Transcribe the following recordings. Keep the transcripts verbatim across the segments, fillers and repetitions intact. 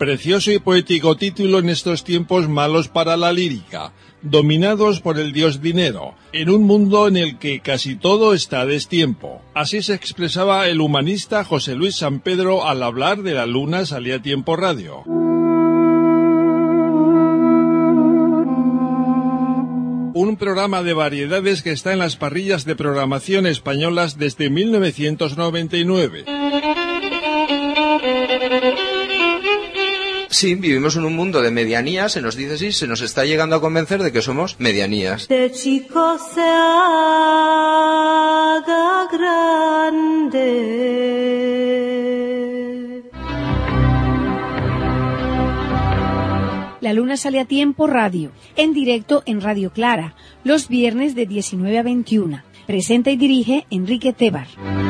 Precioso y poético título en estos tiempos malos para la lírica, dominados por el dios dinero, en un mundo en el que casi todo está a destiempo. Así se expresaba el humanista José Luis San Pedro al hablar de La Luna Salía Tiempo Radio. Un programa de variedades que está en las parrillas de programación españolas desde mil novecientos noventa y nueve. Sí, vivimos en un mundo de medianías, se nos dice así, se nos está llegando a convencer de que somos medianías. De chico se haga grande. La Luna Sale a Tiempo Radio, en directo en Radio Clara, los viernes de diecinueve a veintiuna. Presenta y dirige Enrique Tebar.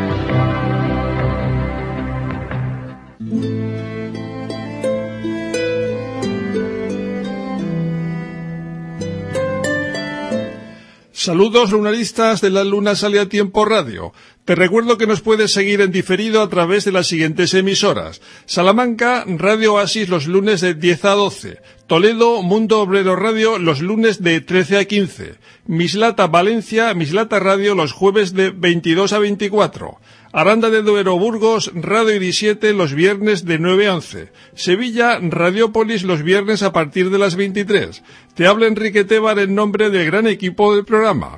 Saludos lunaristas de La Luna Sale a Tiempo Radio. Te recuerdo que nos puedes seguir en diferido a través de las siguientes emisoras. Salamanca, Radio Oasis los lunes de diez a doce. Toledo, Mundo Obrero Radio los lunes de trece a quince. Mislata, Valencia, Mislata Radio los jueves de veintidós a veinticuatro. Aranda de Duero, Burgos, Radio diecisiete los viernes de nueve a once. Sevilla, Radiópolis los viernes a partir de las veintitrés. Te habla Enrique Tebar en nombre del gran equipo del programa.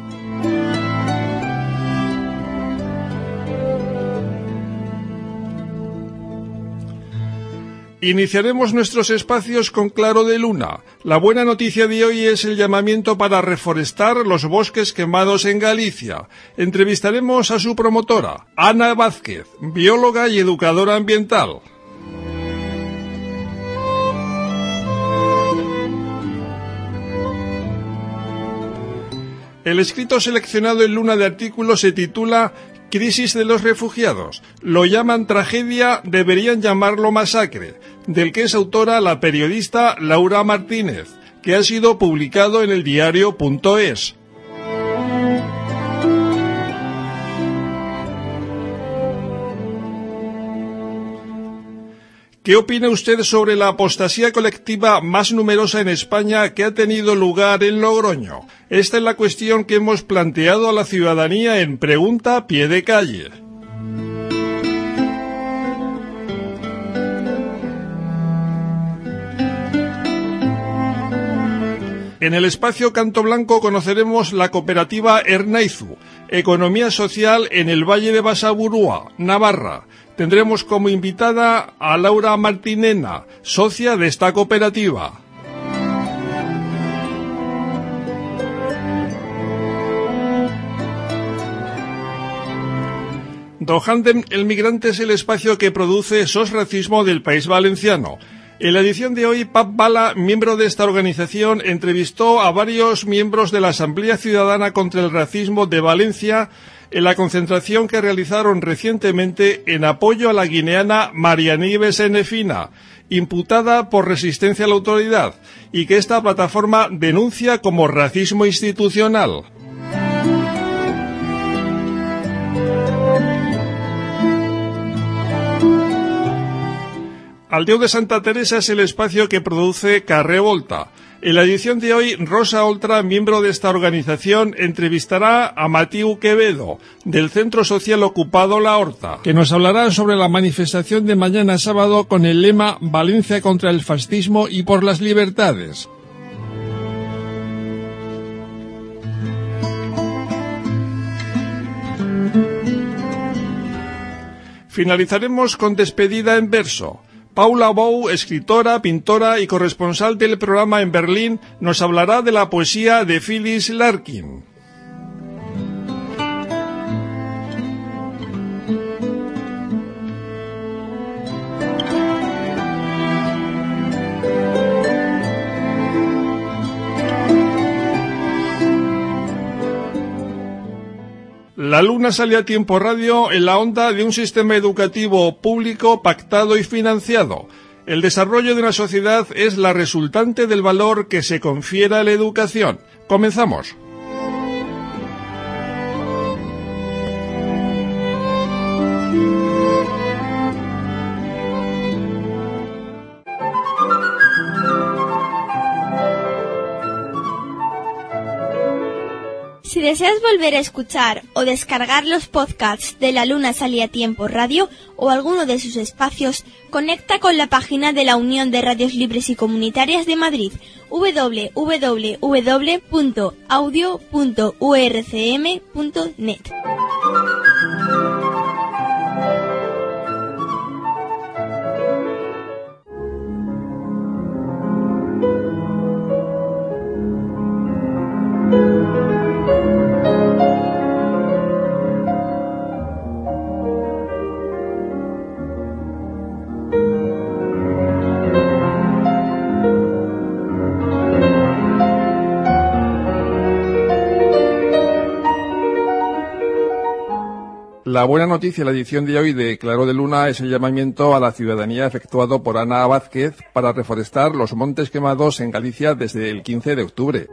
Iniciaremos nuestros espacios con Claro de Luna. La buena noticia de hoy es el llamamiento para reforestar los bosques quemados en Galicia. Entrevistaremos a su promotora, Ana Vázquez, bióloga y educadora ambiental. El escrito seleccionado en Luna de artículos se titula Crisis de los refugiados. Lo llaman tragedia, deberían llamarlo masacre, del que es autora la periodista Laura Martínez, que ha sido publicado en el diario punto es. ¿Qué opina usted sobre la apostasía colectiva más numerosa en España que ha tenido lugar en Logroño? Esta es la cuestión que hemos planteado a la ciudadanía en Pregunta a Pie de Calle. En el espacio Canto Blanco conoceremos la cooperativa Ernaizu, economía social en el Valle de Basaburúa, Navarra. Tendremos como invitada a Laura Martinena, socia de esta cooperativa. Dohandem, el migrante, es el espacio que produce S O S Racismo del País Valenciano. En la edición de hoy, Pap Bala, miembro de esta organización, entrevistó a varios miembros de la Asamblea Ciudadana contra el Racismo de Valencia en la concentración que realizaron recientemente en apoyo a la guineana María Nieves Enefina, imputada por resistencia a la autoridad, y que esta plataforma denuncia como racismo institucional. Aldeo de Santa Teresa es el espacio que produce Carré Volta. En la edición de hoy, Rosa Oltra, miembro de esta organización, entrevistará a Matiu Quevedo, del Centro Social Ocupado La Horta, que nos hablará sobre la manifestación de mañana sábado con el lema Valencia contra el fascismo y por las libertades. Finalizaremos con Despedida en verso. Paula Bou, escritora, pintora y corresponsal del programa en Berlín, nos hablará de la poesía de Phyllis Larkin. La Luna Sale a Tiempo Radio en la onda de un sistema educativo público pactado y financiado. El desarrollo de una sociedad es la resultante del valor que se confiere a la educación. Comenzamos. deseas volver a escuchar o descargar los podcasts de La Luna Sale a Tiempo Radio o alguno de sus espacios, conecta con la página de la Unión de Radios Libres y Comunitarias de Madrid, doble u doble u doble u punto audio punto u r c m punto net. La buena noticia en la edición de hoy de Claro de Luna es el llamamiento a la ciudadanía efectuado por Ana Vázquez para reforestar los montes quemados en Galicia desde el quince de octubre.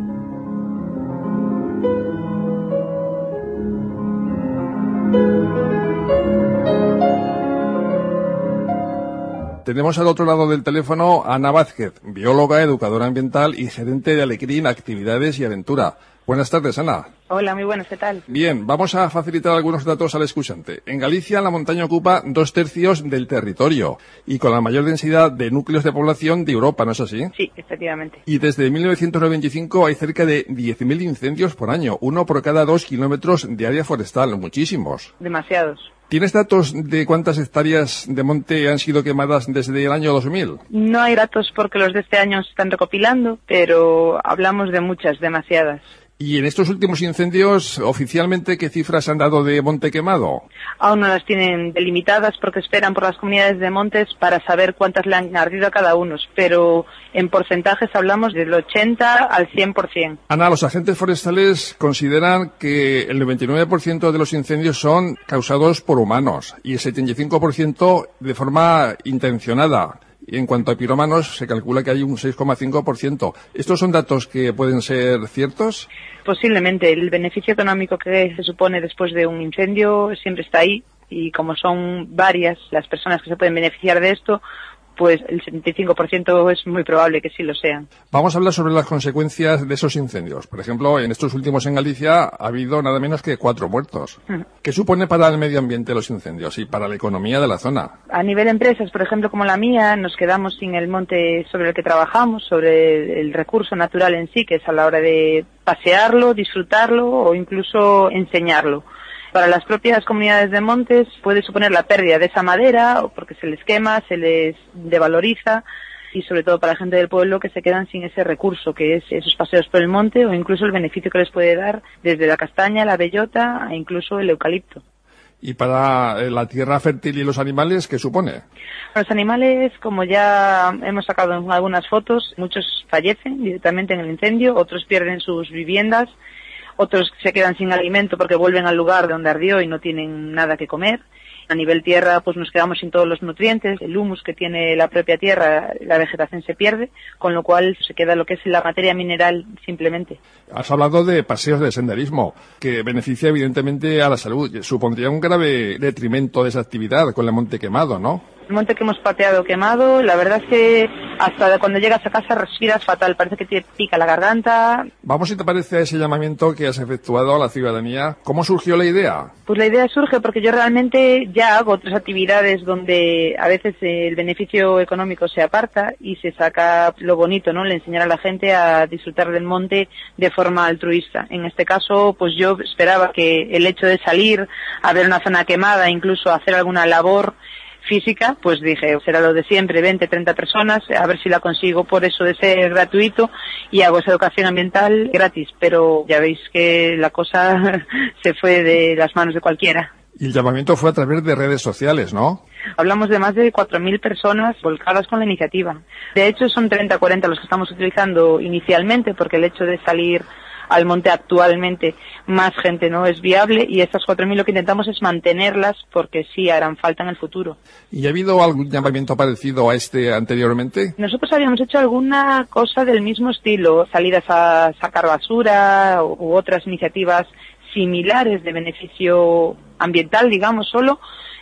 Tenemos al otro lado del teléfono a Ana Vázquez, bióloga, educadora ambiental y gerente de Alecrín Actividades y Aventura. Buenas tardes, Ana. Hola, muy buenas, ¿qué tal? Bien, vamos a facilitar algunos datos al escuchante. En Galicia, la montaña ocupa dos tercios del territorio y con la mayor densidad de núcleos de población de Europa, ¿no es así? Sí, efectivamente. Y desde mil novecientos noventa y cinco hay cerca de diez mil incendios por año, uno por cada dos kilómetros de área forestal, muchísimos. Demasiados. ¿Tienes datos de cuántas hectáreas de monte han sido quemadas desde el año dos mil? No hay datos porque los de este año se están recopilando, pero hablamos de muchas, demasiadas. ¿Y en estos últimos incendios, oficialmente, qué cifras han dado de monte quemado? Aún no las tienen delimitadas porque esperan por las comunidades de montes para saber cuántas le han ardido a cada uno, pero en porcentajes hablamos del ochenta al cien por ciento. Ana, los agentes forestales consideran que el noventa y nueve por ciento de los incendios son causados por humanos y el setenta y cinco por ciento de forma intencionada. Y en cuanto a pirómanos, se calcula que hay un seis coma cinco por ciento. ¿Estos son datos que pueden ser ciertos? Posiblemente. El beneficio económico que se supone después de un incendio siempre está ahí. Y como son varias las personas que se pueden beneficiar de esto, pues el setenta y cinco por ciento es muy probable que sí lo sean. Vamos a hablar sobre las consecuencias de esos incendios. Por ejemplo, en estos últimos en Galicia ha habido nada menos que cuatro muertos. Uh-huh. ¿Qué supone para el medio ambiente los incendios y para la economía de la zona? A nivel de empresas, por ejemplo, como la mía, nos quedamos sin el monte sobre el que trabajamos, sobre el recurso natural en sí, que es a la hora de pasearlo, disfrutarlo o incluso enseñarlo. Para las propias comunidades de montes puede suponer la pérdida de esa madera, o porque se les quema, se les devaloriza, y sobre todo para la gente del pueblo que se quedan sin ese recurso, que es esos paseos por el monte, o incluso el beneficio que les puede dar desde la castaña, la bellota, e incluso el eucalipto. ¿Y para la tierra fértil y los animales, qué supone? Los animales, como ya hemos sacado en algunas fotos, muchos fallecen directamente en el incendio, otros pierden sus viviendas, otros se quedan sin alimento porque vuelven al lugar donde ardió y no tienen nada que comer. A nivel tierra, pues nos quedamos sin todos los nutrientes, el humus que tiene la propia tierra, la vegetación se pierde, con lo cual se queda lo que es la materia mineral simplemente. Has hablado de paseos de senderismo, que beneficia evidentemente a la salud. Supondría un grave detrimento de esa actividad con el monte quemado, ¿no? El monte que hemos pateado quemado, la verdad es que hasta cuando llegas a casa respiras fatal, parece que te pica la garganta. Vamos, si te parece, a ese llamamiento que has efectuado a la ciudadanía. ¿Cómo surgió la idea? Pues la idea surge porque yo realmente ya hago otras actividades donde a veces el beneficio económico se aparta y se saca lo bonito, ¿no? Le enseñar a la gente a disfrutar del monte de forma altruista. En este caso, pues yo esperaba que el hecho de salir a ver una zona quemada, incluso hacer alguna labor física, pues dije, será lo de siempre, veinte, treinta personas, a ver si la consigo por eso de ser gratuito y hago esa educación ambiental gratis, pero ya veis que la cosa se fue de las manos de cualquiera. Y el llamamiento fue a través de redes sociales, ¿no? Hablamos de más de cuatro mil personas volcadas con la iniciativa. De hecho, son treinta, cuarenta los que estamos utilizando inicialmente, porque el hecho de salir al monte actualmente más gente no es viable, y estas cuatro mil lo que intentamos es mantenerlas porque sí harán falta en el futuro. ¿Y ha habido algún llamamiento parecido a este anteriormente? Nosotros habíamos hecho alguna cosa del mismo estilo, salidas a sacar basura u otras iniciativas similares de beneficio ambiental, digamos, solo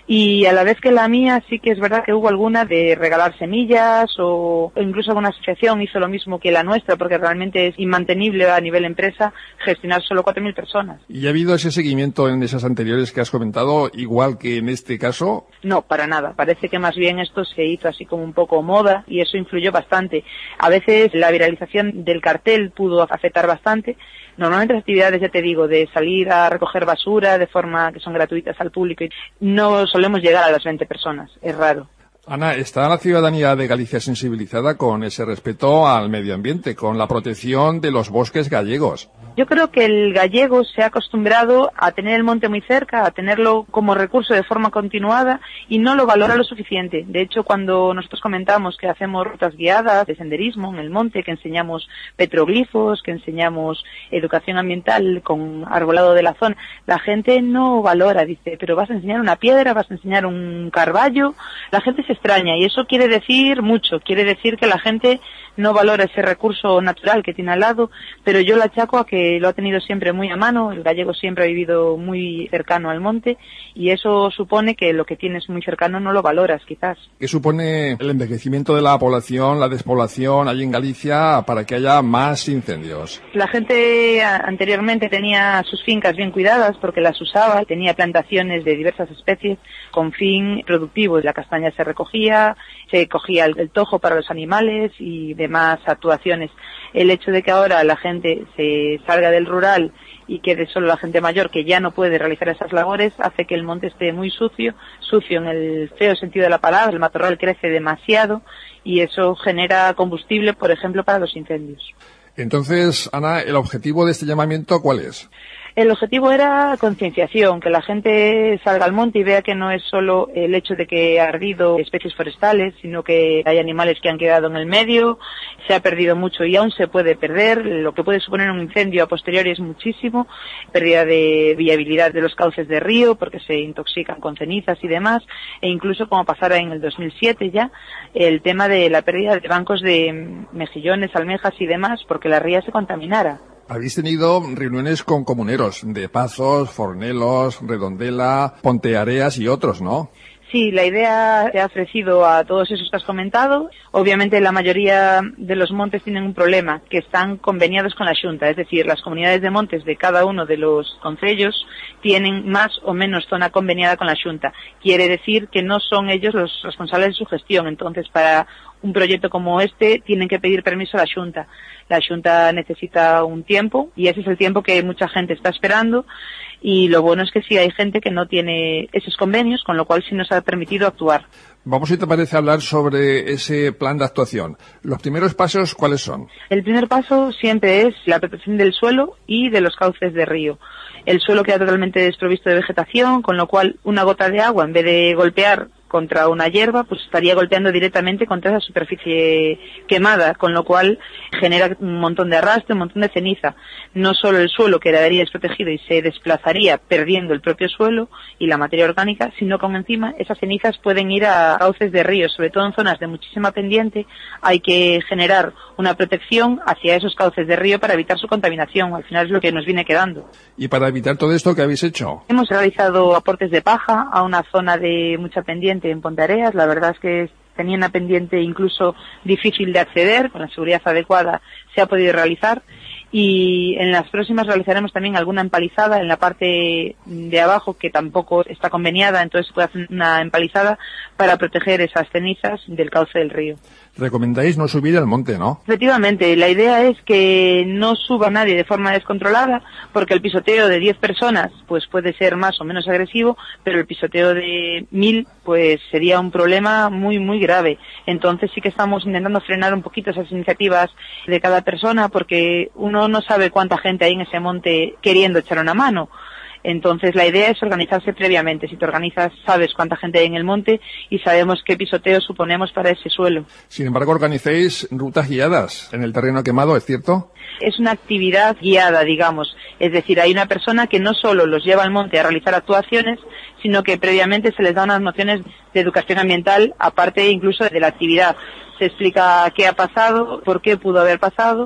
y a la vez que la mía sí que es verdad que hubo alguna de regalar semillas o incluso alguna asociación hizo lo mismo que la nuestra, porque realmente es inmantenible a nivel empresa gestionar solo cuatro mil personas. ¿Y ha habido ese seguimiento en esas anteriores que has comentado, igual que en este caso? No, para nada. Parece que más bien esto se hizo así como un poco moda y eso influyó bastante. A veces la viralización del cartel pudo afectar bastante. Normalmente las actividades, ya te digo, de salir a recoger basura de forma que son gratuitas al público, no solemos llegar a las veinte personas, es raro. Ana, ¿está la ciudadanía de Galicia sensibilizada con ese respeto al medio ambiente, con la protección de los bosques gallegos? Yo creo que el gallego se ha acostumbrado a tener el monte muy cerca, a tenerlo como recurso de forma continuada y no lo valora lo suficiente. De hecho, cuando nosotros comentamos que hacemos rutas guiadas de senderismo en el monte, que enseñamos petroglifos, que enseñamos educación ambiental con arbolado de la zona, la gente no valora, dice, pero vas a enseñar una piedra, vas a enseñar un carballo. La gente se extraña y eso quiere decir mucho, quiere decir que la gente no valora ese recurso natural que tiene al lado, pero yo lo achaco a que lo ha tenido siempre muy a mano, el gallego siempre ha vivido muy cercano al monte y eso supone que lo que tienes muy cercano no lo valoras quizás. ¿Qué supone el envejecimiento de la población, la despoblación allí en Galicia para que haya más incendios? La gente anteriormente tenía sus fincas bien cuidadas porque las usaba, tenía plantaciones de diversas especies con fin productivo, la castaña se recogía, se cogía el, el tojo para los animales y demás actuaciones. El hecho de que ahora la gente se salga del rural y quede solo la gente mayor que ya no puede realizar esas labores hace que el monte esté muy sucio, sucio en el feo sentido de la palabra, el matorral crece demasiado y eso genera combustible, por ejemplo, para los incendios. Entonces, Ana, ¿el objetivo de este llamamiento cuál es? El objetivo era concienciación, que la gente salga al monte y vea que no es solo el hecho de que ha ardido especies forestales, sino que hay animales que han quedado en el medio, se ha perdido mucho y aún se puede perder, lo que puede suponer un incendio a posteriori es muchísimo, pérdida de viabilidad de los cauces de río porque se intoxican con cenizas y demás, e incluso como pasara en el dos mil siete ya, el tema de la pérdida de bancos de mejillones, almejas y demás porque la ría se contaminara. Habéis tenido reuniones con comuneros de Pazos, Fornelos, Redondela, Ponteareas y otros, ¿no? Sí, la idea se ha ofrecido a todos esos que has comentado. Obviamente la mayoría de los montes tienen un problema, que están conveniados con la Xunta, es decir, las comunidades de montes de cada uno de los concellos tienen más o menos zona conveniada con la Xunta. Quiere decir que no son ellos los responsables de su gestión, entonces para un proyecto como este tienen que pedir permiso a la Xunta. La Xunta necesita un tiempo y ese es el tiempo que mucha gente está esperando y lo bueno es que sí hay gente que no tiene esos convenios, con lo cual sí nos ha permitido actuar. Vamos, si te parece, hablar sobre ese plan de actuación. Los primeros pasos, ¿cuáles son? El primer paso siempre es la protección del suelo y de los cauces de río. El suelo queda totalmente desprovisto de vegetación, con lo cual una gota de agua, en vez de golpear contra una hierba, pues estaría golpeando directamente contra esa superficie quemada, con lo cual genera un montón de arrastre, un montón de ceniza. No solo el suelo quedaría desprotegido y se desplazaría perdiendo el propio suelo y la materia orgánica, sino que aún encima esas cenizas pueden ir a cauces de ríos, sobre todo en zonas de muchísima pendiente. Hay que generar una protección hacia esos cauces de río para evitar su contaminación. Al final es lo que nos viene quedando. ¿Y para evitar todo esto, qué habéis hecho? Hemos realizado aportes de paja a una zona de mucha pendiente en Ponteareas. La verdad es que tenía una pendiente incluso difícil de acceder, con la seguridad adecuada se ha podido realizar y en las próximas realizaremos también alguna empalizada en la parte de abajo que tampoco está conveniada, entonces se puede hacer una empalizada para proteger esas cenizas del cauce del río. Recomendáis no subir al monte, ¿no? Efectivamente, la idea es que no suba nadie de forma descontrolada, porque el pisoteo de diez personas pues puede ser más o menos agresivo, pero el pisoteo de mil pues sería un problema muy muy grave. Entonces sí que estamos intentando frenar un poquito esas iniciativas de cada persona, porque uno no sabe cuánta gente hay en ese monte queriendo echar una mano. Entonces la idea es organizarse previamente. Si te organizas sabes cuánta gente hay en el monte y sabemos qué pisoteo suponemos para ese suelo. Sin embargo, organizáis rutas guiadas en el terreno quemado, ¿es cierto? Es una actividad guiada, digamos. Es decir, hay una persona que no solo los lleva al monte a realizar actuaciones, sino que previamente se les da unas nociones de educación ambiental, aparte incluso de la actividad. Se explica qué ha pasado, por qué pudo haber pasado,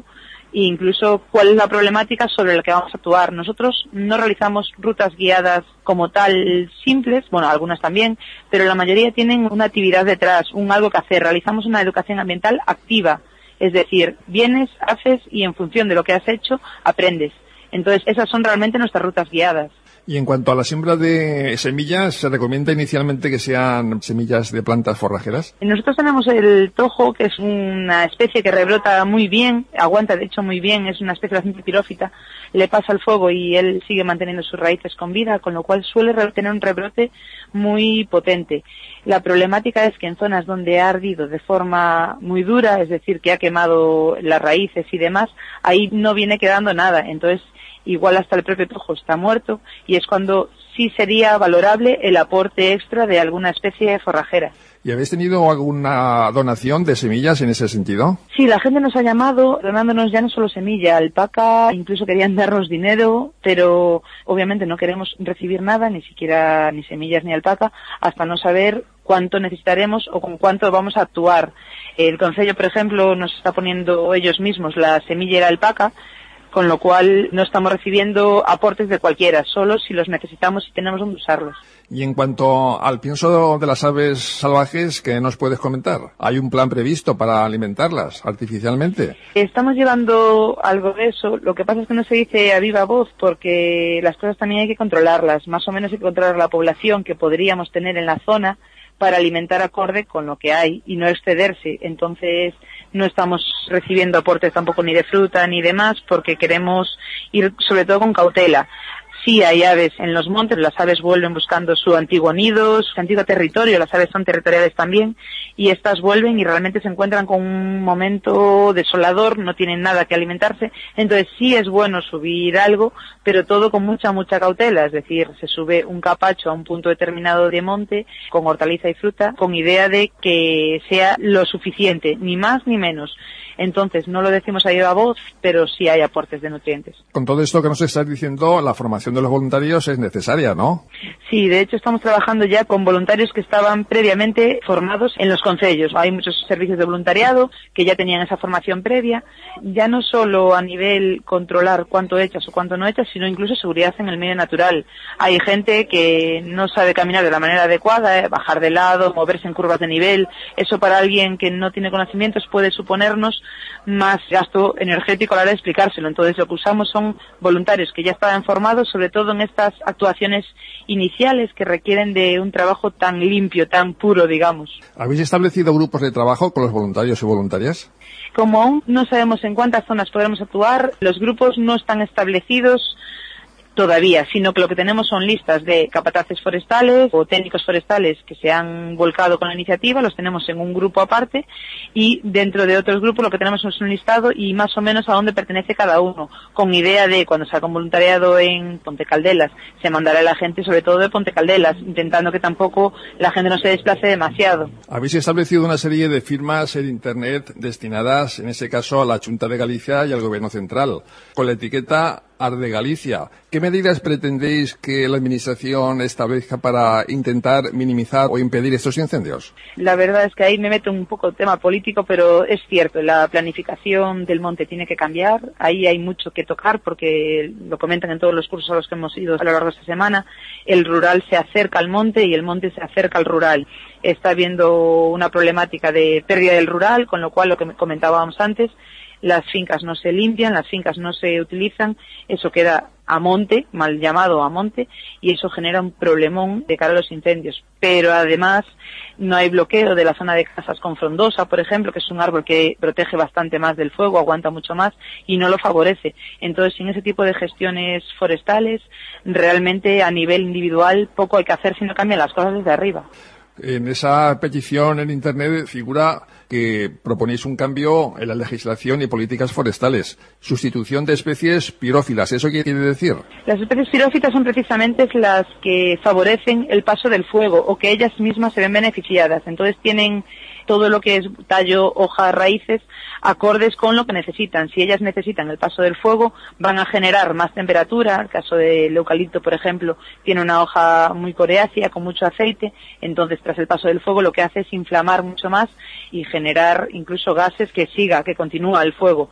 e incluso cuál es la problemática sobre la que vamos a actuar. Nosotros no realizamos rutas guiadas como tal simples, bueno, algunas también, pero la mayoría tienen una actividad detrás, un algo que hacer. Realizamos una educación ambiental activa, es decir, vienes, haces y en función de lo que has hecho, aprendes. Entonces, esas son realmente nuestras rutas guiadas. Y en cuanto a la siembra de semillas, ¿se recomienda inicialmente que sean semillas de plantas forrajeras? Nosotros tenemos el tojo, que es una especie que rebrota muy bien, aguanta de hecho muy bien, es una especie bastante pirófita, le pasa el fuego y él sigue manteniendo sus raíces con vida, con lo cual suele tener un rebrote muy potente. La problemática es que en zonas donde ha ardido de forma muy dura, es decir, que ha quemado las raíces y demás, ahí no viene quedando nada, entonces igual hasta el propio tojo está muerto y es cuando sí sería valorable el aporte extra de alguna especie forrajera. ¿Y habéis tenido alguna donación de semillas en ese sentido? Sí, la gente nos ha llamado donándonos ya no solo semilla, alpaca, incluso querían darnos dinero, pero obviamente no queremos recibir nada, ni siquiera ni semillas ni alpaca, hasta no saber cuánto necesitaremos o con cuánto vamos a actuar. El Concello, por ejemplo, nos está poniendo ellos mismos la semilla y la alpaca, con lo cual no estamos recibiendo aportes de cualquiera, solo si los necesitamos y tenemos donde usarlos. Y en cuanto al pienso de las aves salvajes, ¿qué nos puedes comentar? ¿Hay un plan previsto para alimentarlas artificialmente? Estamos llevando algo de eso, lo que pasa es que no se dice a viva voz porque las cosas también hay que controlarlas, más o menos hay que controlar la población que podríamos tener en la zona para alimentar acorde con lo que hay y no excederse. Entonces no estamos recibiendo aportes tampoco ni de fruta ni demás porque queremos ir sobre todo con cautela. Sí hay aves en los montes, las aves vuelven buscando su antiguo nido, su antiguo territorio, las aves son territoriales también, y estas vuelven y realmente se encuentran con un momento desolador, no tienen nada que alimentarse, entonces sí es bueno subir algo, pero todo con mucha, mucha cautela, es decir, se sube un capacho a un punto determinado de monte, con hortaliza y fruta, con idea de que sea lo suficiente, ni más ni menos. Entonces, no lo decimos a viva voz, pero sí hay aportes de nutrientes. Con todo esto que nos estás diciendo, la formación de los voluntarios es necesaria, ¿no? Sí, de hecho estamos trabajando ya con voluntarios que estaban previamente formados en los concellos. Hay muchos servicios de voluntariado que ya tenían esa formación previa, ya no solo a nivel controlar cuánto echas o cuánto no echas, sino incluso seguridad en el medio natural. Hay gente que no sabe caminar de la manera adecuada, eh, bajar de lado, moverse en curvas de nivel. Eso para alguien que no tiene conocimientos puede suponernos más gasto energético a la hora de explicárselo. Entonces lo que usamos son voluntarios que ya estaban formados, sobre todo en estas actuaciones iniciales que requieren de un trabajo tan limpio, tan puro, digamos. ¿Habéis establecido grupos de trabajo con los voluntarios y voluntarias? Como aún no sabemos en cuántas zonas podremos actuar, los grupos no están establecidos todavía, sino que lo que tenemos son listas de capataces forestales o técnicos forestales que se han volcado con la iniciativa, los tenemos en un grupo aparte y dentro de otros grupos lo que tenemos es un listado y más o menos a dónde pertenece cada uno, con idea de cuando salga un voluntariado en Ponte Caldelas, se mandará a la gente sobre todo de Ponte Caldelas, intentando que tampoco la gente no se desplace demasiado. Habéis establecido una serie de firmas en Internet destinadas, en ese caso, a la Xunta de Galicia y al Gobierno Central, con la etiqueta Arde Galicia. ¿Qué medidas pretendéis que la Administración establezca para intentar minimizar o impedir estos incendios? La verdad es que ahí me meto un poco en tema político, pero es cierto, la planificación del monte tiene que cambiar. Ahí hay mucho que tocar porque lo comentan en todos los cursos a los que hemos ido a lo largo de esta semana. El rural se acerca al monte y el monte se acerca al rural. Está habiendo una problemática de pérdida del rural, con lo cual lo que comentábamos antes, las fincas no se limpian, las fincas no se utilizan, eso queda a monte, mal llamado a monte, y eso genera un problemón de cara a los incendios. Pero además no hay bloqueo de la zona de casas con frondosa, por ejemplo, que es un árbol que protege bastante más del fuego, aguanta mucho más y no lo favorece. Entonces, sin ese tipo de gestiones forestales, realmente a nivel individual poco hay que hacer si no cambian las cosas desde arriba. En esa petición en Internet figura que proponéis un cambio en la legislación y políticas forestales, sustitución de especies pirófilas. ¿Eso qué quiere decir? Las especies pirófitas son precisamente las que favorecen el paso del fuego o que ellas mismas se ven beneficiadas. Entonces tienen todo lo que es tallo, hoja, raíces, acordes con lo que necesitan. Si ellas necesitan el paso del fuego, van a generar más temperatura. El caso del eucalipto, por ejemplo, tiene una hoja muy coriácea, con mucho aceite. Entonces, tras el paso del fuego, lo que hace es inflamar mucho más y generar incluso gases que siga, que continúa el fuego.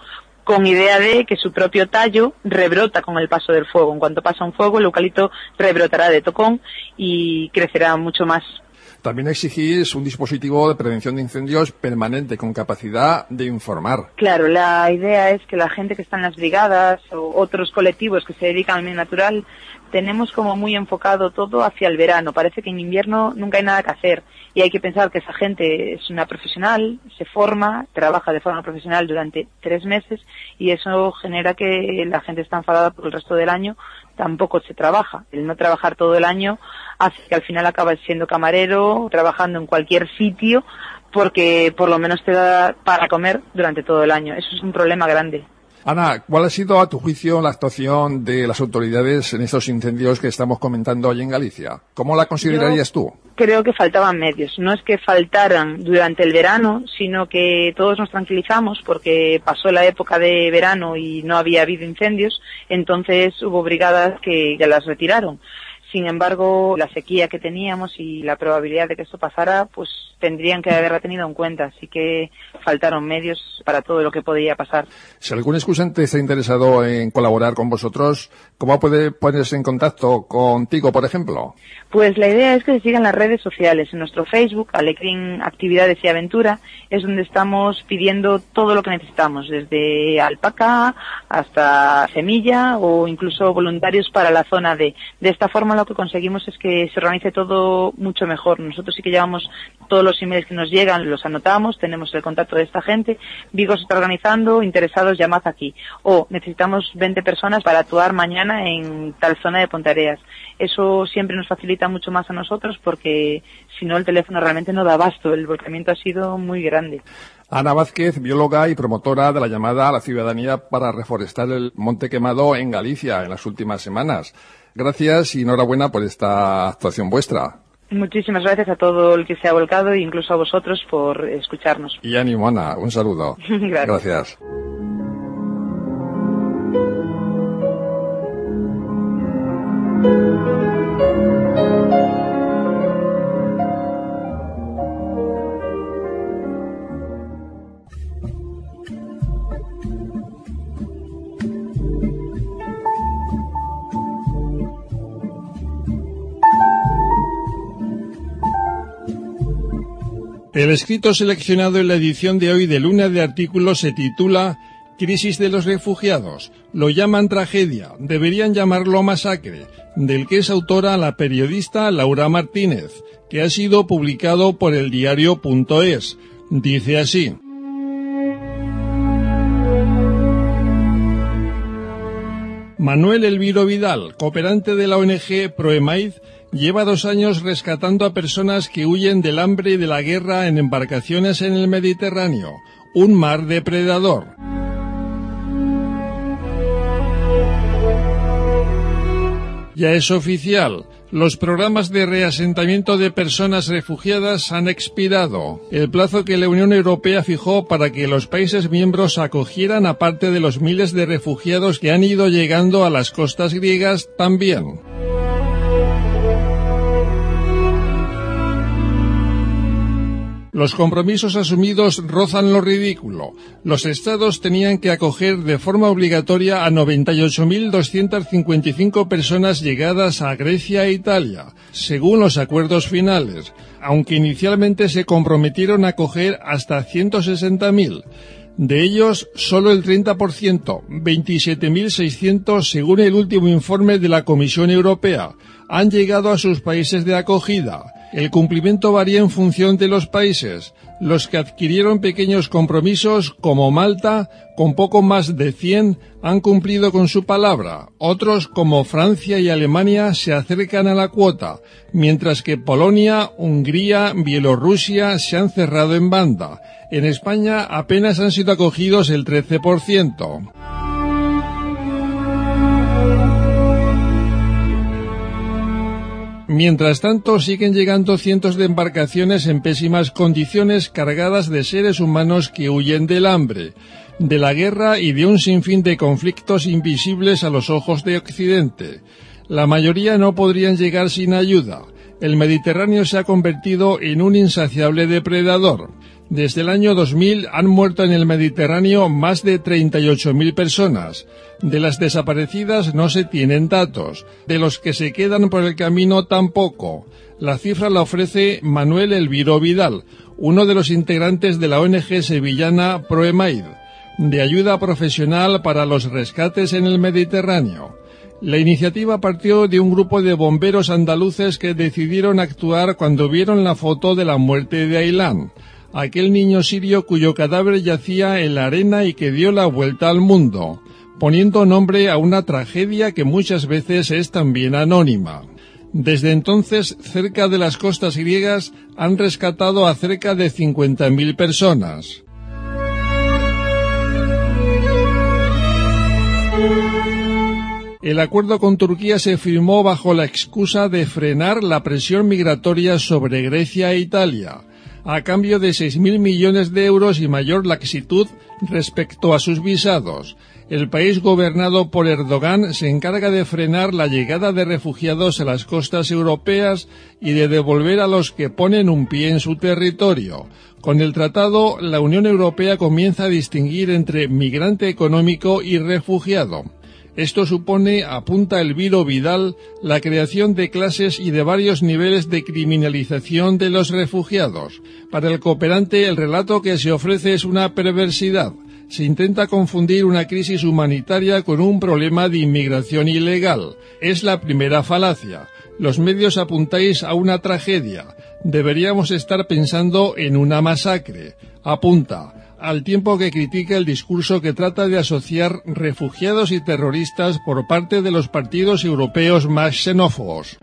con idea de que su propio tallo rebrota con el paso del fuego. En cuanto pasa un fuego, el eucalipto rebrotará de tocón y crecerá mucho más. También exigís un dispositivo de prevención de incendios permanente con capacidad de informar. Claro, la idea es que la gente que está en las brigadas o otros colectivos que se dedican al medio natural, tenemos como muy enfocado todo hacia el verano. Parece que en invierno nunca hay nada que hacer y hay que pensar que esa gente es una profesional, se forma, trabaja de forma profesional durante tres meses y eso genera que la gente está enfadada porque el resto del año tampoco se trabaja. El no trabajar todo el año hace que al final acabes siendo camarero, trabajando en cualquier sitio, porque por lo menos te da para comer durante todo el año. Eso es un problema grande. Ana, ¿cuál ha sido, a tu juicio, la actuación de las autoridades en estos incendios que estamos comentando hoy en Galicia? ¿Cómo la considerarías tú? Creo que faltaban medios. No es que faltaran durante el verano, sino que todos nos tranquilizamos porque pasó la época de verano y no había habido incendios, entonces hubo brigadas que ya las retiraron. Sin embargo, la sequía que teníamos y la probabilidad de que esto pasara, pues tendrían que haberla tenido en cuenta. Así que faltaron medios para todo lo que podía pasar. Si algún excusante está interesado en colaborar con vosotros, ¿cómo puede ponerse en contacto contigo, por ejemplo? Pues la idea es que se sigan las redes sociales. En nuestro Facebook, Alecrín Actividades y Aventura, es donde estamos pidiendo todo lo que necesitamos, desde alpaca hasta semilla o incluso voluntarios para la zona D. De esta forma lo que conseguimos es que se organice todo mucho mejor. Nosotros sí que llevamos todos los emails que nos llegan, los anotamos, tenemos el contacto de esta gente. Vigo se está organizando, interesados, llamad aquí. O necesitamos veinte personas para actuar mañana en tal zona de Ponteareas. Eso siempre nos facilita mucho más a nosotros porque si no el teléfono realmente no da abasto. El volcamiento ha sido muy grande. Ana Vázquez, bióloga y promotora de la llamada a la ciudadanía para reforestar el Monte Quemado en Galicia en las últimas semanas. Gracias y enhorabuena por esta actuación vuestra. Muchísimas gracias a todo el que se ha volcado e incluso a vosotros por escucharnos. Y ánimo, Ana. Un saludo. Gracias. Gracias. El escrito seleccionado en la edición de hoy de Luna de Artículos se titula Crisis de los refugiados. Lo llaman tragedia, deberían llamarlo masacre, del que es autora la periodista Laura Martínez, que ha sido publicado por el diario punto es. Dice así. Manuel Elviro Vidal, cooperante de la O N G Proemaiz, lleva dos años rescatando a personas que huyen del hambre y de la guerra en embarcaciones en el Mediterráneo, un mar depredador. Ya es oficial, los programas de reasentamiento de personas refugiadas han expirado. El plazo que la Unión Europea fijó para que los países miembros acogieran a parte de los miles de refugiados que han ido llegando a las costas griegas también. Los compromisos asumidos rozan lo ridículo. Los estados tenían que acoger de forma obligatoria a noventa y ocho mil doscientas cincuenta y cinco personas llegadas a Grecia e Italia, según los acuerdos finales, aunque inicialmente se comprometieron a acoger hasta ciento sesenta mil. De ellos, solo el treinta por ciento, veintisiete mil seiscientos según el último informe de la Comisión Europea, han llegado a sus países de acogida. El cumplimiento varía en función de los países. Los que adquirieron pequeños compromisos, como Malta, con poco más de cien, han cumplido con su palabra. Otros, como Francia y Alemania, se acercan a la cuota, mientras que Polonia, Hungría, Bielorrusia se han cerrado en banda. En España apenas han sido acogidos el trece por ciento. Mientras tanto, siguen llegando cientos de embarcaciones en pésimas condiciones cargadas de seres humanos que huyen del hambre, de la guerra y de un sinfín de conflictos invisibles a los ojos de Occidente. La mayoría no podrían llegar sin ayuda. el Mediterráneo se ha convertido en un insaciable depredador. Desde el año dos mil han muerto en el Mediterráneo más de treinta y ocho mil personas. De las desaparecidas no se tienen datos. De los que se quedan por el camino tampoco. La cifra la ofrece Manuel Elviro Vidal, uno de los integrantes de la O N G sevillana Proemaid, de ayuda profesional para los rescates en el Mediterráneo. La iniciativa partió de un grupo de bomberos andaluces que decidieron actuar cuando vieron la foto de la muerte de Ailán, aquel niño sirio cuyo cadáver yacía en la arena y que dio la vuelta al mundo, poniendo nombre a una tragedia que muchas veces es también anónima. Desde entonces, cerca de las costas griegas han rescatado a cerca de cincuenta mil personas. El acuerdo con Turquía se firmó bajo la excusa de frenar la presión migratoria sobre Grecia e Italia, a cambio de seis mil millones de euros y mayor laxitud respecto a sus visados. El país gobernado por Erdogan se encarga de frenar la llegada de refugiados a las costas europeas y de devolver a los que ponen un pie en su territorio. Con el tratado, la Unión Europea comienza a distinguir entre migrante económico y refugiado. Esto supone, apunta Elviro Vidal, la creación de clases y de varios niveles de criminalización de los refugiados. Para el cooperante, el relato que se ofrece es una perversidad. Se intenta confundir una crisis humanitaria con un problema de inmigración ilegal. Es la primera falacia. Los medios apuntáis a una tragedia. Deberíamos estar pensando en una masacre. Apunta, al tiempo que critica el discurso que trata de asociar refugiados y terroristas por parte de los partidos europeos más xenófobos.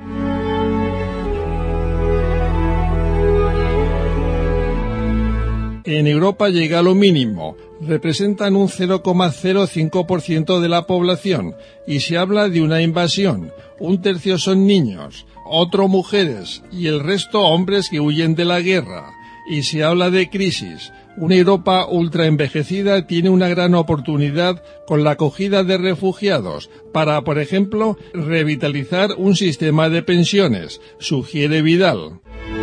En Europa llega a lo mínimo, representan un cero coma cero cinco por ciento de la población y se habla de una invasión. Un tercio son niños, otro mujeres y el resto hombres que huyen de la guerra. Y se habla de crisis. Una Europa ultraenvejecida tiene una gran oportunidad con la acogida de refugiados para, por ejemplo, revitalizar un sistema de pensiones, sugiere Vidal.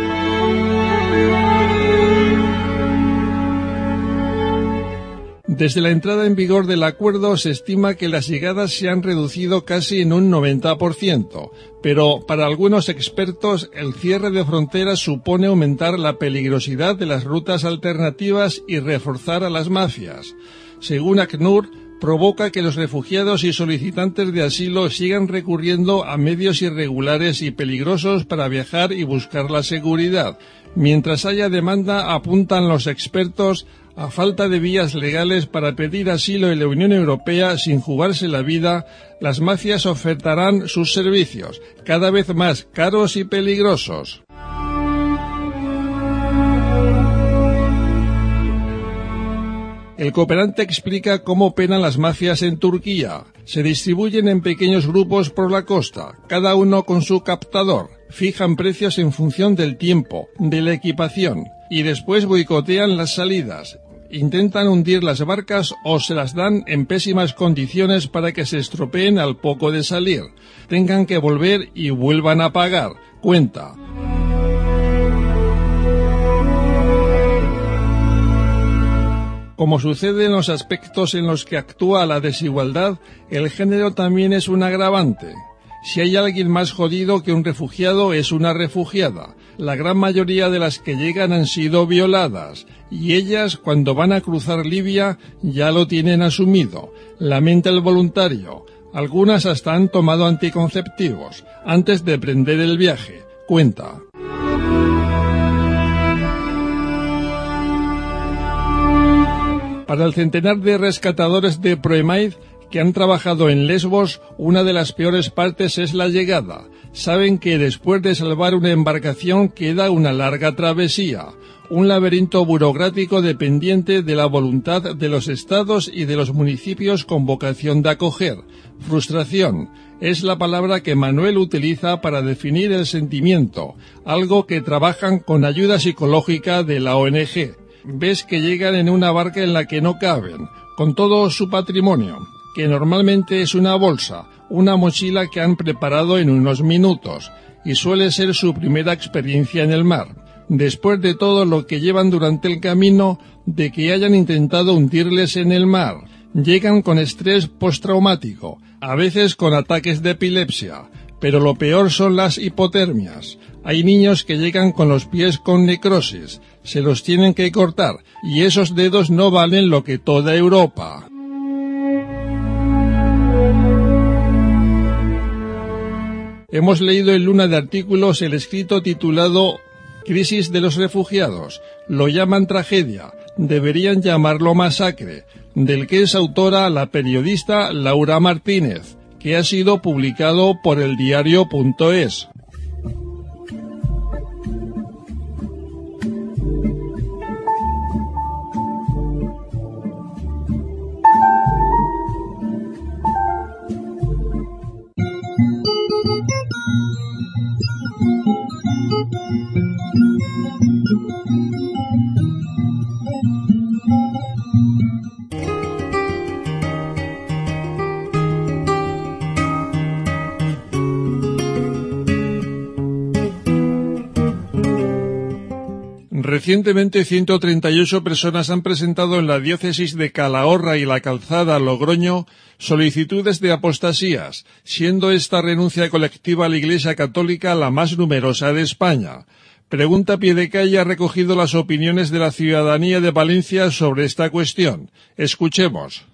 Desde la entrada en vigor del acuerdo se estima que las llegadas se han reducido casi en un noventa por ciento, pero para algunos expertos el cierre de fronteras supone aumentar la peligrosidad de las rutas alternativas y reforzar a las mafias. Según ACNUR, provoca que los refugiados y solicitantes de asilo sigan recurriendo a medios irregulares y peligrosos para viajar y buscar la seguridad. Mientras haya demanda, apuntan los expertos, a falta de vías legales para pedir asilo en la Unión Europea sin jugarse la vida, las mafias ofertarán sus servicios, cada vez más caros y peligrosos. El cooperante explica cómo operan las mafias en Turquía. Se distribuyen en pequeños grupos por la costa, cada uno con su captador. Fijan precios en función del tiempo, de la equipación, y después boicotean las salidas. Intentan hundir las barcas o se las dan en pésimas condiciones para que se estropeen al poco de salir, tengan que volver y vuelvan a pagar, cuenta. Como sucede en los aspectos en los que actúa la desigualdad, el género también es un agravante. Si hay alguien más jodido que un refugiado, es una refugiada. La gran mayoría de las que llegan han sido violadas, y ellas, cuando van a cruzar Libia, ya lo tienen asumido. Lamenta el voluntario. Algunas hasta han tomado anticonceptivos antes de emprender el viaje, cuenta. Para el centenar de rescatadores de Proemaid que han trabajado en Lesbos, una de las peores partes es la llegada. Saben que después de salvar una embarcación queda una larga travesía, un laberinto burocrático dependiente de la voluntad de los estados y de los municipios con vocación de acoger. Frustración es la palabra que Manuel utiliza para definir el sentimiento, algo que trabajan con ayuda psicológica de la O N G. Ves que llegan en una barca en la que no caben, con todo su patrimonio, que normalmente es una bolsa, una mochila que han preparado en unos minutos, y suele ser su primera experiencia en el mar, después de todo lo que llevan durante el camino de que hayan intentado hundirles en el mar. Llegan con estrés postraumático, a veces con ataques de epilepsia, pero lo peor son las hipotermias. Hay niños que llegan con los pies con necrosis, se los tienen que cortar, y esos dedos no valen lo que toda Europa. Hemos leído en Luna de Artículos el escrito titulado Crisis de los refugiados. Lo llaman tragedia, deberían llamarlo masacre, del que es autora la periodista Laura Martínez, que ha sido publicado por el diario punto es. Recientemente ciento treinta y ocho personas han presentado en la diócesis de Calahorra y La Calzada, Logroño, solicitudes de apostasías, siendo esta renuncia colectiva a la Iglesia Católica la más numerosa de España. Pregunta Piedecalle ha recogido las opiniones de la ciudadanía de Valencia sobre esta cuestión. Escuchemos.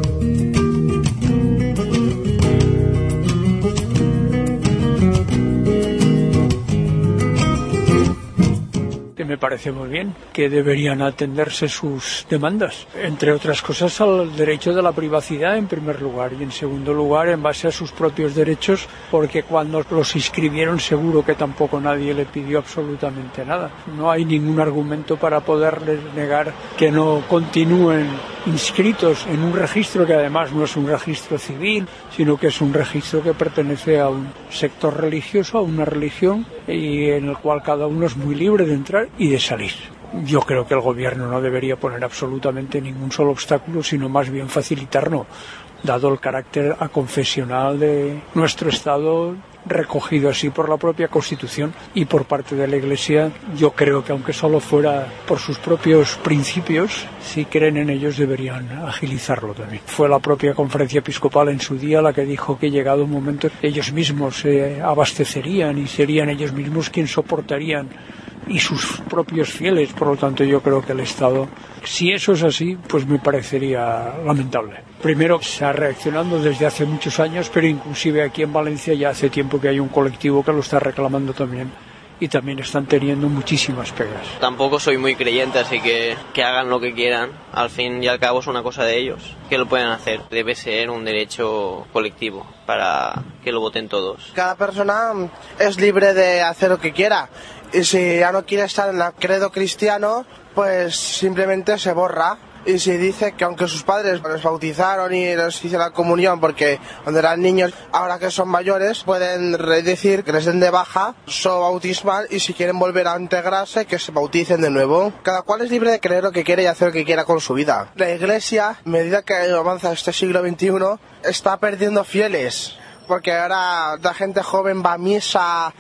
Me parece muy bien que deberían atenderse sus demandas, entre otras cosas al derecho de la privacidad en primer lugar y en segundo lugar en base a sus propios derechos, porque cuando los inscribieron seguro que tampoco nadie le pidió absolutamente nada. No hay ningún argumento para poderles negar que no continúen inscritos en un registro que además no es un registro civil, sino que es un registro que pertenece a un sector religioso, a una religión, y en el cual cada uno es muy libre de entrar y de salir. Yo creo que el gobierno no debería poner absolutamente ningún solo obstáculo, sino más bien facilitarlo, dado el carácter aconfesional de nuestro Estado, recogido así por la propia Constitución y por parte de la Iglesia. Yo creo que aunque solo fuera por sus propios principios, si creen en ellos deberían agilizarlo también. Fue la propia Conferencia Episcopal en su día la que dijo que llegado un momento ellos mismos se abastecerían y serían ellos mismos quienes soportarían y sus propios fieles. Por lo tanto, yo creo que el Estado, si eso es así, pues me parecería lamentable. Primero, está reaccionando desde hace muchos años, pero inclusive aquí en Valencia ya hace tiempo que hay un colectivo que lo está reclamando también, y también están teniendo muchísimas pegas. Tampoco soy muy creyente, así que que hagan lo que quieran. Al fin y al cabo es una cosa de ellos, que lo pueden hacer. Debe ser un derecho colectivo para que lo voten todos. Cada persona es libre de hacer lo que quiera, y si ya no quiere estar en el credo cristiano, pues simplemente se borra. Y si dice que aunque sus padres les bautizaron y les hicieron la comunión porque cuando eran niños, ahora que son mayores, pueden decir que les den de baja su bautismal, y si quieren volver a integrarse, que se bauticen de nuevo. Cada cual es libre de creer lo que quiere y hacer lo que quiera con su vida. La Iglesia, a medida que avanza este siglo veintiuno, está perdiendo fieles, porque ahora la gente joven va a misa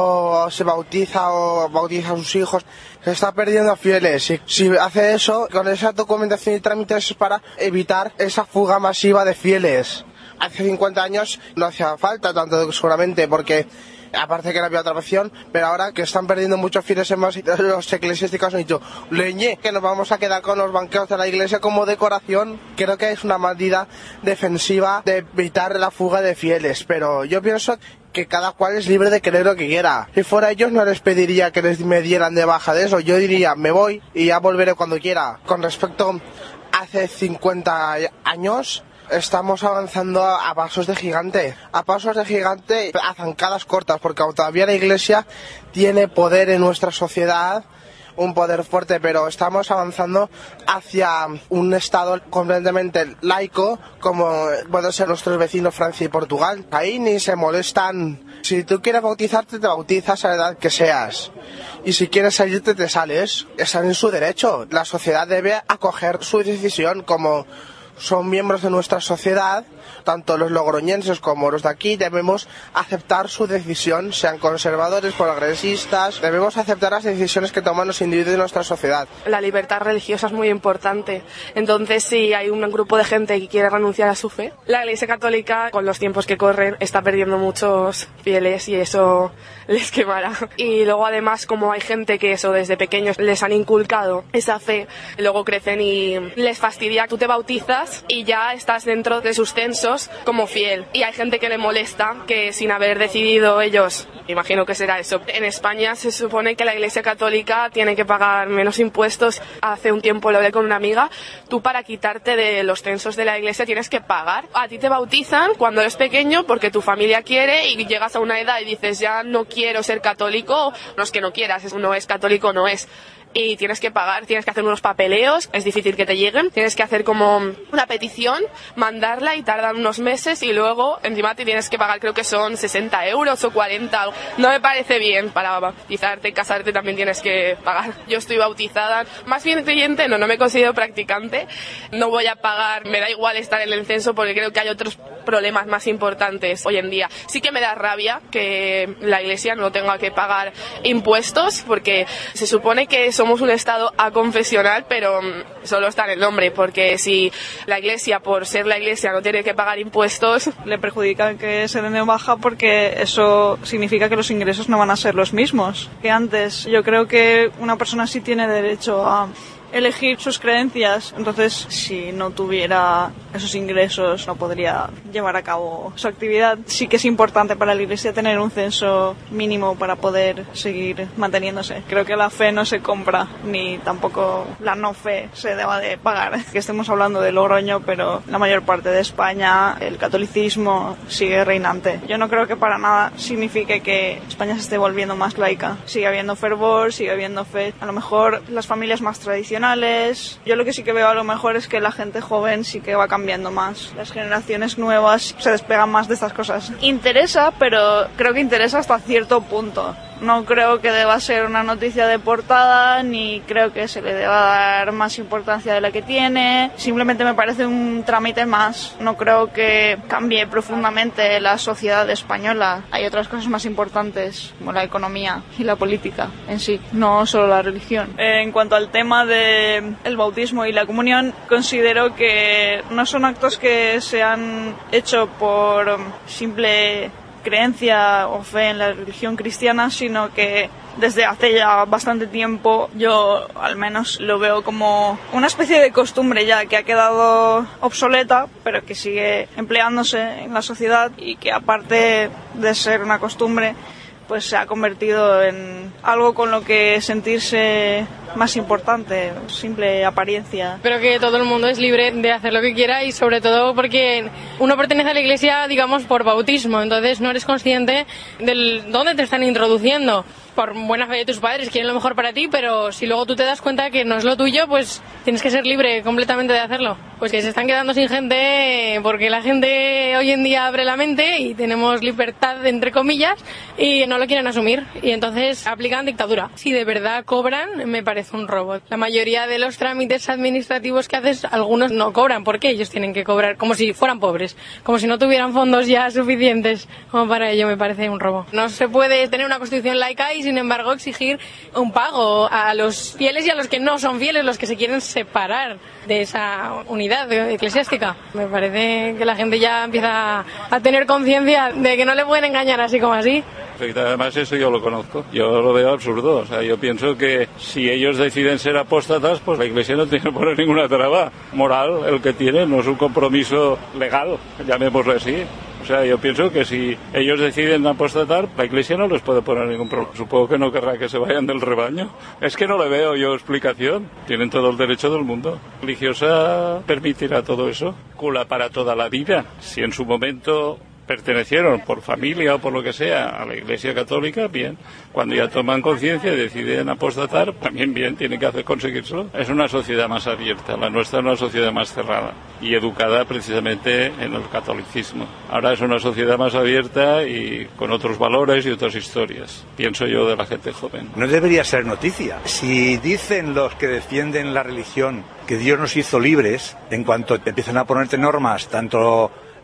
o se bautiza o bautiza a sus hijos. Se está perdiendo fieles, y si hace eso, con esa documentación y trámites, es para evitar esa fuga masiva de fieles. Hace cincuenta años no hacía falta tanto, seguramente, porque aparte que no había otra opción, pero ahora que están perdiendo muchos fieles en más, los eclesiásticos han dicho, leñe, que nos vamos a quedar con los banqueros de la iglesia como decoración. Creo que es una medida defensiva de evitar la fuga de fieles, pero yo pienso que cada cual es libre de creer lo que quiera. Si fuera ellos, no les pediría que les me dieran de baja de eso. Yo diría, me voy y ya volveré cuando quiera. Con respecto a hace cincuenta años, estamos avanzando a pasos de gigante, a pasos de gigante, a zancadas cortas, porque todavía la Iglesia tiene poder en nuestra sociedad, un poder fuerte, pero estamos avanzando hacia un Estado completamente laico, como pueden ser nuestros vecinos Francia y Portugal. Ahí ni se molestan. Si tú quieres bautizarte, te bautizas a la edad que seas. Y si quieres salirte, te sales. Están en su derecho. La sociedad debe acoger su decisión como son miembros de nuestra sociedad, Tanto los logroñenses como los de aquí debemos aceptar su decisión, sean conservadores, progresistas, debemos aceptar las decisiones que toman los individuos de nuestra sociedad. La libertad religiosa es muy importante, entonces si hay un grupo de gente que quiere renunciar a su fe, la Iglesia Católica, con los tiempos que corren, está perdiendo muchos fieles y eso les quemará. Y luego además, como hay gente que eso desde pequeños les han inculcado esa fe, luego crecen y les fastidia. Tú te bautizas y ya estás dentro de sus censos como fiel. Y hay gente que le molesta que sin haber decidido ellos, imagino que será eso. En España se supone que la Iglesia Católica tiene que pagar menos impuestos. Hace un tiempo lo hablé con una amiga. Tú para quitarte de los censos de la Iglesia tienes que pagar. A ti te bautizan cuando eres pequeño porque tu familia quiere y llegas a una edad y dices ya no quiero ser católico. No es que no quieras, no es católico, no es. Y tienes que pagar, tienes que hacer unos papeleos, es difícil que te lleguen, tienes que hacer como una petición, mandarla y tardan unos meses y luego encima te tienes que pagar, creo que son sesenta euros o cuarenta, no me parece bien. Para bautizarte, casarte también tienes que pagar. Yo estoy bautizada, más bien creyente, no, no me considero practicante, no voy a pagar, me da igual estar en el censo porque creo que hay otros problemas más importantes hoy en día. Sí que me da rabia que la Iglesia no tenga que pagar impuestos porque se supone que somos un estado aconfesional, pero solo está en el nombre, porque si la Iglesia, por ser la Iglesia, no tiene que pagar impuestos, le perjudica que se den de baja porque eso significa que los ingresos no van a ser los mismos que antes. Yo creo que una persona sí tiene derecho a elegir sus creencias, entonces si no tuviera esos ingresos no podría llevar a cabo su actividad. Sí que es importante para la Iglesia tener un censo mínimo para poder seguir manteniéndose. Creo que la fe no se compra, ni tampoco la no fe se deba de pagar. Que estemos hablando de Logroño, pero en la mayor parte de España el catolicismo sigue reinante. Yo no creo que para nada signifique que España se esté volviendo más laica. Sigue habiendo fervor, sigue habiendo fe. A lo mejor las familias más tradicionales. Yo lo que sí que veo a lo mejor es que la gente joven sí que va cambiando más. Las generaciones nuevas se despegan más de estas cosas. Interesa, pero creo que interesa hasta cierto punto. No creo que deba ser una noticia de portada, ni creo que se le deba dar más importancia de la que tiene. Simplemente me parece un trámite más. No creo que cambie profundamente la sociedad española. Hay otras cosas más importantes, como la economía y la política en sí, no solo la religión. En cuanto al tema del bautismo y la comunión, considero que no son actos que se han hecho por simple creencia o fe en la religión cristiana, sino que desde hace ya bastante tiempo yo al menos lo veo como una especie de costumbre ya que ha quedado obsoleta, pero que sigue empleándose en la sociedad y que aparte de ser una costumbre pues se ha convertido en algo con lo que sentirse más importante, simple apariencia. Creo que todo el mundo es libre de hacer lo que quiera y sobre todo porque uno pertenece a la Iglesia, digamos, por bautismo, entonces no eres consciente del dónde te están introduciendo. Por buena fe de tus padres, quieren lo mejor para ti, pero si luego tú te das cuenta que no es lo tuyo, pues tienes que ser libre completamente de hacerlo. Pues que se están quedando sin gente porque la gente hoy en día abre la mente y tenemos libertad, entre comillas, y no lo quieren asumir. Y entonces aplican dictadura. Si de verdad cobran, me parece un robo. La mayoría de los trámites administrativos que haces, algunos no cobran, porque ellos tienen que cobrar como si fueran pobres, como si no tuvieran fondos ya suficientes como para ello. Me parece un robo. No se puede tener una constitución laica y sin embargo exigir un pago a los fieles y a los que no son fieles, los que se quieren separar de esa unidad eclesiástica. Me parece que la gente ya empieza a tener conciencia de que no le pueden engañar así como así. Además eso yo lo conozco, yo lo veo absurdo. O sea, yo pienso que si ellos deciden ser apóstatas, pues la Iglesia no tiene que poner ninguna traba moral. El que tiene no es un compromiso legal, llamémoslo así. O sea, yo pienso que si ellos deciden apostatar, la Iglesia no les puede poner ningún problema. Supongo que no querrá que se vayan del rebaño. Es que no le veo yo explicación. Tienen todo el derecho del mundo. La religiosa permitirá todo eso. Cula para toda la vida. Si en su momento pertenecieron por familia o por lo que sea a la Iglesia Católica, bien. Cuando ya toman conciencia y deciden apostatar, también bien, tienen que hacer conseguírselo. Es una sociedad más abierta, la nuestra es una sociedad más cerrada y educada precisamente en el catolicismo. Ahora es una sociedad más abierta y con otros valores y otras historias, pienso yo, de la gente joven. No debería ser noticia. Si dicen los que defienden la religión que Dios nos hizo libres, en cuanto empiezan a ponerte normas, tanto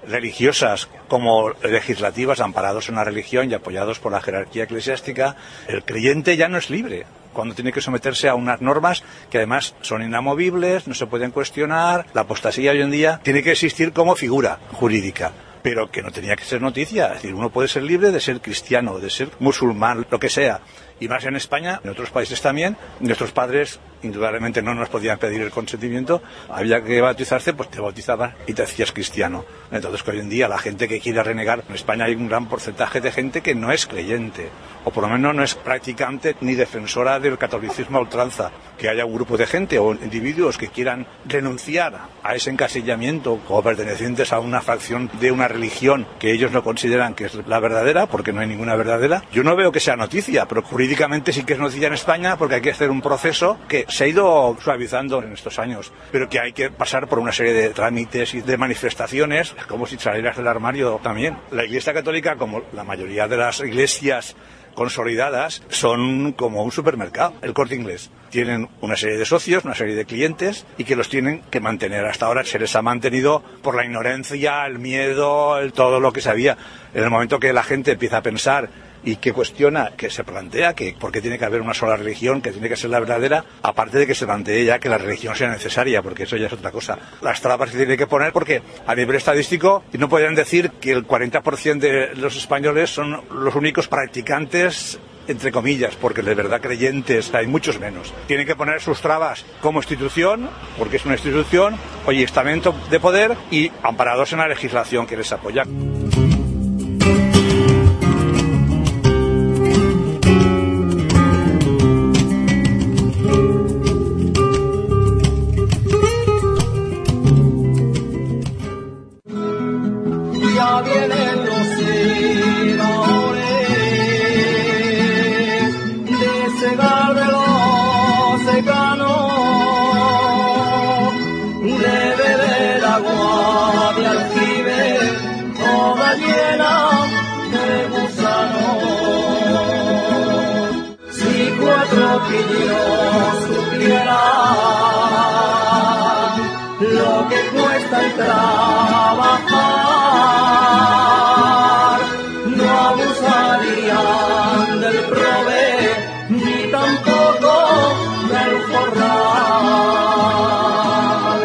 religiosas como legislativas, amparados en la religión y apoyados por la jerarquía eclesiástica, el creyente ya no es libre cuando tiene que someterse a unas normas que además son inamovibles, no se pueden cuestionar. La apostasía hoy en día tiene que existir como figura jurídica, pero que no tenía que ser noticia. Es decir, uno puede ser libre de ser cristiano, de ser musulmán, lo que sea. Y más en España, en otros países también, nuestros padres indudablemente no nos podían pedir el consentimiento, había que bautizarse, pues te bautizaban y te hacías cristiano. Entonces, que hoy en día la gente que quiere renegar, en España hay un gran porcentaje de gente que no es creyente, o por lo menos no es practicante ni defensora del catolicismo a ultranza. Que haya un grupo de gente o individuos que quieran renunciar a ese encasillamiento como pertenecientes a una fracción de una religión que ellos no consideran que es la verdadera, porque no hay ninguna verdadera. Yo no veo que sea noticia, pero jurídicamente sí que es noticia en España, porque hay que hacer un proceso que se ha ido suavizando en estos años, pero que hay que pasar por una serie de trámites y de manifestaciones, como si salieras del armario también. La Iglesia Católica, como la mayoría de las iglesias consolidadas, son como un supermercado, el Corte Inglés. Tienen una serie de socios, una serie de clientes y que los tienen que mantener. Hasta ahora se les ha mantenido por la ignorancia, el miedo, el, todo lo que se había. En el momento que la gente empieza a pensar y que cuestiona, que se plantea que por qué tiene que haber una sola religión, que tiene que ser la verdadera, aparte de que se plantee ya que la religión sea necesaria, porque eso ya es otra cosa. Las trabas se tienen que poner porque a nivel estadístico no podrían decir que el cuarenta por ciento de los españoles son los únicos practicantes, entre comillas, porque de verdad creyentes hay muchos menos. Tienen que poner sus trabas como institución, porque es una institución, o estamento de poder, y amparados en la legislación que les apoya. Vienen los segadores de segar de los secanos, de beber agua de aljibe toda llena de gusanos. Si cuatro pillos supieran lo que cuesta el trabajar, abusarían del prove ni tampoco del jornal.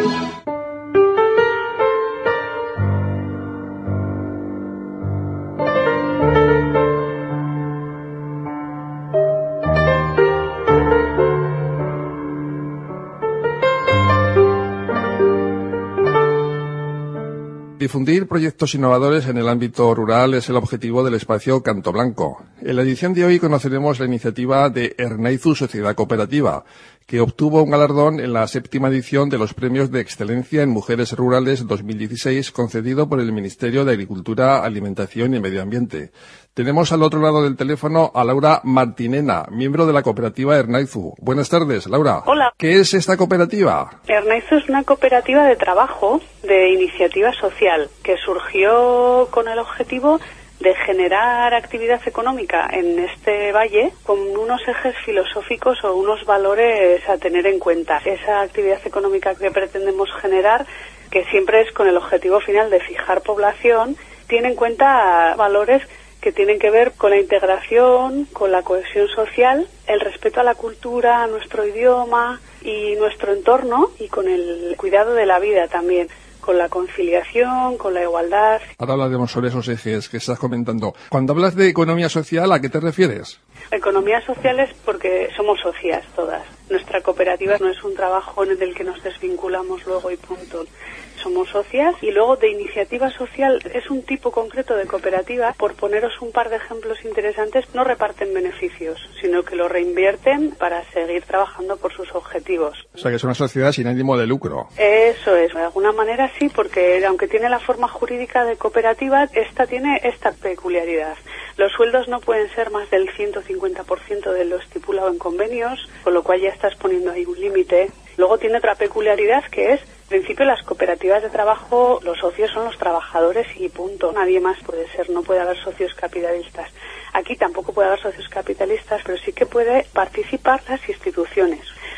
Difundir proyectos innovadores en el ámbito rural es el objetivo del espacio Canto Blanco. En la edición de hoy conoceremos la iniciativa de Ernaizu Sociedad Cooperativa, que obtuvo un galardón en la séptima edición de los Premios de Excelencia en Mujeres Rurales dos mil dieciséis, concedido por el Ministerio de Agricultura, Alimentación y Medio Ambiente. Tenemos al otro lado del teléfono a Laura Martinena, miembro de la cooperativa Ernaizu. Buenas tardes, Laura. Hola. ¿Qué es esta cooperativa? Ernaizu es una cooperativa de trabajo de iniciativa social que surgió con el objetivo de generar actividad económica en este valle con unos ejes filosóficos o unos valores a tener en cuenta. Esa actividad económica que pretendemos generar, que siempre es con el objetivo final de fijar población, tiene en cuenta valores que tienen que ver con la integración, con la cohesión social, el respeto a la cultura, a nuestro idioma y nuestro entorno, y con el cuidado de la vida también, con la conciliación, con la igualdad. Ahora hablaremos sobre esos ejes que estás comentando. Cuando hablas de economía social, ¿a qué te refieres? Economía social es porque somos socias todas. Nuestra cooperativa no es un trabajo en el que nos desvinculamos luego y punto. Somos socias. Y luego de iniciativa social es un tipo concreto de cooperativa. Por poneros un par de ejemplos interesantes, no reparten beneficios, sino que lo reinvierten para seguir trabajando por sus objetivos. O sea, que es una sociedad sin ánimo de lucro. Eso es, de alguna manera sí, porque aunque tiene la forma jurídica de cooperativa, esta tiene esta peculiaridad. Los sueldos no pueden ser más del ciento cincuenta por ciento de lo estipulado en convenios, con lo cual ya estás poniendo ahí un límite. Luego tiene otra peculiaridad que es, en principio, las cooperativas de trabajo, los socios son los trabajadores y punto. Nadie más puede ser, no puede haber socios capitalistas. Aquí tampoco puede haber socios capitalistas, pero sí que puede participar las instituciones.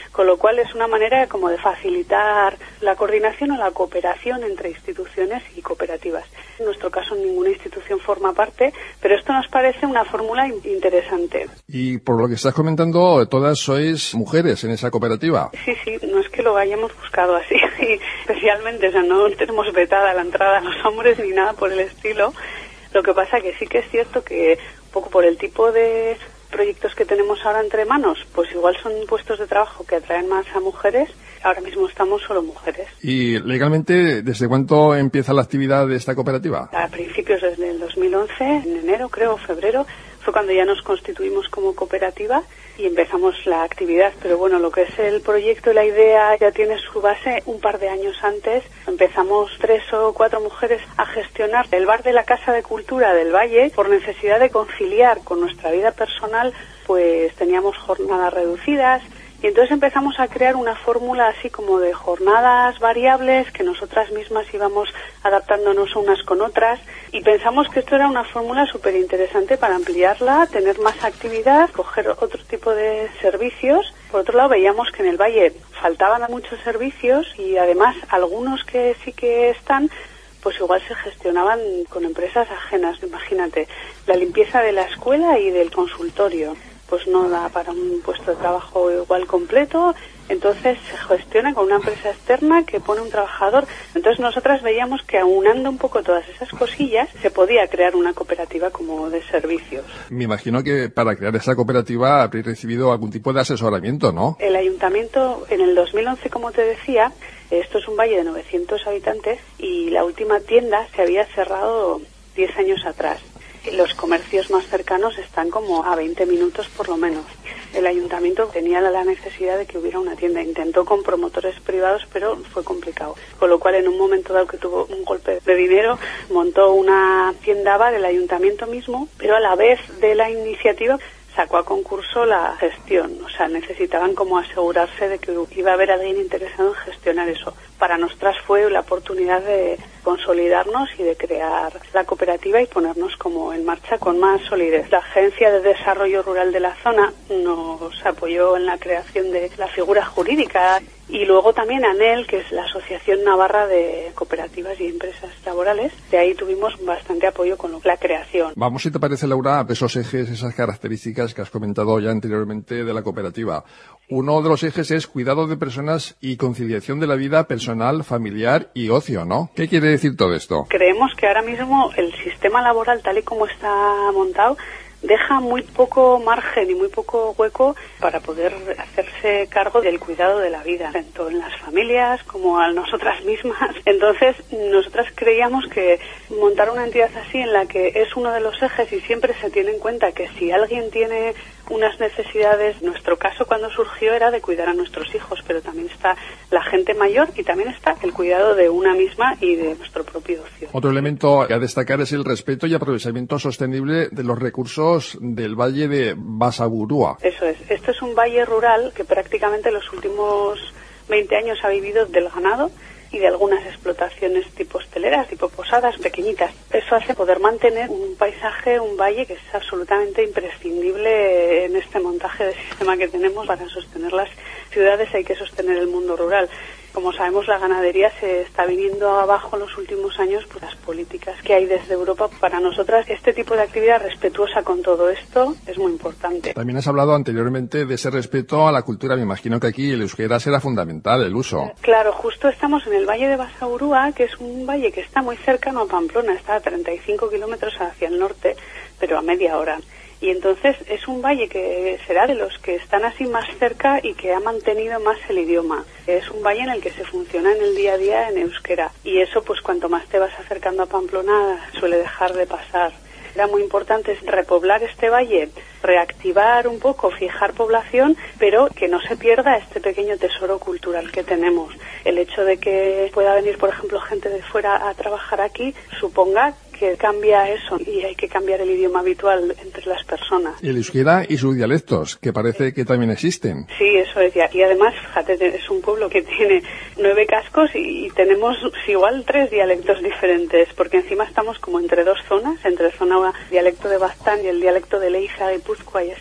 con lo cual es una manera como de facilitar la coordinación o la cooperación entre instituciones y cooperativas. En nuestro caso ninguna institución forma parte, pero esto nos parece una fórmula interesante. Y por lo que estás comentando, todas sois mujeres en esa cooperativa. Sí, sí, no es que lo hayamos buscado así, especialmente, o sea, no tenemos vetada la entrada a los hombres ni nada por el estilo. Lo que pasa que sí que es cierto que un poco por el tipo de proyectos que tenemos ahora entre manos, pues igual son puestos de trabajo que atraen más a mujeres. Ahora mismo estamos solo mujeres. ¿Y legalmente desde cuánto empieza la actividad de esta cooperativa? A principios desde el dos mil once, en enero creo, febrero, fue cuando ya nos constituimos como cooperativa y empezamos la actividad. Pero bueno, lo que es el proyecto y la idea ya tiene su base un par de años antes. Empezamos tres o cuatro mujeres a gestionar el bar de la Casa de Cultura del Valle por necesidad de conciliar con nuestra vida personal, pues teníamos jornadas reducidas. Y entonces empezamos a crear una fórmula así como de jornadas variables que nosotras mismas íbamos adaptándonos unas con otras y pensamos que esto era una fórmula súper interesante para ampliarla, tener más actividad, coger otro tipo de servicios. Por otro lado, veíamos que en el Valle faltaban muchos servicios y además algunos que sí que están, pues igual se gestionaban con empresas ajenas. Imagínate, la limpieza de la escuela y del consultorio pues no da para un puesto de trabajo igual completo, entonces se gestiona con una empresa externa que pone un trabajador. Entonces nosotras veíamos que aunando un poco todas esas cosillas se podía crear una cooperativa como de servicios. Me imagino que para crear esa cooperativa habréis recibido algún tipo de asesoramiento, ¿no? El ayuntamiento en el dos mil once, como te decía, esto es un valle de novecientos habitantes y la última tienda se había cerrado diez años atrás. Los comercios más cercanos están como a veinte minutos por lo menos. El ayuntamiento tenía la necesidad de que hubiera una tienda. Intentó con promotores privados, pero fue complicado. Con lo cual, en un momento dado que tuvo un golpe de dinero, montó una tienda bar del ayuntamiento mismo, pero a la vez de la iniciativa sacó a concurso la gestión. O sea, necesitaban como asegurarse de que iba a haber alguien interesado en gestionar eso. Para nosotras fue la oportunidad de consolidarnos y de crear la cooperativa y ponernos como en marcha con más solidez. La Agencia de Desarrollo Rural de la zona nos apoyó en la creación de la figura jurídica y luego también ANEL, que es la Asociación Navarra de Cooperativas y Empresas Laborales. De ahí tuvimos bastante apoyo con la creación. Vamos, si te parece, Laura, a esos ejes, esas características que has comentado ya anteriormente de la cooperativa. Uno de los ejes es cuidado de personas y conciliación de la vida personal, familiar y ocio, ¿no? ¿Qué quiere decir todo esto? Creemos que ahora mismo el sistema laboral, tal y como está montado, deja muy poco margen y muy poco hueco para poder hacerse cargo del cuidado de la vida, tanto en las familias como a nosotras mismas. Entonces, nosotras creíamos que montar una entidad así en la que es uno de los ejes y siempre se tiene en cuenta que si alguien tiene unas necesidades, nuestro caso cuando surgió era de cuidar a nuestros hijos, pero también está la gente mayor y también está el cuidado de una misma y de nuestro propio ocio. Otro elemento a destacar es el respeto y aprovechamiento sostenible de los recursos del valle de Basaburua. Eso es. Esto es un valle rural que prácticamente los últimos veinte años ha vivido del ganado y de algunas explotaciones tipo hosteleras, tipo posadas pequeñitas. Eso hace poder mantener un paisaje, un valle que es absolutamente imprescindible en este montaje de sistema que tenemos. Para sostener las ciudades hay que sostener el mundo rural. Como sabemos, la ganadería se está viniendo abajo en los últimos años por las políticas que hay desde Europa. Para nosotras, este tipo de actividad respetuosa con todo esto es muy importante. También has hablado anteriormente de ese respeto a la cultura. Me imagino que aquí el euskera será fundamental, el uso. Claro, justo estamos en el valle de Basaburua, que es un valle que está muy cercano a Pamplona. Está a treinta y cinco kilómetros hacia el norte, pero a media hora. Y entonces es un valle que será de los que están así más cerca y que ha mantenido más el idioma. Es un valle en el que se funciona en el día a día en euskera. Y eso, pues cuanto más te vas acercando a Pamplona, suele dejar de pasar. Era muy importante repoblar este valle, reactivar un poco, fijar población, pero que no se pierda este pequeño tesoro cultural que tenemos. El hecho de que pueda venir, por ejemplo, gente de fuera a trabajar aquí, suponga que cambia eso y hay que cambiar el idioma habitual entre las personas. El euskera y sus dialectos, que parece que también existen. Sí, eso es. Y además, fíjate, es un pueblo que tiene nueve cascos y, y tenemos igual tres dialectos diferentes, porque encima estamos como entre dos zonas, entre zona dialecto de Baztán y el dialecto de Leija, Guipúzcoa y así.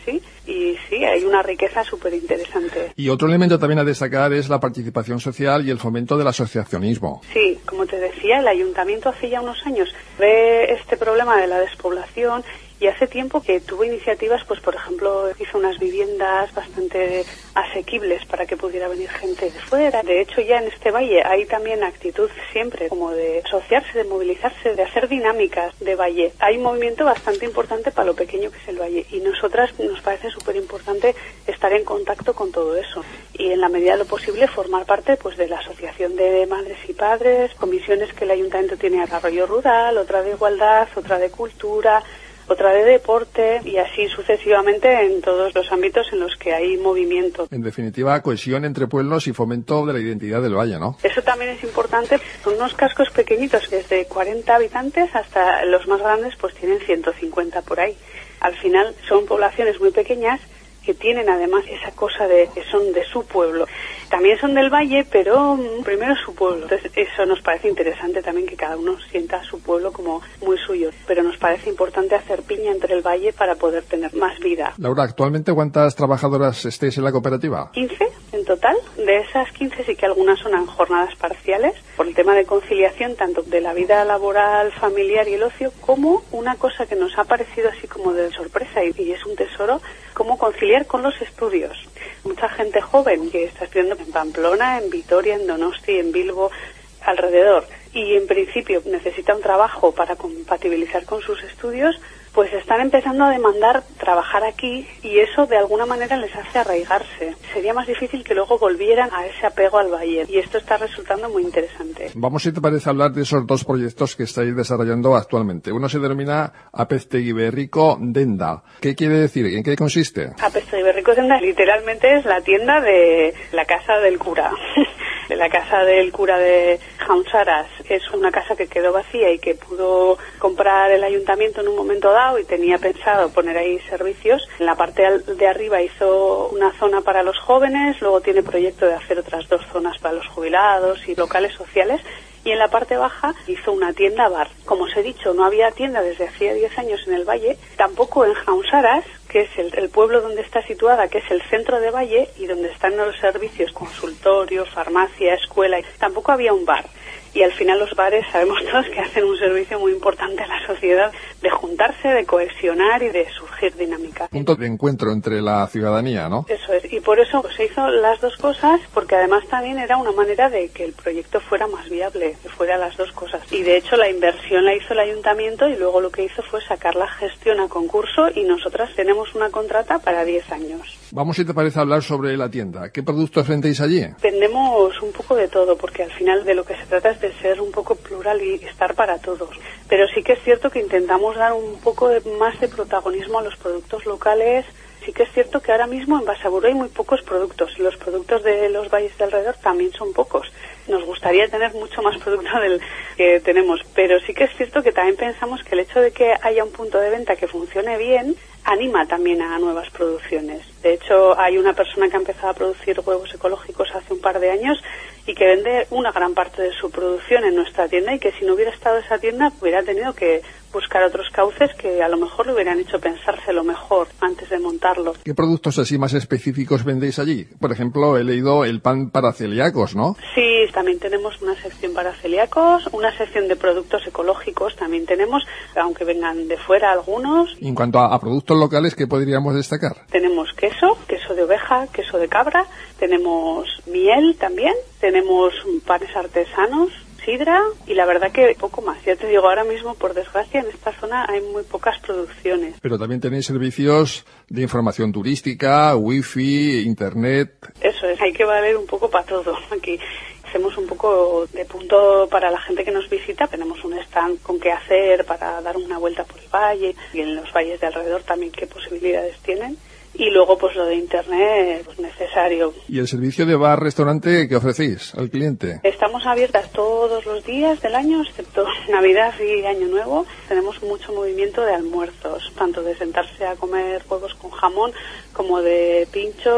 y sí, hay una riqueza súper interesante. Y otro elemento también a destacar es la participación social y el fomento del asociacionismo. Sí, como te decía, el ayuntamiento hace ya unos años ve este problema de la despoblación y hace tiempo que tuvo iniciativas, pues por ejemplo, hizo unas viviendas bastante asequibles para que pudiera venir gente de fuera. De hecho, ya en este valle hay también actitud siempre como de asociarse, de movilizarse, de hacer dinámicas de valle. Hay un movimiento bastante importante para lo pequeño que es el valle y nosotras nos parece súper importante estar en contacto con todo eso y en la medida de lo posible formar parte pues de la asociación de madres y padres, comisiones que el ayuntamiento tiene a desarrollo rural, otra de igualdad, otra de cultura, otra de deporte y así sucesivamente en todos los ámbitos en los que hay movimiento. En definitiva, cohesión entre pueblos y fomento de la identidad del valle, ¿no? Eso también es importante. Son unos cascos pequeñitos, desde cuarenta habitantes hasta los más grandes, pues tienen ciento cincuenta por ahí. Al final son poblaciones muy pequeñas que tienen además esa cosa de que son de su pueblo. También son del valle, pero mm, primero su pueblo. Entonces eso nos parece interesante también, que cada uno sienta su pueblo como muy suyo. Pero nos parece importante hacer piña entre el valle para poder tener más vida. Laura, ¿actualmente cuántas trabajadoras estáis en la cooperativa? quince en total. De esas quince sí que algunas son en jornadas parciales, por el tema de conciliación tanto de la vida laboral, familiar y el ocio, como una cosa que nos ha parecido así como de sorpresa y, y es un tesoro, cómo conciliar con los estudios. Mucha gente joven que está estudiando en Pamplona, en Vitoria, en Donosti, en Bilbo, alrededor, y en principio necesita un trabajo para compatibilizar con sus estudios, pues están empezando a demandar trabajar aquí y eso de alguna manera les hace arraigarse. Sería más difícil que luego volvieran a ese apego al valle y esto está resultando muy interesante. Vamos, si te parece, hablar de esos dos proyectos que estáis desarrollando actualmente. Uno se denomina Apeztegi Berriko Denda. ¿Qué quiere decir? ¿En qué consiste? Apeztegi Berriko Denda literalmente es la tienda de la casa del cura. De la casa del cura de Jaunsaras. Es una casa que quedó vacía y que pudo comprar el ayuntamiento en un momento dado y tenía pensado poner ahí servicios. En la parte de arriba hizo una zona para los jóvenes, luego tiene proyecto de hacer otras dos zonas para los jubilados y locales sociales. Y en la parte baja hizo una tienda bar. Como os he dicho, no había tienda desde hacía diez años en el valle, tampoco en Jaunsaras, que es el, el pueblo donde está situada, que es el centro de valle y donde están los servicios, consultorio, farmacia, escuela, tampoco había un bar. Y al final los bares sabemos todos que hacen un servicio muy importante a la sociedad de juntarse, de cohesionar y de surgir dinámica. Punto de encuentro entre la ciudadanía, ¿no? Eso es, y por eso se hizo las dos cosas, porque además también era una manera de que el proyecto fuera más viable, que fuera las dos cosas. Y de hecho la inversión la hizo el ayuntamiento y luego lo que hizo fue sacar la gestión a concurso y nosotras tenemos una contrata para diez años. Vamos, si te parece, a hablar sobre la tienda. ¿Qué productos vendéis allí? Vendemos un poco de todo, porque al final de lo que se trata es de ser un poco plural y estar para todos. Pero sí que es cierto que intentamos dar un poco de, más de protagonismo a los productos locales. Sí que es cierto que ahora mismo en Basaburú hay muy pocos productos. Los productos de los valles de alrededor también son pocos. Nos gustaría tener mucho más producto del que tenemos, pero sí que es cierto que también pensamos que el hecho de que haya un punto de venta que funcione bien anima también a nuevas producciones. De hecho, hay una persona que ha empezado a producir huevos ecológicos hace un par de años y que vende una gran parte de su producción en nuestra tienda y que si no hubiera estado esa tienda hubiera tenido que buscar otros cauces que a lo mejor le hubieran hecho pensárselo mejor antes de montarlo. ¿Qué productos así más específicos vendéis allí? Por ejemplo, he leído el pan para celíacos, ¿no? Sí, también tenemos una sección para celíacos, una sección de productos ecológicos también tenemos, aunque vengan de fuera algunos. Y en cuanto a, a productos locales, ¿qué podríamos destacar? Tenemos queso, queso de oveja, queso de cabra, tenemos miel también, tenemos panes artesanos, sidra y la verdad que poco más. Ya te digo, ahora mismo, por desgracia, en esta zona hay muy pocas producciones. Pero también tenéis servicios de información turística, wifi, internet. Eso es, hay que valer un poco para todo aquí. Hacemos un poco de punto para la gente que nos visita. Tenemos un stand con qué hacer para dar una vuelta por el valle y en los valles de alrededor también qué posibilidades tienen. Y luego, pues lo de internet, pues necesario. ¿Y el servicio de bar-restaurante que ofrecéis al cliente? Estamos abiertas todos los días del año, excepto Navidad y Año Nuevo. Tenemos mucho movimiento de almuerzos, tanto de sentarse a comer huevos con jamón como de pinchos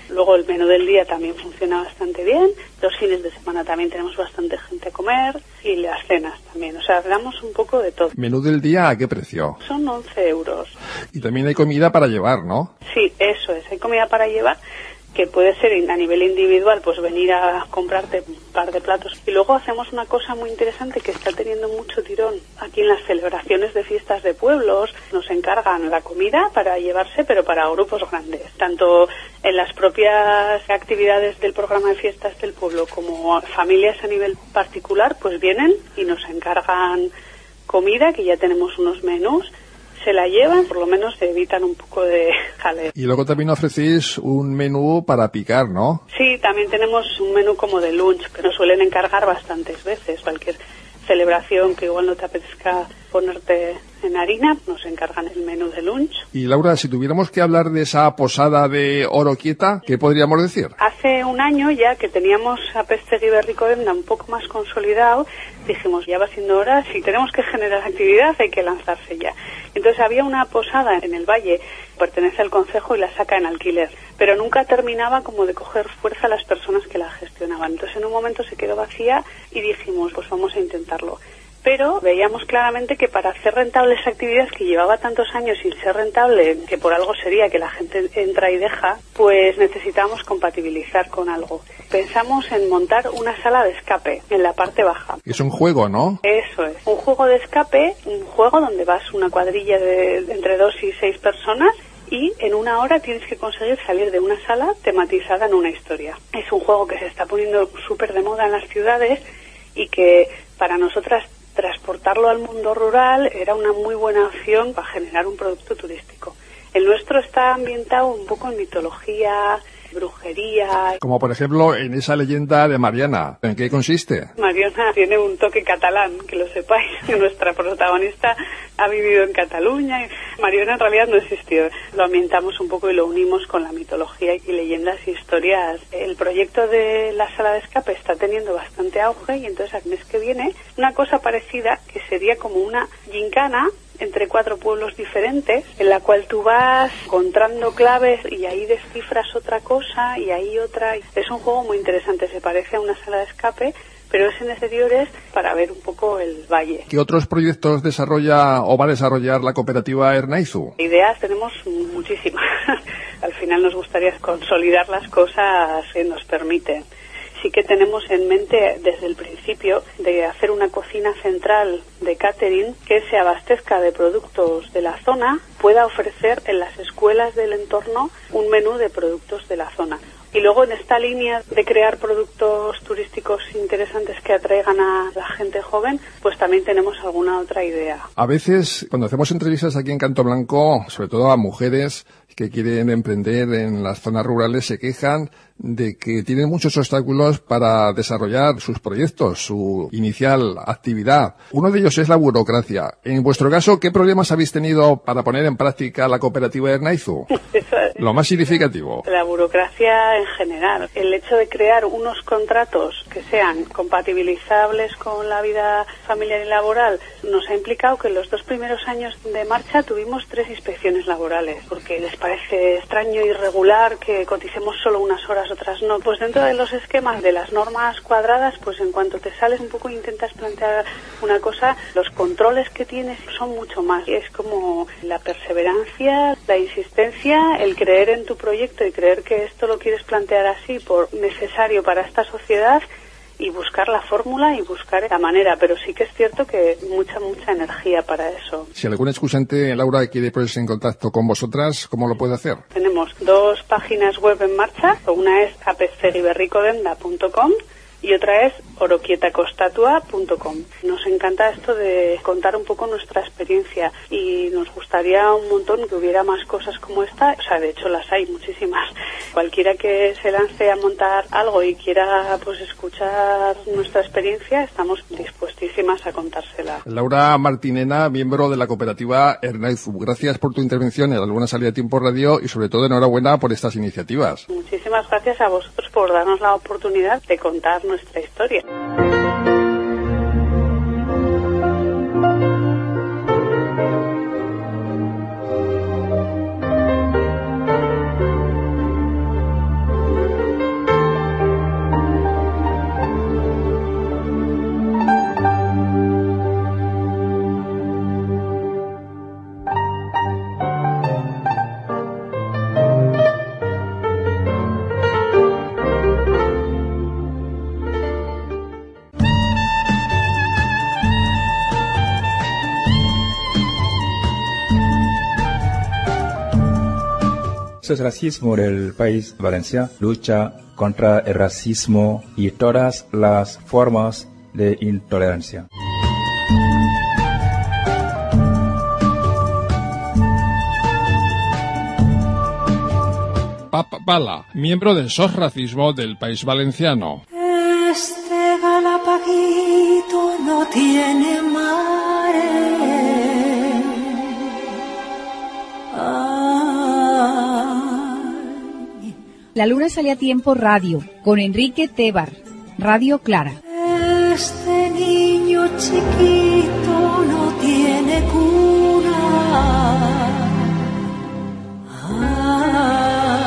Luego el menú del día también funciona bastante bien. Los fines de semana también tenemos bastante gente a comer y las cenas también. O sea, damos un poco de todo. ¿Menú del día a qué precio? Son once euros. Y también hay comida para llevar, ¿no? Sí, eso es. Hay comida para llevar, que puede ser a nivel individual, pues venir a comprarte un par de platos. Y luego hacemos una cosa muy interesante que está teniendo mucho tirón. Aquí en las celebraciones de fiestas de pueblos nos encargan la comida para llevarse, pero para grupos grandes. Tanto en las propias actividades del programa de fiestas del pueblo como familias a nivel particular, pues vienen y nos encargan comida, que ya tenemos unos menús. Se la llevan, por lo menos se evitan un poco de jaleo. Y luego también ofrecéis un menú para picar, ¿no? Sí, también tenemos un menú como de lunch, que nos suelen encargar bastantes veces. Cualquier celebración que igual no te apetezca ponerte en harina, nos encargan el menú de lunch. Y Laura, si tuviéramos que hablar de esa posada de Oroquieta, ¿qué podríamos decir? Hace un año ya que teníamos a Apeztegui Berriko-Denda un poco más consolidado, dijimos, ya va siendo hora, si tenemos que generar actividad hay que lanzarse ya. Entonces había una posada en el valle, pertenece al concejo y la saca en alquiler, pero nunca terminaba como de coger fuerza a las personas que la gestionaban. Entonces en un momento se quedó vacía y dijimos, pues vamos a intentarlo. Pero veíamos claramente que para hacer rentable esa actividad que llevaba tantos años sin ser rentable, que por algo sería que la gente entra y deja, pues necesitábamos compatibilizar con algo. Pensamos en montar una sala de escape en la parte baja. Es un juego, ¿no? Eso es, un juego de escape, un juego donde vas una cuadrilla de, de entre dos y seis personas y en una hora tienes que conseguir salir de una sala tematizada en una historia. Es un juego que se está poniendo súper de moda en las ciudades y que para nosotras transportarlo al mundo rural era una muy buena opción para generar un producto turístico. El nuestro está ambientado un poco en mitología, brujería. Como por ejemplo en esa leyenda de Mariana. ¿En qué consiste? Mariana tiene un toque catalán, que lo sepáis. Nuestra protagonista ha vivido en Cataluña. Mariana en realidad no existió. Lo ambientamos un poco y lo unimos con la mitología y leyendas y historias. El proyecto de la sala de escape está teniendo bastante auge y entonces al mes que viene una cosa parecida que sería como una gincana entre cuatro pueblos diferentes, en la cual tú vas encontrando claves y ahí descifras otra cosa y ahí otra. Es un juego muy interesante, se parece a una sala de escape, pero es en exteriores para ver un poco el valle. ¿Qué otros proyectos desarrolla o va a desarrollar la cooperativa Ernaizu? Ideas tenemos muchísimas. Al final nos gustaría consolidar las cosas que nos permiten. Sí que tenemos en mente desde el principio de hacer una cocina central de catering que se abastezca de productos de la zona, pueda ofrecer en las escuelas del entorno un menú de productos de la zona. Y luego en esta línea de crear productos turísticos interesantes que atraigan a la gente joven, pues también tenemos alguna otra idea. A veces, cuando hacemos entrevistas aquí en Canto Blanco, sobre todo a mujeres que quieren emprender en las zonas rurales, se quejan de que tienen muchos obstáculos para desarrollar sus proyectos, su inicial actividad. Uno de ellos es la burocracia. En vuestro caso, ¿qué problemas habéis tenido para poner en práctica la cooperativa Ernaizu? Lo más significativo. La burocracia en general. El hecho de crear unos contratos que sean compatibilizables con la vida familiar y laboral nos ha implicado que en los dos primeros años de marcha tuvimos tres inspecciones laborales, porque les parece extraño y irregular que coticemos solo unas horas, otras no. Pues dentro de los esquemas de las normas cuadradas, pues en cuanto te sales un poco e intentas plantear una cosa, los controles que tienes son mucho más. Es como la perseverancia, la insistencia, el creer en tu proyecto y creer que esto lo quieres plantear así por necesario para esta sociedad y buscar la fórmula y buscar la manera, pero sí que es cierto que mucha, mucha energía para eso. Si algún excusante, Laura, quiere ponerse en contacto con vosotras, ¿cómo lo puede hacer? Tenemos dos páginas web en marcha, una es apeztegui berriko-denda punto com y otra es oroquietacostatua punto com. Nos encanta esto de contar un poco nuestra experiencia y nos gustaría un montón que hubiera más cosas como esta. O sea, de hecho las hay muchísimas. Cualquiera que se lance a montar algo y quiera pues escuchar nuestra experiencia, estamos dispuestísimas a contársela. Laura Martinena, miembro de la cooperativa Ernaizu, gracias por tu intervención en Alguna Salida de Tiempo Radio y sobre todo enhorabuena por estas iniciativas. Muchísimas gracias a vosotros por darnos la oportunidad de contar nuestra historia. El racismo del país Valencia lucha contra el racismo y todas las formas de intolerancia. Papa Bala, miembro del S O S Racismo del País Valenciano. Este Galapaguito no tiene mares. Ay. La luna sale a tiempo radio, con Enrique Tebar, Radio Clara. Este niño chiquito no tiene cura. Ay.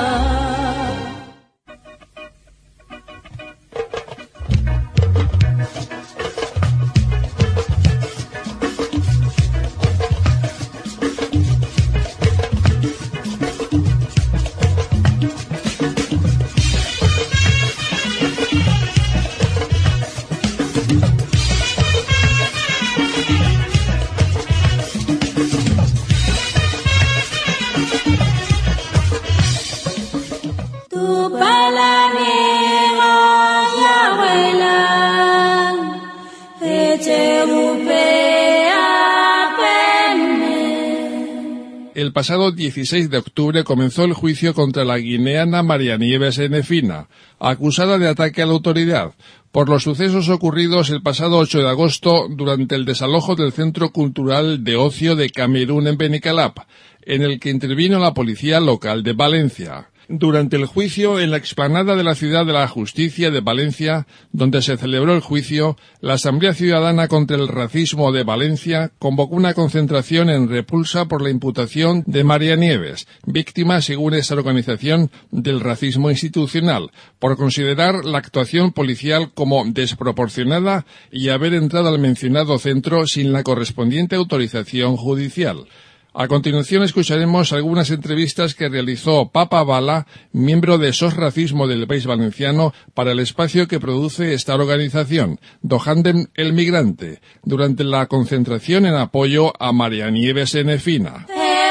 El pasado dieciséis de octubre comenzó el juicio contra la guineana María Nieves Enefina, acusada de ataque a la autoridad, por los sucesos ocurridos el pasado ocho de agosto durante el desalojo del Centro Cultural de Ocio de Camerún en Benicalap, en el que intervino la policía local de Valencia. Durante el juicio, en la explanada de la Ciudad de la Justicia de Valencia, donde se celebró el juicio, la Asamblea Ciudadana contra el Racismo de Valencia convocó una concentración en repulsa por la imputación de María Nieves, víctima, según esta organización, del racismo institucional, por considerar la actuación policial como desproporcionada y haber entrado al mencionado centro sin la correspondiente autorización judicial. A continuación escucharemos algunas entrevistas que realizó Papa Bala, miembro de S O S Racismo del País Valenciano, para el espacio que produce esta organización, Dohandem el Migrante, durante la concentración en apoyo a María Nieves Enefina.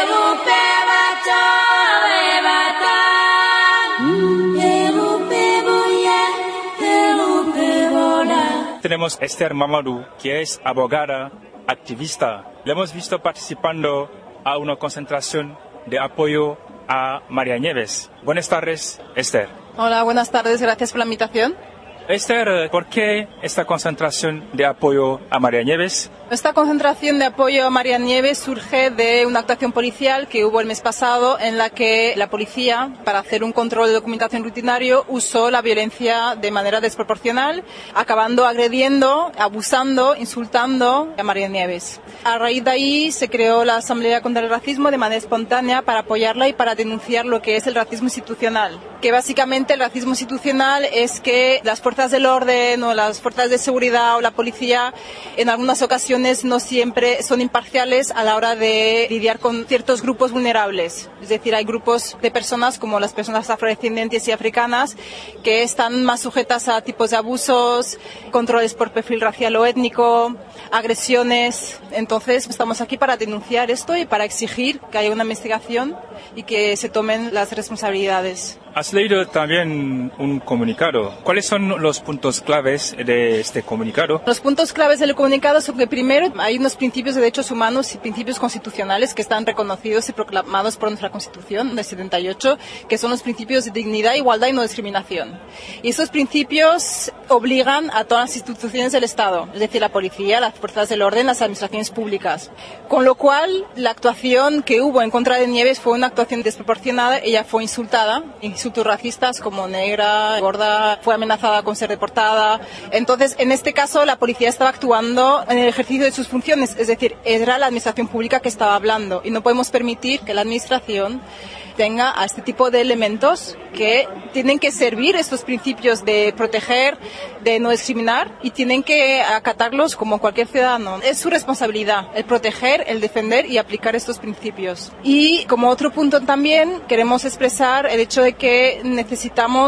Tenemos a Esther Mamadou, que es abogada, activista. Le hemos visto participando a una concentración de apoyo a María Nieves. Buenas tardes, Esther. Hola, buenas tardes, gracias por la invitación. Esther, ¿por qué esta concentración de apoyo a María Nieves? Esta concentración de apoyo a María Nieves surge de una actuación policial que hubo el mes pasado en la que la policía, para hacer un control de documentación rutinario, usó la violencia de manera desproporcional, acabando agrediendo, abusando, insultando a María Nieves. A raíz de ahí se creó la Asamblea contra el Racismo de manera espontánea para apoyarla y para denunciar lo que es el racismo institucional. Que básicamente el racismo institucional es que las fuerzas del orden o las fuerzas de seguridad o la policía en algunas ocasiones no siempre son imparciales a la hora de lidiar con ciertos grupos vulnerables. Es decir, hay grupos de personas como las personas afrodescendientes y africanas que están más sujetas a tipos de abusos, controles por perfil racial o étnico, agresiones. Entonces estamos aquí para denunciar esto y para exigir que haya una investigación y que se tomen las responsabilidades. Has leído también un comunicado. ¿Cuáles son los puntos claves de este comunicado? Los puntos claves del comunicado son que primero hay unos principios de derechos humanos y principios constitucionales que están reconocidos y proclamados por nuestra Constitución de setenta y ocho, que son los principios de dignidad, igualdad y no discriminación. Y esos principios obligan a todas las instituciones del Estado, es decir, la policía, las fuerzas del orden, las administraciones públicas. Con lo cual, la actuación que hubo en contra de Nieves fue una actuación desproporcionada. Ella fue insultada, insultos racistas como negra, gorda, fue amenazada con ser deportada. Entonces, en este caso, la policía estaba actuando en el ejercicio de sus funciones, es decir, era la administración pública que estaba hablando y no podemos permitir que la administración tenga a este tipo de elementos que tienen que servir estos principios de proteger, de no discriminar y tienen que acatarlos como cualquier ciudadano. Es su responsabilidad el proteger, el defender y aplicar estos principios. Y como otro punto también queremos expresar el hecho de que necesitamos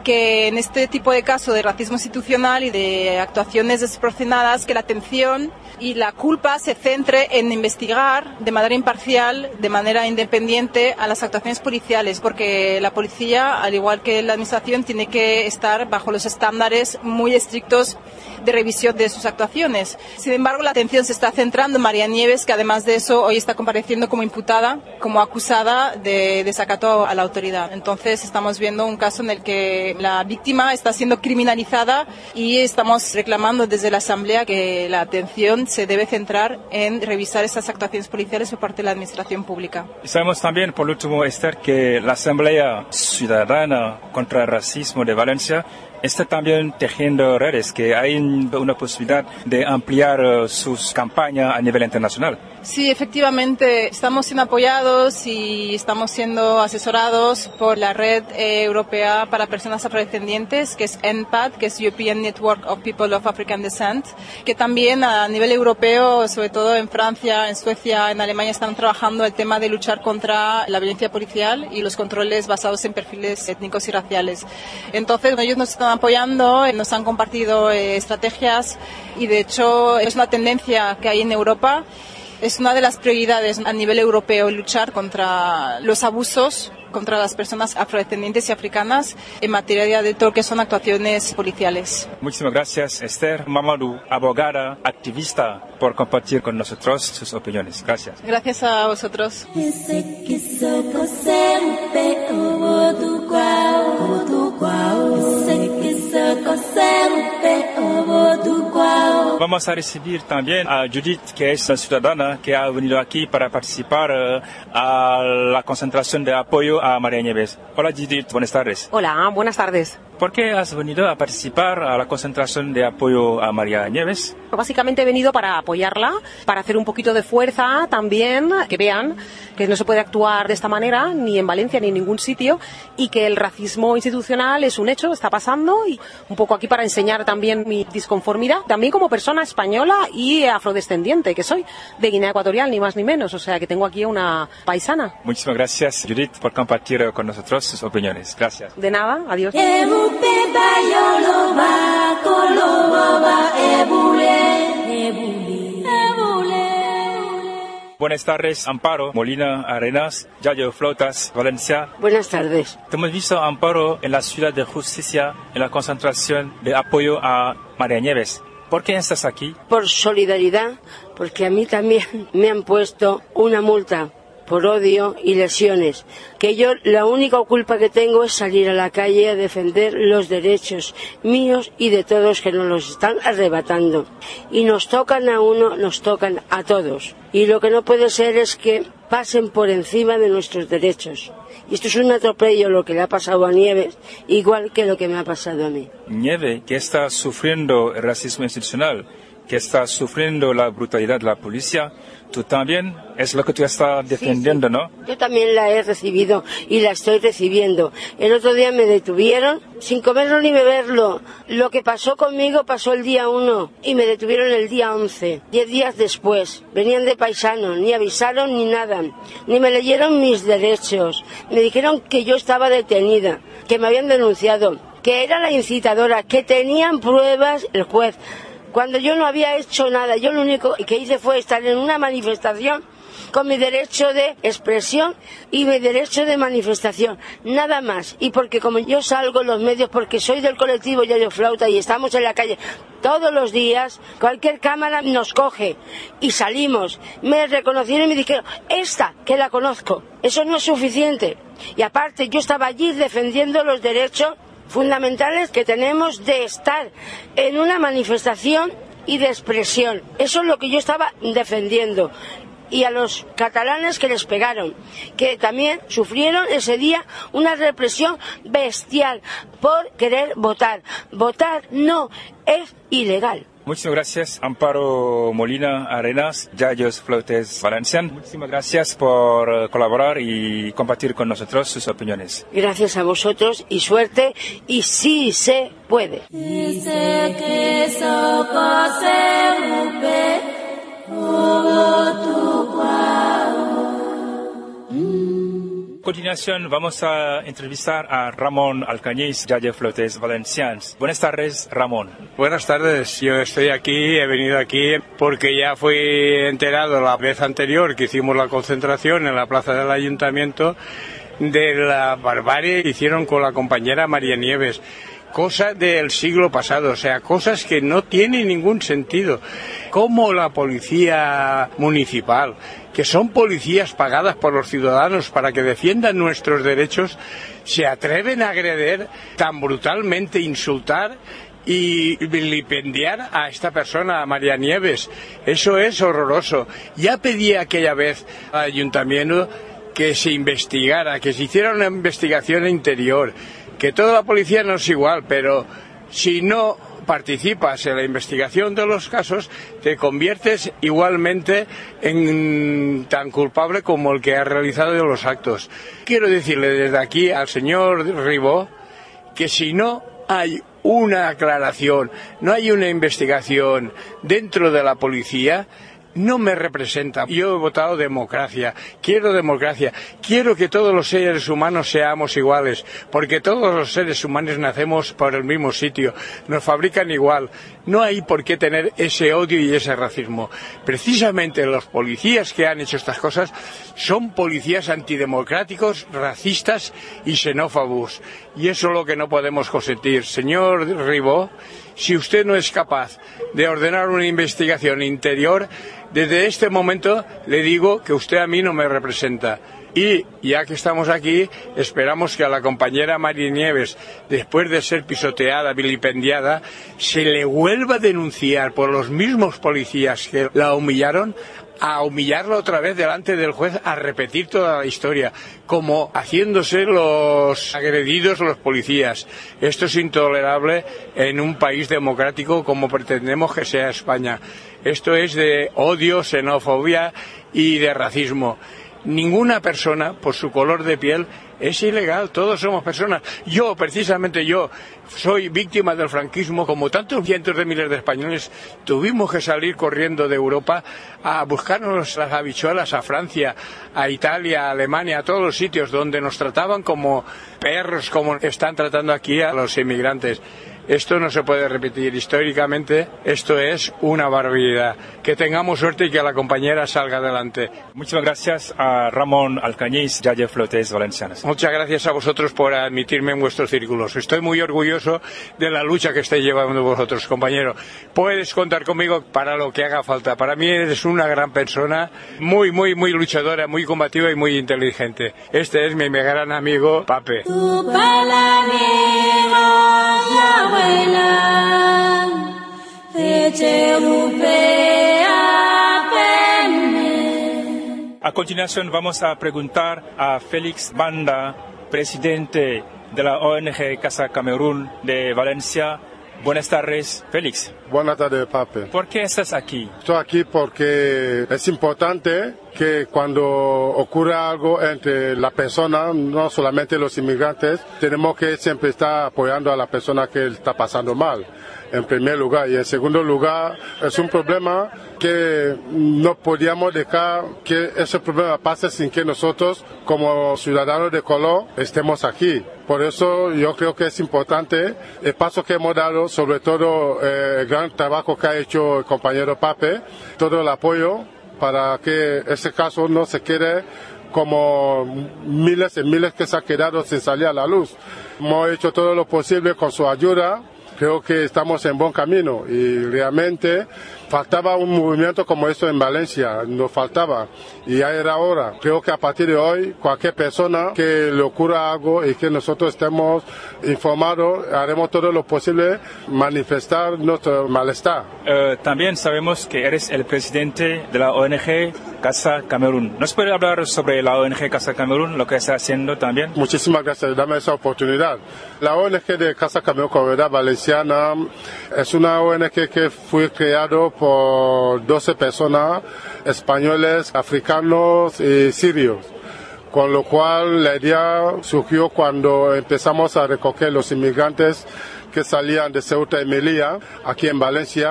que en este tipo de casos de racismo institucional y de actuaciones desproporcionadas, que la atención y la culpa se centre en investigar de manera imparcial, de manera independiente a las actuaciones policiales, porque la policía, al igual que la administración, tiene que estar bajo los estándares muy estrictos de revisión de sus actuaciones. Sin embargo, la atención se está centrando en María Nieves, que además de eso hoy está compareciendo como imputada, como acusada de desacato a la autoridad. Entonces estamos viendo un caso en el que la víctima está siendo criminalizada y estamos reclamando desde la Asamblea que la atención se debe centrar en revisar esas actuaciones policiales por parte de la administración pública. Y sabemos también, por último, Esther, que la Asamblea Ciudadana contra el Racismo de Valencia está también tejiendo redes, que hay una posibilidad de ampliar uh, sus campañas a nivel internacional. Sí, efectivamente, estamos siendo apoyados y estamos siendo asesorados por la Red eh, Europea para Personas Afrodescendientes, que es E N P A D, que es European Network of People of African Descent, que también a nivel europeo, sobre todo en Francia, en Suecia, en Alemania, están trabajando el tema de luchar contra la violencia policial y los controles basados en perfiles étnicos y raciales. Entonces, ellos nos están apoyando, nos han compartido eh, estrategias y, de hecho, es una tendencia que hay en Europa. Es una de las prioridades a nivel europeo luchar contra los abusos contra las personas afrodescendientes y africanas en materia de todo lo que son actuaciones policiales. Muchísimas gracias, Esther Mamadou, abogada, activista, por compartir con nosotros sus opiniones. Gracias. Gracias a vosotros. Vamos a recibir también a Judith, que es una ciudadana que ha venido aquí para participar uh, a la concentración de apoyo a María Nieves. Hola Judith, buenas tardes. Hola, buenas tardes. ¿Por qué has venido a participar a la concentración de apoyo a María Nieves? Básicamente he venido para apoyarla, para hacer un poquito de fuerza también, que vean que no se puede actuar de esta manera ni en Valencia ni en ningún sitio y que el racismo institucional es un hecho, está pasando, y un poco aquí para enseñar también mi disconformidad, también como persona española y afrodescendiente, que soy de Guinea Ecuatorial, ni más ni menos, o sea que tengo aquí una paisana. Muchísimas gracias, Judith, por compartir con nosotros sus opiniones. Gracias. De nada, adiós. Buenas tardes, Amparo Molina Arenas, Yayo Flotas, Valencia. Buenas tardes. Te hemos visto, Amparo, en la Ciudad de Justicia, en la concentración de apoyo a María Nieves. ¿Por qué estás aquí? Por solidaridad, porque a mí también me han puesto una multa por odio y lesiones, que yo la única culpa que tengo es salir a la calle a defender los derechos míos y de todos, que nos los están arrebatando. Y nos tocan a uno, nos tocan a todos. Y lo que no puede ser es que pasen por encima de nuestros derechos. Y esto es un atropello lo que le ha pasado a Nieves, igual que lo que me ha pasado a mí. Nieve, que está sufriendo el racismo institucional, que está sufriendo la brutalidad de la policía, tú también es lo que tú estás defendiendo, sí, sí. ¿no? Yo también la he recibido y la estoy recibiendo. El otro día me detuvieron sin comerlo ni beberlo. Lo que pasó conmigo pasó el día uno y me detuvieron el día once, diez días después. Venían de paisano, ni avisaron ni nada, ni me leyeron mis derechos. Me dijeron que yo estaba detenida, que me habían denunciado, que era la incitadora, que tenían pruebas el juez, cuando yo no había hecho nada. Yo lo único que hice fue estar en una manifestación con mi derecho de expresión y mi derecho de manifestación, nada más. Y porque como yo salgo en los medios, porque soy del colectivo Yayo Flauta y estamos en la calle todos los días, cualquier cámara nos coge y salimos. Me reconocieron y me dijeron, esta, que la conozco. Eso no es suficiente. Y aparte yo estaba allí defendiendo los derechos fundamentales que tenemos de estar en una manifestación y de expresión. Eso es lo que yo estaba defendiendo. Y a los catalanes que les pegaron, que también sufrieron ese día una represión bestial por querer votar. Votar no es ilegal. Muchas gracias, Amparo Molina Arenas, Yayos Flotes Valencian. Muchísimas gracias por colaborar y compartir con nosotros sus opiniones. Gracias a vosotros y suerte, y sí se puede. A continuación vamos a entrevistar a Ramón Alcañiz, Yaya Flotes Valencians. Buenas tardes, Ramón. Buenas tardes, yo estoy aquí, he venido aquí porque ya fui enterado la vez anterior que hicimos la concentración en la plaza del Ayuntamiento de la barbarie que hicieron con la compañera María Nieves. Cosas del siglo pasado, o sea, cosas que no tienen ningún sentido. Como la policía municipal, que son policías pagadas por los ciudadanos para que defiendan nuestros derechos, se atreven a agredir tan brutalmente, insultar y vilipendiar a esta persona, a María Nieves. Eso es horroroso. Ya pedí aquella vez al ayuntamiento que se investigara, que se hiciera una investigación interior, que toda la policía no es igual, pero si no participas en la investigación de los casos, te conviertes igualmente en tan culpable como el que ha realizado los actos. Quiero decirle desde aquí al señor Ribó que si no hay una aclaración, no hay una investigación dentro de la policía, no me representa. Yo he votado democracia, quiero democracia, quiero que todos los seres humanos seamos iguales, porque todos los seres humanos nacemos por el mismo sitio, nos fabrican igual. No hay por qué tener ese odio y ese racismo. Precisamente los policías que han hecho estas cosas son policías antidemocráticos, racistas y xenófobos. Y eso es lo que no podemos consentir. Señor Ribó, si usted no es capaz de ordenar una investigación interior, desde este momento le digo que usted a mí no me representa. Y ya que estamos aquí, esperamos que a la compañera María Nieves, después de ser pisoteada, vilipendiada, se le vuelva a denunciar por los mismos policías que la humillaron, a humillarla otra vez delante del juez, a repetir toda la historia, como haciéndose los agredidos los policías. Esto es intolerable en un país democrático como pretendemos que sea España. Esto es de odio, xenofobia y de racismo. Ninguna persona, por su color de piel, es ilegal. Todos somos personas. Yo, precisamente yo, soy víctima del franquismo. Como tantos cientos de miles de españoles, tuvimos que salir corriendo de Europa a buscarnos las habichuelas a Francia, a Italia, a Alemania, a todos los sitios donde nos trataban como perros, como están tratando aquí a los inmigrantes. Esto no se puede repetir. Históricamente, esto es una barbaridad. Que tengamos suerte y que la compañera salga adelante. Muchas gracias a Ramón Alcañiz, Yaya Flotes Valencianas. Muchas gracias a vosotros por admitirme en vuestros círculos. Estoy muy orgulloso de la lucha que estáis llevando vosotros, compañero. Puedes contar conmigo para lo que haga falta. Para mí eres una gran persona, muy, muy, muy luchadora, muy combativa y muy inteligente. Este es mi gran amigo, Pape. A continuación vamos a preguntar a Félix Banda, presidente de la O N G Casa Camerún de Valencia. Buenas tardes, Félix. Buenas tardes, Pape. ¿Por qué estás aquí? Estoy aquí porque es importante que cuando ocurre algo entre la persona, no solamente los inmigrantes, tenemos que siempre estar apoyando a la persona que está pasando mal, en primer lugar. Y en segundo lugar, es un problema que no podíamos dejar que ese problema pase sin que nosotros, como ciudadanos de color, estemos aquí. Por eso yo creo que es importante el paso que hemos dado, sobre todo eh, el gran trabajo que ha hecho el compañero Pape, todo el apoyo para que ese caso no se quede como miles y miles que se han quedado sin salir a la luz. Hemos hecho todo lo posible con su ayuda. Creo que estamos en buen camino y realmente faltaba un movimiento como esto en Valencia, nos faltaba y ya era hora. Creo que a partir de hoy cualquier persona que le ocurra algo y que nosotros estemos informados, haremos todo lo posible manifestar nuestro malestar. Uh, también sabemos que eres el presidente de la O N G Casa Camerún. ¿Nos puede hablar sobre la O N G Casa Camerún, lo que está haciendo también? Muchísimas gracias, dame esa oportunidad. La O N G de Casa Camerún Comunidad Valenciana es una O N G que fue creado por doce personas, españoles, africanos y sirios. Con lo cual la idea surgió cuando empezamos a recoger los inmigrantes que salían de Ceuta y Melilla, aquí en Valencia,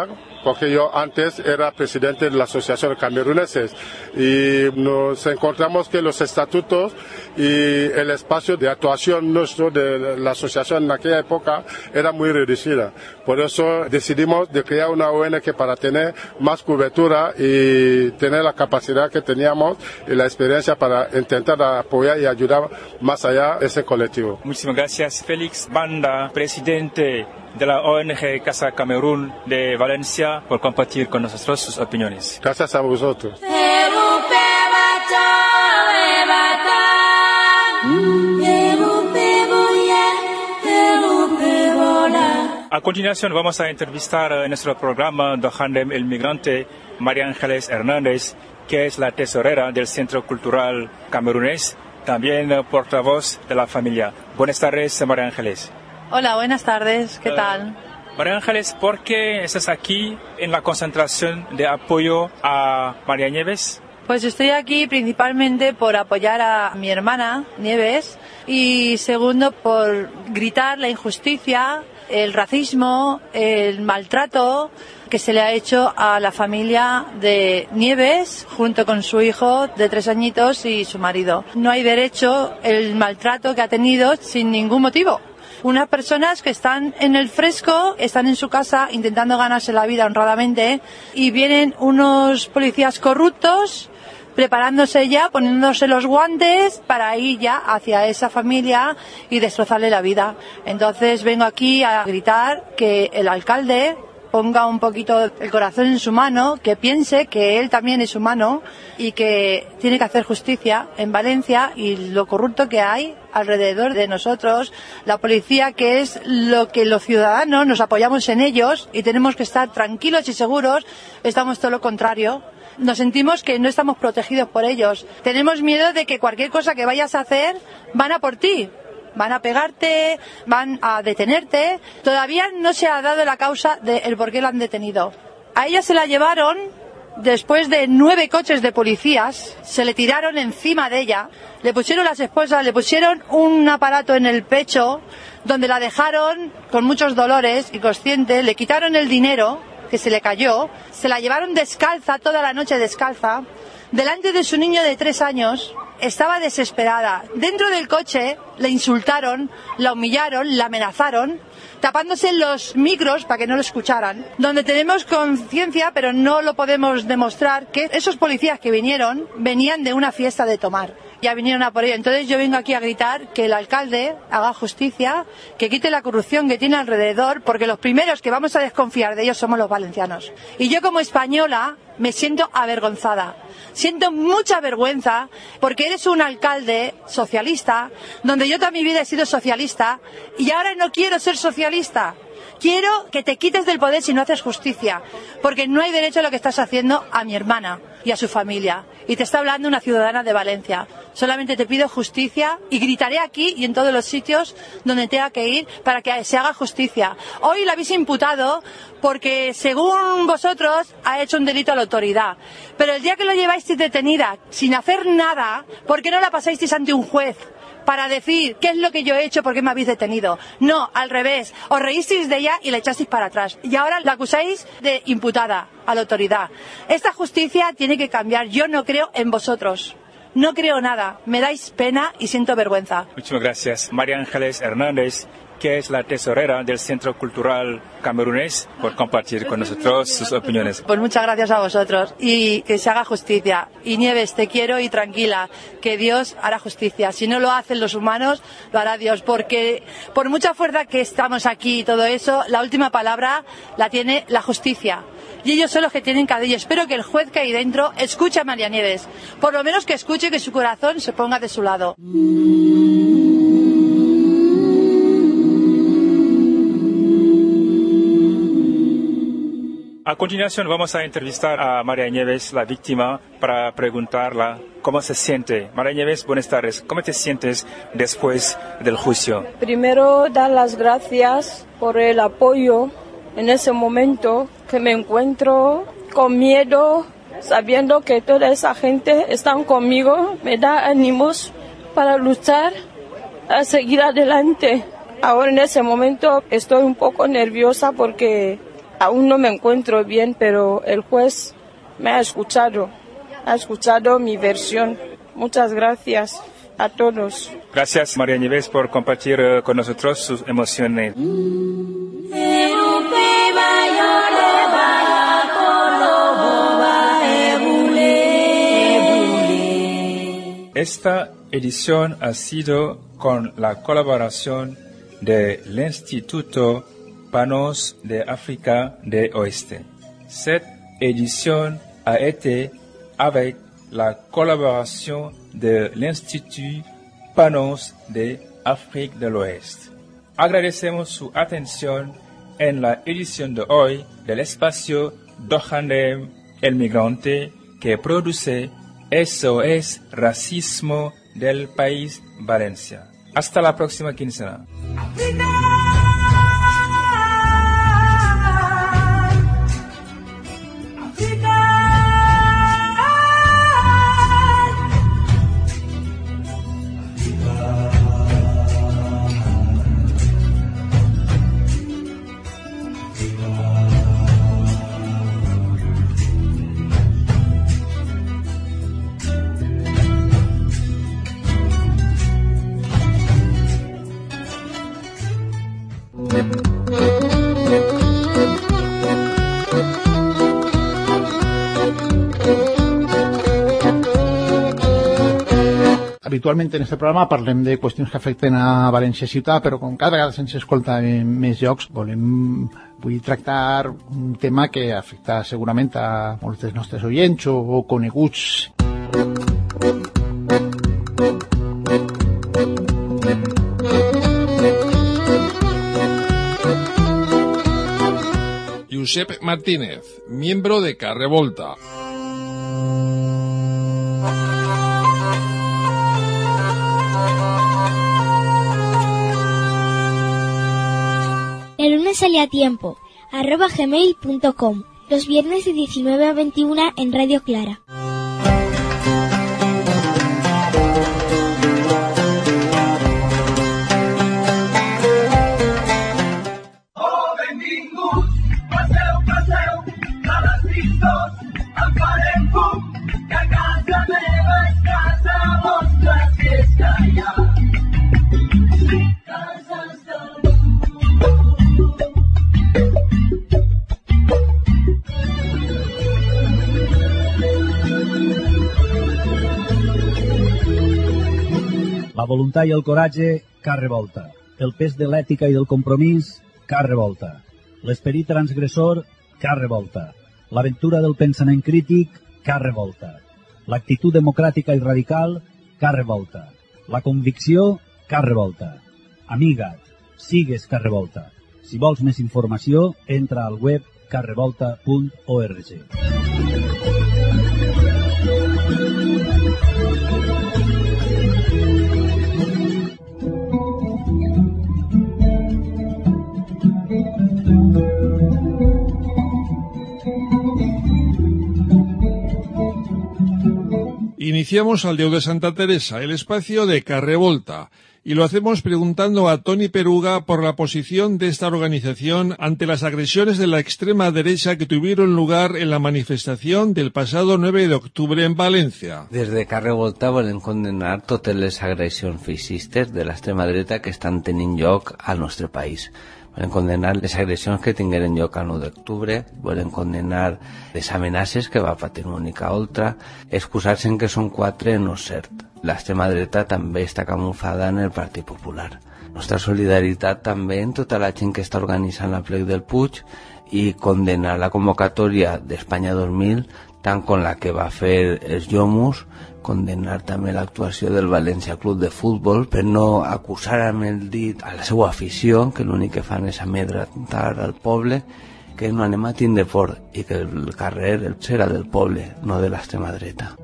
porque yo antes era presidente de la Asociación de Cameruneses y nos encontramos que los estatutos y el espacio de actuación nuestro de la asociación en aquella época era muy reducida. Por eso decidimos de crear una O N G para tener más cobertura y tener la capacidad que teníamos y la experiencia para intentar apoyar y ayudar más allá a ese colectivo. Muchísimas gracias, Félix Banda, presidente de la O N G Casa Camerún de Valencia, por compartir con nosotros sus opiniones. Gracias a vosotros. A continuación vamos a entrevistar en nuestro programa de Handem el Migrante María Ángeles Hernández, que es la tesorera del Centro Cultural Camerunés, también portavoz de la familia. Buenas tardes, María Ángeles. Hola, buenas tardes, ¿qué uh, tal? María Ángeles, ¿por qué estás aquí en la concentración de apoyo a María Nieves? Pues estoy aquí principalmente por apoyar a mi hermana Nieves y segundo por gritar la injusticia, el racismo, el maltrato que se le ha hecho a la familia de Nieves junto con su hijo de tres añitos y su marido. No hay derecho el maltrato que ha tenido sin ningún motivo. Unas personas que están en el fresco, están en su casa intentando ganarse la vida honradamente y vienen unos policías corruptos preparándose ya, poniéndose los guantes para ir ya hacia esa familia y destrozarle la vida. Entonces vengo aquí a gritar que el alcalde ponga un poquito el corazón en su mano, que piense que él también es humano y que tiene que hacer justicia en Valencia y lo corrupto que hay alrededor de nosotros, la policía, que es lo que los ciudadanos nos apoyamos en ellos y tenemos que estar tranquilos y seguros, estamos todo lo contrario. Nos sentimos que no estamos protegidos por ellos. Tenemos miedo de que cualquier cosa que vayas a hacer van a por ti. Van a pegarte, van a detenerte. Todavía no se ha dado la causa del por qué la han detenido. A ella se la llevaron después de nueve coches de policías, se le tiraron encima de ella, le pusieron las esposas, le pusieron un aparato en el pecho donde la dejaron con muchos dolores, inconsciente, le quitaron el dinero que se le cayó, se la llevaron descalza, toda la noche descalza, delante de su niño de tres años. Estaba desesperada. Dentro del coche le insultaron, la humillaron, la amenazaron, tapándose los micros para que no lo escucharan. Donde tenemos conciencia, pero no lo podemos demostrar, que esos policías que vinieron, venían de una fiesta de tomar. Ya vinieron a por ello. Entonces yo vengo aquí a gritar que el alcalde haga justicia, que quite la corrupción que tiene alrededor, porque los primeros que vamos a desconfiar de ellos somos los valencianos. Y yo como española me siento avergonzada. Siento mucha vergüenza porque eres un alcalde socialista, donde yo toda mi vida he sido socialista y ahora no quiero ser socialista. Quiero que te quites del poder si no haces justicia, porque no hay derecho a lo que estás haciendo a mi hermana y a su familia. Y te está hablando una ciudadana de Valencia. Solamente te pido justicia y gritaré aquí y en todos los sitios donde tenga que ir para que se haga justicia. Hoy la habéis imputado porque, según vosotros, ha hecho un delito a la autoridad. Pero el día que lo lleváis detenida sin hacer nada, ¿por qué no la pasáis ante un juez para decir qué es lo que yo he hecho, por qué me habéis detenido? No, al revés, os reísteis de ella y la echasteis para atrás y ahora la acusáis de imputada a la autoridad. Esta justicia tiene que cambiar. Yo no creo en vosotros, no creo nada, me dais pena y siento vergüenza. Muchas gracias, María Ángeles Hernández, que es la tesorera del Centro Cultural Camerunés, por compartir con nosotros sus opiniones. Pues muchas gracias a vosotros y que se haga justicia. Y Nieves, te quiero y tranquila, que Dios hará justicia. Si no lo hacen los humanos, lo hará Dios, porque por mucha fuerza que estamos aquí y todo eso, la última palabra la tiene la justicia. Y ellos son los que tienen cada día. Espero que el juez que hay dentro escuche a María Nieves. Por lo menos que escuche, que su corazón se ponga de su lado. A continuación vamos a entrevistar a María Nieves, la víctima, para preguntarla cómo se siente. María Nieves, buenas tardes. ¿Cómo te sientes después del juicio? Primero, dar las gracias por el apoyo en ese momento que me encuentro con miedo, sabiendo que toda esa gente está conmigo. Me da ánimos para luchar, a seguir adelante. Ahora en ese momento estoy un poco nerviosa porque Aún no me encuentro bien, pero el juez me ha escuchado, ha escuchado mi versión. Muchas gracias a todos. Gracias, María Nieves, por compartir uh, con nosotros sus emociones. Esta edición ha sido con la colaboración del Instituto Panos de África de Oeste. Cette édition a été avec la collaboration de l'Institut Panos de África del Oeste. Agradecemos su atención en la edición de hoy del espacio Dohandem el Migrante que produce S O S Racismo del País Valencia. Hasta la próxima quincena. Habitualment en este programa parlem de qüestions que afecten a València ciutat, però com cada vegada se'ns escolta en més llocs, volem vull tractar un tema que afecta segurament a molts dels nostres oients o, o coneguts. Josep Martínez, miembro de Carrevolta. El lunes sale a tiempo, arroba gmail punto com, los viernes de diecinueve a veintiuna en Radio Clara. Oh, benvingut, passeu, passeu, a les vistos, en farem fum, que a casa meva és casa vostra, si és que hi ha cases del La voluntat i el coratge, Carrevolta. El pes de l'ètica i del compromís, Carrevolta. L'esperit transgressor, Carrevolta. L'aventura del pensament crític, Carrevolta. L'actitud democràtica i radical, Carrevolta. La convicció, Carrevolta. Amiga't, sigues Carrevolta. Si vols més informació, entra al web carrevolta punt org. Iniciamos al Deu de Santa Teresa, el espacio de Carrevolta, y lo hacemos preguntando a Toni Peruga por la posición de esta organización ante las agresiones de la extrema derecha que tuvieron lugar en la manifestación del pasado nueve de octubre en Valencia. Des de Carrevolta volem condenar totes les agressions feixistes de l'extrema dreta que estan tenint lloc al nostre país. Volem condenar les agressions que tingueren lloc el nou d'octubre, volem condenar les amenaces que va patir Mónica Oltra, excusar-se en que són quatre no és cert. L'extrema dreta també està camuflada en el Partit Popular. Nostra solidaritat també en tota la gent que està organitzant la plec del Puig i condenar la convocatòria d'Espanya dos mil, tant com la que va fer els Llomus, condenar també l'actuació del València Club de Futbol per no acusar amb el dit a la seva afició, que l'únic que fan és amedrentar al poble, que no anem a tindre por i que el carrer serà del poble, no de l'extrema dreta.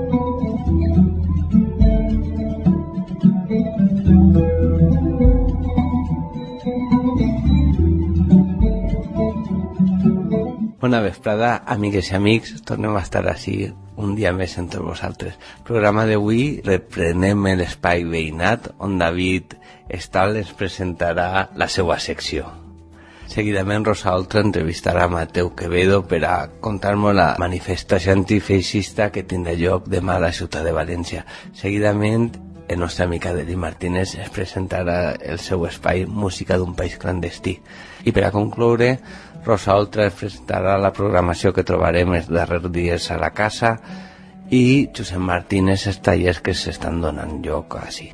Bona vesprada, amigues i amics, tornem a estar així un dia més entre vosaltres. El programa d'avui reprenem l'espai veïnat on David Estal ens presentarà la seva secció. Seguidament Rosa Oltra entrevistarà Mateu Quevedo per a contar-nos la manifestació antifeixista que tindrà lloc demà a la ciutat de València. Seguidament el nostre amic Adeli Martínez es presentarà el seu espai Música d'un país clandestí. I per a concloure, Rosa Oltra es presentarà la programació que trobarem els darrers dies a la casa i Josep Martínez els tallers que s'estan donant lloc així.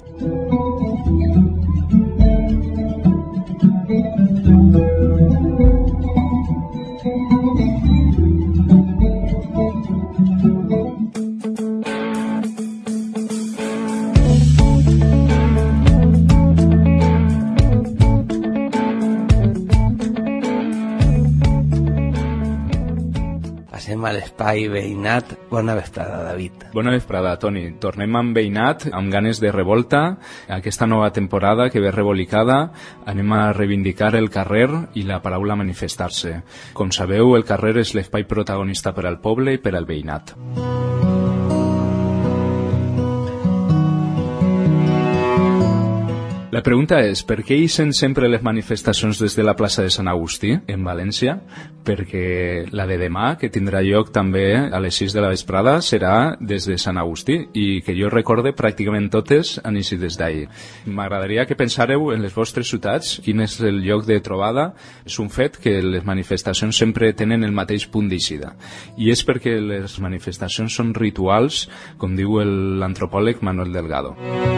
Passem a l'espai veïnat. Bona vesprada, David. Bona vesprada, Toni. Tornem amb veïnat, amb ganes de revolta. Aquesta nova temporada que ve revolicada, anem a reivindicar el carrer i la paraula manifestar-se. Com sabeu, el carrer és l'espai protagonista per al poble i per al veïnat. La pregunta és, per què ixen sempre les manifestacions des de la plaça de Sant Agustí, en València? Perquè la de demà, que tindrà lloc també a les sis de la vesprada, serà des de Sant Agustí, i que jo recorde pràcticament totes han eixit des d'ahir. M'agradaria que pensareu en les vostres ciutats, quin és el lloc de trobada. És un fet que les manifestacions sempre tenen el mateix punt d'eixida. I és perquè les manifestacions són rituals, com diu l'antropòleg Manuel Delgado.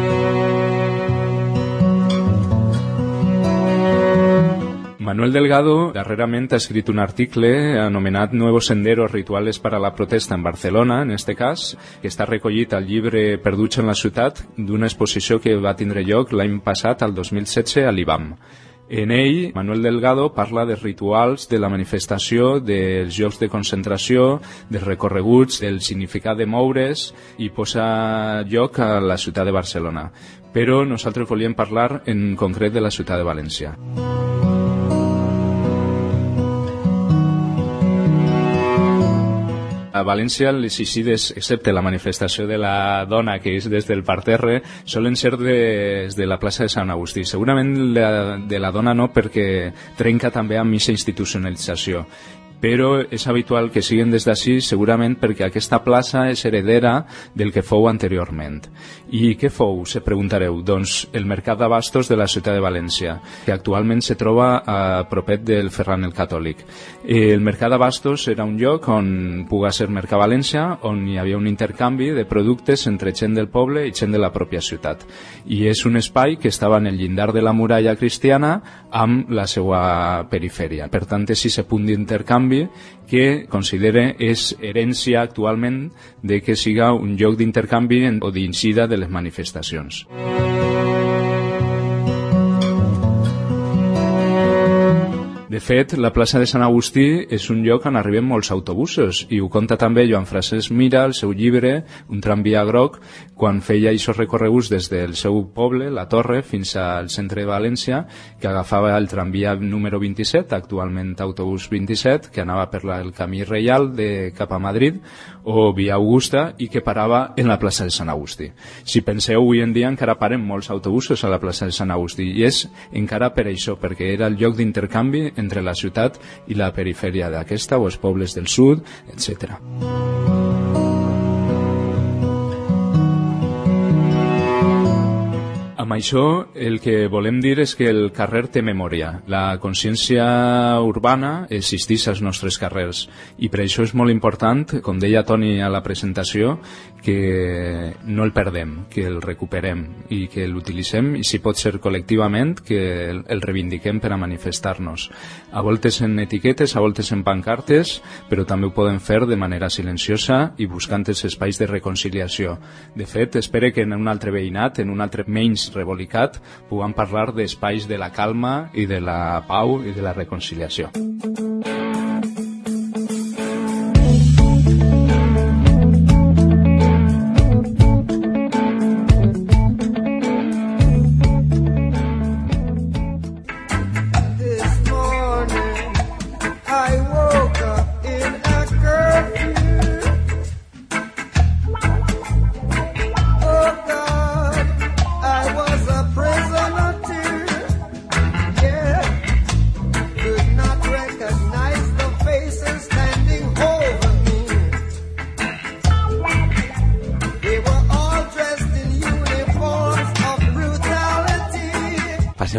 Manuel Delgado darrerament ha escrit un article anomenat Nuevos senderos rituales para la protesta en Barcelona, en este cas, que està recollit al llibre Perduts en la ciutat, d'una exposició que va tindre lloc l'any passat, al dos mil setze, a l'I B A M. En ell, Manuel Delgado parla dels rituals de la manifestació, dels llocs de concentració, dels recorreguts, del significat de moure's, i posa lloc a la ciutat de Barcelona. Però nosaltres volíem parlar en concret de la ciutat de València. A València, les eixides, excepte la manifestació de la dona, que és des del parterre, solen ser des de la plaça de Sant Agustí. Segurament la, de la dona no, perquè trenca també amb aquesta institucionalització. Però és habitual que siguin des d'ací, segurament perquè aquesta plaça és heredera del que fou anteriorment. I què fou, se preguntareu? Doncs el Mercat d'Abastos de la ciutat de València, que actualment se troba a propet del Ferran el Catòlic. El Mercat d'Abastos era un lloc on puga ser Mercat València, on hi havia un intercanvi de productes entre gent del poble i gent de la pròpia ciutat. I és un espai que estava en el llindar de la muralla cristiana amb la seva perifèria. Per tant, és aquest punt d'intercanvi que considere és herència actualment de que siga un lloc d'intercanvi o d'incida de les manifestacions. De fet, la plaça de Sant Agustí és un lloc on arriben molts autobusos, i ho conta també Joan Francesc Mira, el seu llibre, Un tramvia groc, quan feia aquests recorreguts des del seu poble, la Torre, fins al centre de València, que agafava el tramvia número vint-i-set, actualment autobús vint-i-set, que anava per el camí reial de cap a Madrid, o via Augusta, i que parava en la plaça de Sant Agustí. Si penseu, avui en dia encara paren molts autobusos a la plaça de Sant Agustí, i és encara per això, perquè era el lloc d'intercanvi entre la ciutat i la perifèria d'aquesta, o els pobles del sud, etcètera. Amb això, el que volem dir és que el carrer té memòria. La consciència urbana existeix als nostres carrers, i per això és molt important, com deia Toni a la presentació, que no el perdem, que el recuperem i que l'utilitzem, i si pot ser col·lectivament, que el reivindiquem per a manifestar-nos. A voltes en etiquetes, a voltes en pancartes, però també ho podem fer de manera silenciosa i buscant els espais de reconciliació. De fet, espero que en un altre veïnat, en un altre menys revolicat, puguem parlar d'espais de la calma i de la pau i de la reconciliació. Good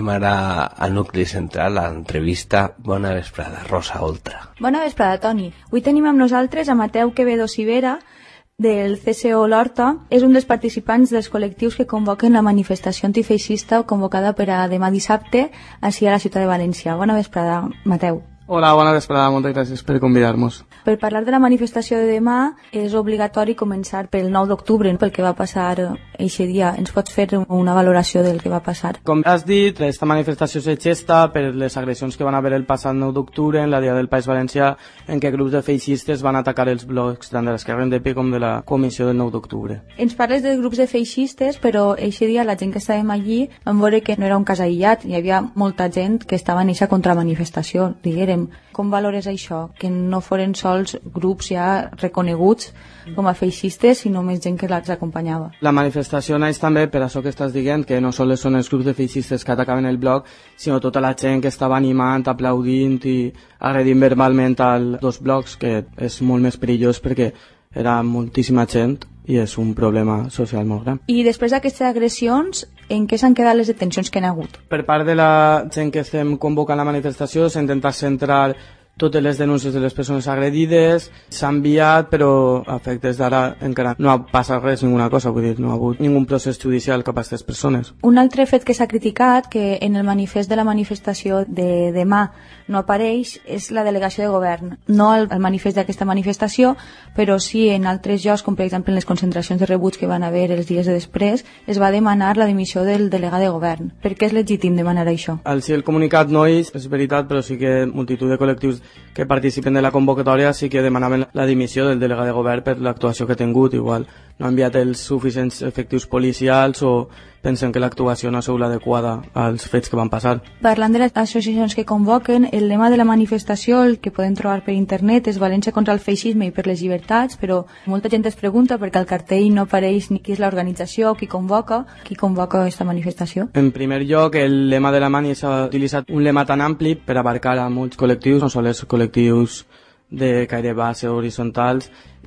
Anem ara al nucli central, a l'entrevista. Bona vesprada, Rosa Oltra. Bona vesprada, Toni. Avui tenim amb nosaltres a Mateu Quevedo Sivera, del C S O l'Horta. És un dels participants dels col·lectius que convoquen la manifestació antifeixista convocada per a demà dissabte així a la ciutat de València. Bona vesprada, Mateu. Hola, bona vesprada, moltes gràcies per convidar-nos. Per parlar de la manifestació de demà és obligatori començar pel nou d'octubre, pel que va passar eixe dia. Ens pots fer una valoració del que va passar? Com has dit, aquesta manifestació se gesta per les agressions que van haver el passat nou d'octubre en la Dia del País Valencià, en què grups de feixistes van atacar els blocs tant de l'esquerra N D P com de la comissió del nou d'octubre. Ens parles de grups de feixistes, però eixe dia la gent que estàvem allí vam veure que no era un cas aïllat, hi havia molta gent que estava en eixa contramanifestació, diguérem. Com valores això? Que no foren sols grups ja reconeguts com a feixistes, sinó més gent que els acompanyava. La manifestació naix també per això que estàs dient, que no sols són els grups de feixistes que atacaven el bloc, sinó tota la gent que estava animant, aplaudint i agredint verbalment als dos blocs, que és molt més perillós perquè era moltíssima gent i és un problema social molt gran. I després d'aquestes agressions, en què s'han quedat les detencions que han hagut? Per part de la gent que estem convocant la manifestació s'ha intentat centrar totes les denúncies de les persones agredides, s'ha enviat, però a efectes d'ara encara no ha passat res, ninguna cosa, vull dir, no ha hagut ningú procés judicial cap a aquestes persones. Un altre fet que s'ha criticat, que en el manifest de la manifestació de demà no apareix, és la delegació de govern. No al manifest d'aquesta manifestació, però sí en altres llocs, com per exemple en les concentracions de rebuig que van haver els dies de després, es va demanar la dimissió del delegat de govern. Per què és legítim demanar això? Al si el comunicat no és, és veritat, però sí que multitud de col·lectius que participen de la convocatòria sí que demanaven la dimissió del delegat de govern per l'actuació que ha tingut. Igual no ha enviat els suficients efectius policials o pensen que l'actuació no ha sigut l'adequada als fets que van passar. Parlant de les associacions que convoquen, el lema de la manifestació, el que podem trobar per internet, és València contra el feixisme i per les llibertats, però molta gent es pregunta perquè al cartell no apareix ni qui és l'organització, qui convoca, qui convoca aquesta manifestació. En primer lloc, el lema de la mani s'ha utilitzat un lema tan ampli per abarcar a molts col·lectius, no sols els col·lectius de caire base horitzontals,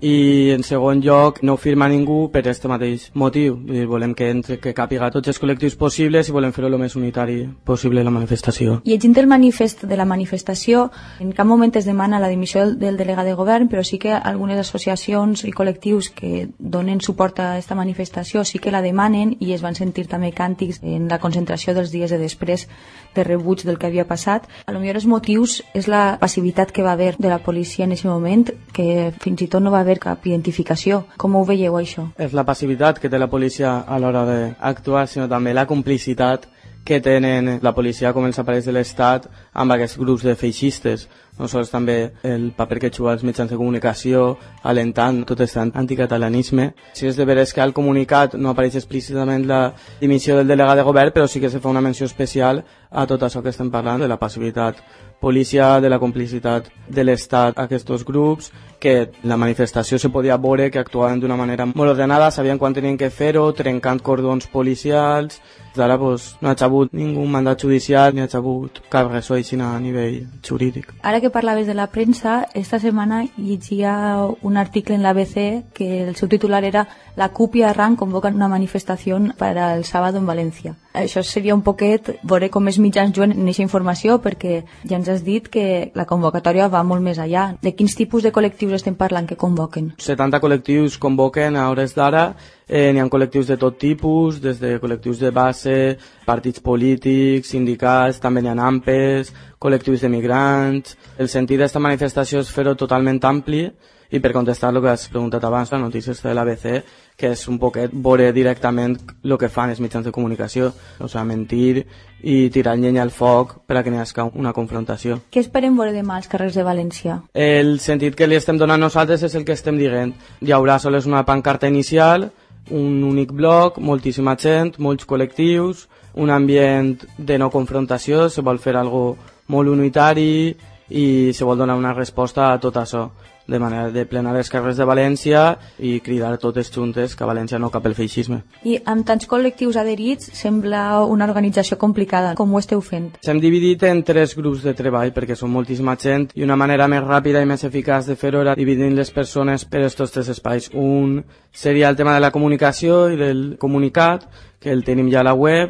i en segon lloc no firma ningú per aquest mateix motiu. Volem que entre que càpiga tots els col·lectius possibles i volem fer-ho el més unitari possible la manifestació. Llegint el manifest de la manifestació, en cap moment es demana la dimissió del, del delegat de govern, però sí que algunes associacions i col·lectius que donen suport a aquesta manifestació sí que la demanen i es van sentir també càntics en la concentració dels dies de després de rebuig del que havia passat. A lo millor els motius és la passivitat que va haver de la policia en aquest moment, que fins i tot no va haver cap identificació. Com ho veieu, això? És la passivitat que té la policia a l'hora d'actuar, sinó també la complicitat que tenen la policia com els aparells de l'Estat amb aquests grups de feixistes. No sols també el paper que juga els mitjans de comunicació, alentant tot aquest anticatalanisme. Si és de veres que al comunicat no apareix explícitament la dimissió del delegat de govern, però sí que se fa una menció especial a tot això que estem parlant, de la passivitat policial, de la complicitat de l'Estat a aquests grups, que la manifestació se podia veure que actuaven d'una manera molt ordenada, sabien quan tenien que fer-ho, trencant cordons policials. D'ara pues, no ha hagut ningú mandat judicial ni ha hagut cap res així a nivell jurídic. Ara que parlaves de la premsa, esta setmana llegia un article en l'A B C que el seu titular era «La CUP i Arran convocan una manifestació per al sábado en València». Això seria un poquet veure com els mitjans juguen en aquesta informació, perquè ja ens has dit que la convocatòria va molt més allà. De quins tipus de col·lectius estem parlant que convoquen? setanta col·lectius convoquen a hores d'ara. Eh, n'hi ha col·lectius de tot tipus, des de col·lectius de base, partits polítics, sindicats, també n'hi ha AMPEs, col·lectius de migrants. El sentit d'aquesta manifestació és fer-ho totalment ampli, i per contestar el que has preguntat abans, la notícia de l'A B C, que és un poquet veure directament el que fan els mitjans de comunicació, o sigui, mentir i tirar llenya al foc per a que n'hi hagi una confrontació. Què esperem veure demà als carrers de València? El sentit que li estem donant nosaltres és el que estem dient. Hi haurà sols una pancarta inicial, un únic bloc, moltíssima gent, molts col·lectius, un ambient de no confrontació, se vol fer algo molt unitari i se vol donar una resposta a tot això, de manera de plenar els carrers de València i cridar totes juntes que a València no cap el feixisme. I amb tants col·lectius adherits sembla una organització complicada. Com ho esteu fent? S'hem dividit en tres grups de treball perquè són moltíssima gent i una manera més ràpida i més eficaç de fer-ho era dividint les persones per aquests tres espais. Un seria el tema de la comunicació i del comunicat, que el tenim ja a la web,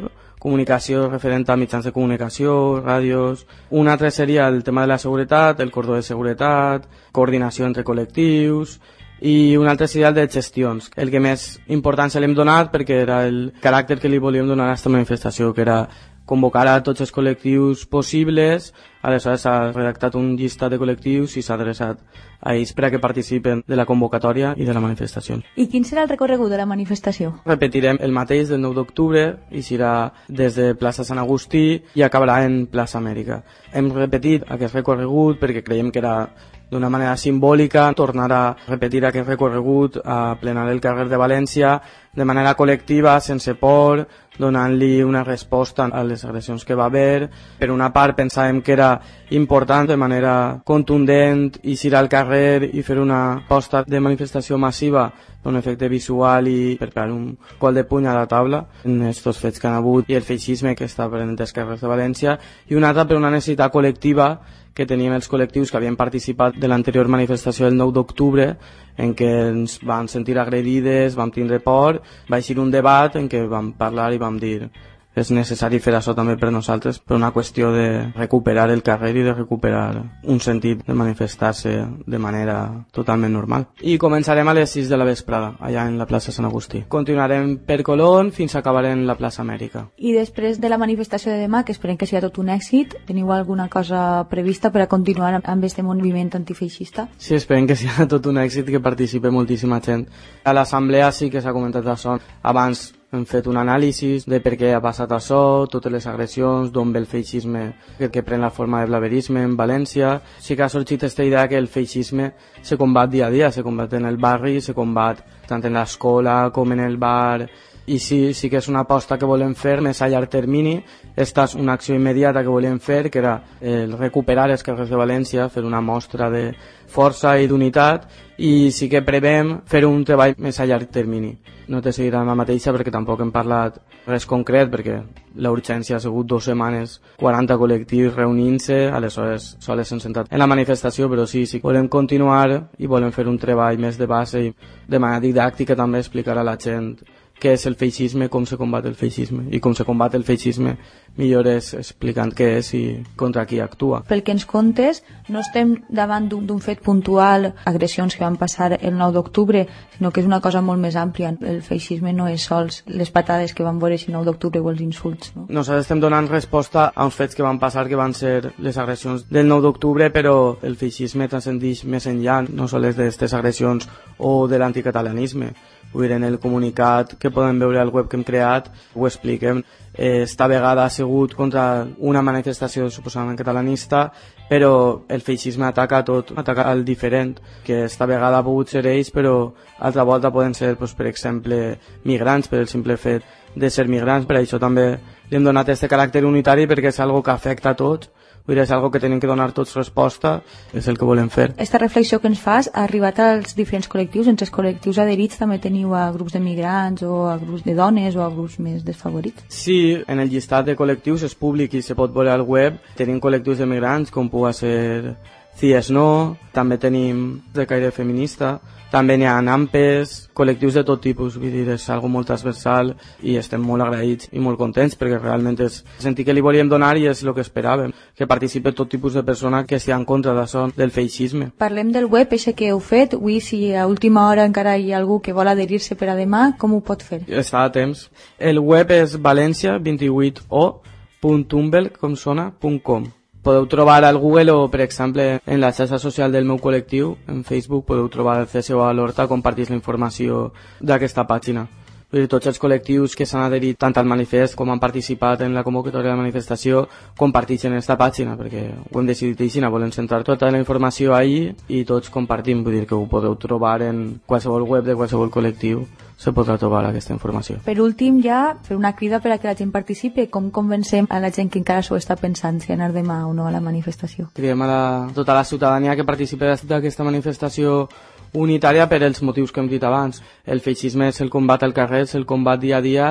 comunicació referent a mitjans de comunicació, ràdios. Un altre seria el tema de la seguretat, el cordó de seguretat, coordinació entre col·lectius, i un altre seria el de gestions, el que més importància l'hem donat perquè era el caràcter que li volíem donar a aquesta manifestació, que era convocar a tots els col·lectius possibles. Aleshores s'ha redactat un llistat de col·lectius i s'ha adreçat a ells per a que participen de la convocatòria i de la manifestació. I quin serà el recorregut de la manifestació? Repetirem el mateix del nou d'octubre i serà des de plaça Sant Agustí i acabarà en plaça Amèrica. Hem repetit aquest recorregut perquè creiem que era d'una manera simbòlica tornar a repetir aquest recorregut a plenar el carrer de València de manera col·lectiva, sense por, donant-li una resposta a les agressions que va haver. Per una part pensàvem que era important de manera contundent eixir al carrer i fer una posta de manifestació massiva per un efecte visual i per pegar un col de puny a la taula en aquests fets que han hagut i el feixisme que està prenent els carrers de València, i una altra per una necessitat col·lectiva que teníem els col·lectius que havien participat de l'anterior manifestació del nou d'octubre, en què ens vam sentir agredides, vam tindre por, va eixir un debat en què vam parlar i vam dir és necessari fer això també per nosaltres, per una qüestió de recuperar el carrer i de recuperar un sentit de manifestar-se de manera totalment normal. I començarem a les sis de la vesprada, allà en la plaça Sant Agustí. Continuarem per Colón fins a acabar en la plaça Amèrica. I després de la manifestació de demà, que esperem que sigui tot un èxit, teniu alguna cosa prevista per a continuar amb aquest moviment antifeixista? Sí, esperem que sigui tot un èxit, que participi moltíssima gent. A l'assemblea sí que s'ha comentat això. Abans hem fet un anàlisi de per què ha passat això, totes les agressions, d'on ve el feixisme que, que pren la forma de blaverisme en València. Sí que ha sorgit aquesta idea que el feixisme se combat dia a dia, se combat en el barri, se combat tant en l'escola com en el bar, i sí, sí que és una aposta que volem fer més a llarg termini. Esta és una acció immediata que volem fer, que era el recuperar els carrers de València, fer una mostra de força i d'unitat, i sí que prevem fer un treball més a llarg termini. No te seguirà la mateixa perquè tampoc hem parlat res concret, perquè la urgència ha sigut dues setmanes, quaranta col·lectius reunint-se, aleshores sols s'han sentat en la manifestació, però sí, sí volem continuar i volem fer un treball més de base i de manera didàctica també explicar a la gent què és el feixisme, com se combat el feixisme, i com se combat el feixisme millor és explicant què és i contra qui actua. Pel que ens contes, no estem davant d'un fet puntual, agressions que van passar el nou d'octubre, sinó que és una cosa molt més àmplia. El feixisme no és sols les patades que van veure el nou d'octubre o els insults. No? Nosaltres estem donant resposta a uns fets que van passar, que van ser les agressions del nou d'octubre, però el feixisme transcendeix més enllà, no sols d'aquestes agressions o de l'anticatalanisme. Vull dir, en el comunicat que podem veure al web que hem creat ho expliquem. Esta vegada ha sigut contra una manifestació suposadament catalanista, però el feixisme ataca tot, ataca el diferent, que esta vegada ha pogut ser ells, però altra volta poden ser, doncs, per exemple, migrants, per el simple fet de ser migrants. Per això també li hem donat aquest caràcter unitari, perquè és algo que afecta a tots. Vull dir, és algo que tenim que donar tots resposta, és el que volem fer. Esta reflexió que ens fas ha arribat als diferents col·lectius. Entre els col·lectius adherits també teniu a grups de migrants o a grups de dones o a grups més desfavorits? Sí, en el llistat de col·lectius és públic i se pot veure al web. Tenim col·lectius de migrants com pugui ser CIES No, també tenim de caire feminista, també n'hi ha AMPES, col·lectius de tot tipus, vull dir, és algo molt transversal i estem molt agraïts i molt contents perquè realment és sentir que li volíem donar i és el que esperàvem, que participe tot tipus de persona que estigui en contra d'això, del feixisme. Parlem del web, eixe que heu fet, avui si a última hora encara hi ha algú que vol adherir-se per a demà, com ho pot fer? Està a temps. El web és valencia vint-i-vuit o punt tumble com sona punt com. Podeu trobar al Google o, per exemple, en la xarxa social del meu col·lectiu, en Facebook, podeu trobar el C S O a l'Horta, compartís la informació d'aquesta pàgina. Tots els col·lectius que s'han adherit tant al manifest com han participat en la convocatòria de la manifestació comparteixen aquesta pàgina, perquè ho hem decidit així, volem centrar tota la informació ahí i tots compartim, vull dir que ho podeu trobar en qualsevol web de qualsevol col·lectiu, se podrà trobar aquesta informació. Per últim, ja, fer una crida per a que la gent participi. Com convencem a la gent que encara s'ho està pensant si anar demà o no a la manifestació? Cridem a la, tota la ciutadania que participi d'aquesta manifestació unitària per els motius que hem dit abans. El feixisme és el combat al carrer, és el combat dia a dia,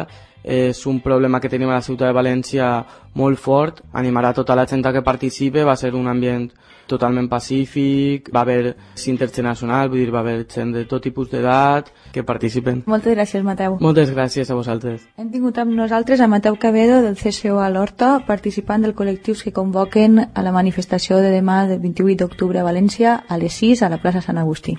és un problema que tenim a la ciutat de València molt fort. Animarà tota la gent que participe, va ser un ambient totalment pacífic, va haver intergeneracional, vull dir, va haver gent de tot tipus d'edat que participen. Moltes gràcies, Mateu. Moltes gràcies a vosaltres. Hem tingut amb nosaltres a Mateu Cabedo del C S O a l'Horta, participant dels col·lectius que convoquen a la manifestació de demà del vint-i-vuit d'octubre a València a les sis a la plaça Sant Agustí.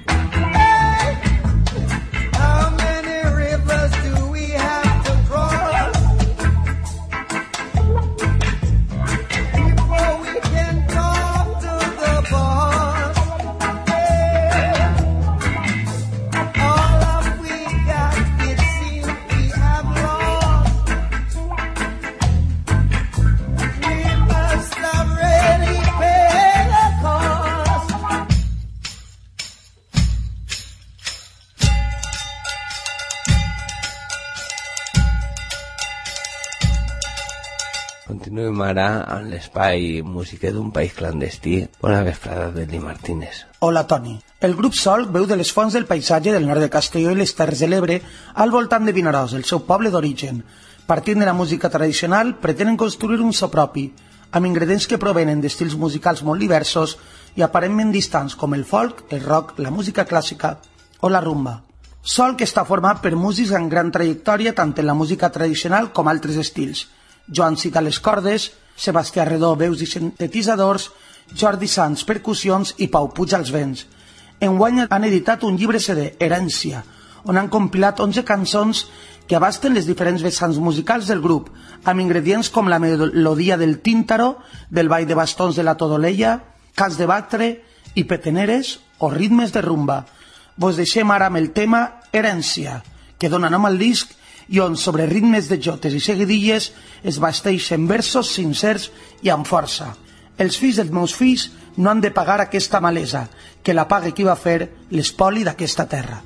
Continuem ara amb l'espai Música d'un país clandestí. Bona vesprada, Deli Martínez. Hola, Toni. El grup Sol veu de les fonts del paisatge del nord de Castelló i les Terres de l'Ebre al voltant de Vinaròs, el seu poble d'origen. Partint de la música tradicional, pretenen construir un so propi, amb ingredients que provenen d'estils musicals molt diversos i aparentment distants com el folk, el rock, la música clàssica o la rumba. Sol que està format per músics amb gran trajectòria tant en la música tradicional com altres estils. Joan Cita les cordes, Sebastià Redó veus i sintetitzadors, Jordi Sans percussions i Pau Puig als vents. Enguany han editat un llibre C D, Herència, on han compilat onze cançons que abasten les diferents vessants musicals del grup, amb ingredients com la melodia del tíntaro, del ball de bastons de la Todoleia, cas de batre i peteneres o ritmes de rumba. Vos deixem ara amb el tema Herència, que dona nom al disc i on sobre ritmes de jotes i seguidilles es basteixen versos sincers i amb força. Els fills dels meus fills no han de pagar aquesta malesa, que la pague qui va fer l'espoli d'aquesta terra.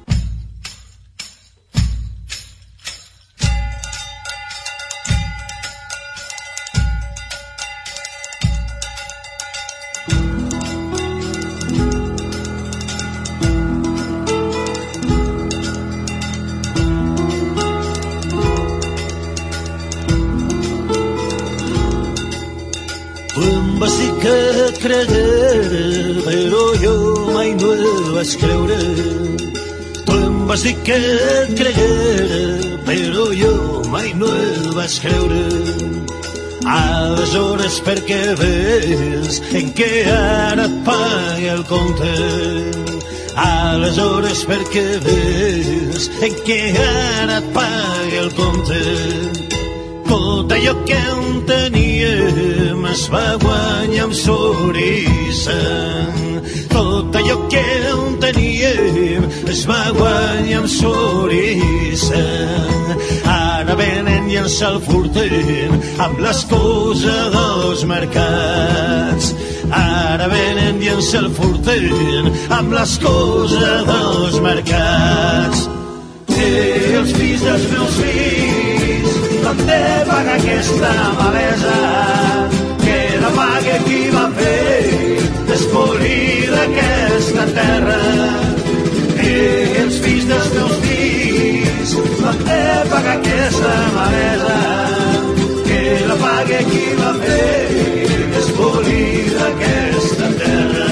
Creguera, però jo mai no el vaig creure. Tu em vas dir que et creguera, però jo mai no el vaig creure. Aleshores per què ves en què ara et paga el compte? Aleshores per què ves en què ara et paga el compte? Tot allò que en teníem es va guanyar amb sorissa. Tot allò que en teníem es va guanyar amb sorissa. Ara venen i ens el furten amb l'excusa dels mercats. Ara venen i ens el furten amb l'excusa dels mercats. Que els fills dels meus fills no hem de pagar aquesta malesa, que la pague qui va fer despolir d'aquesta terra. Que els fills dels meus fills no hem de pagar aquesta malesa, que la pague qui va fer despolir d'aquesta terra.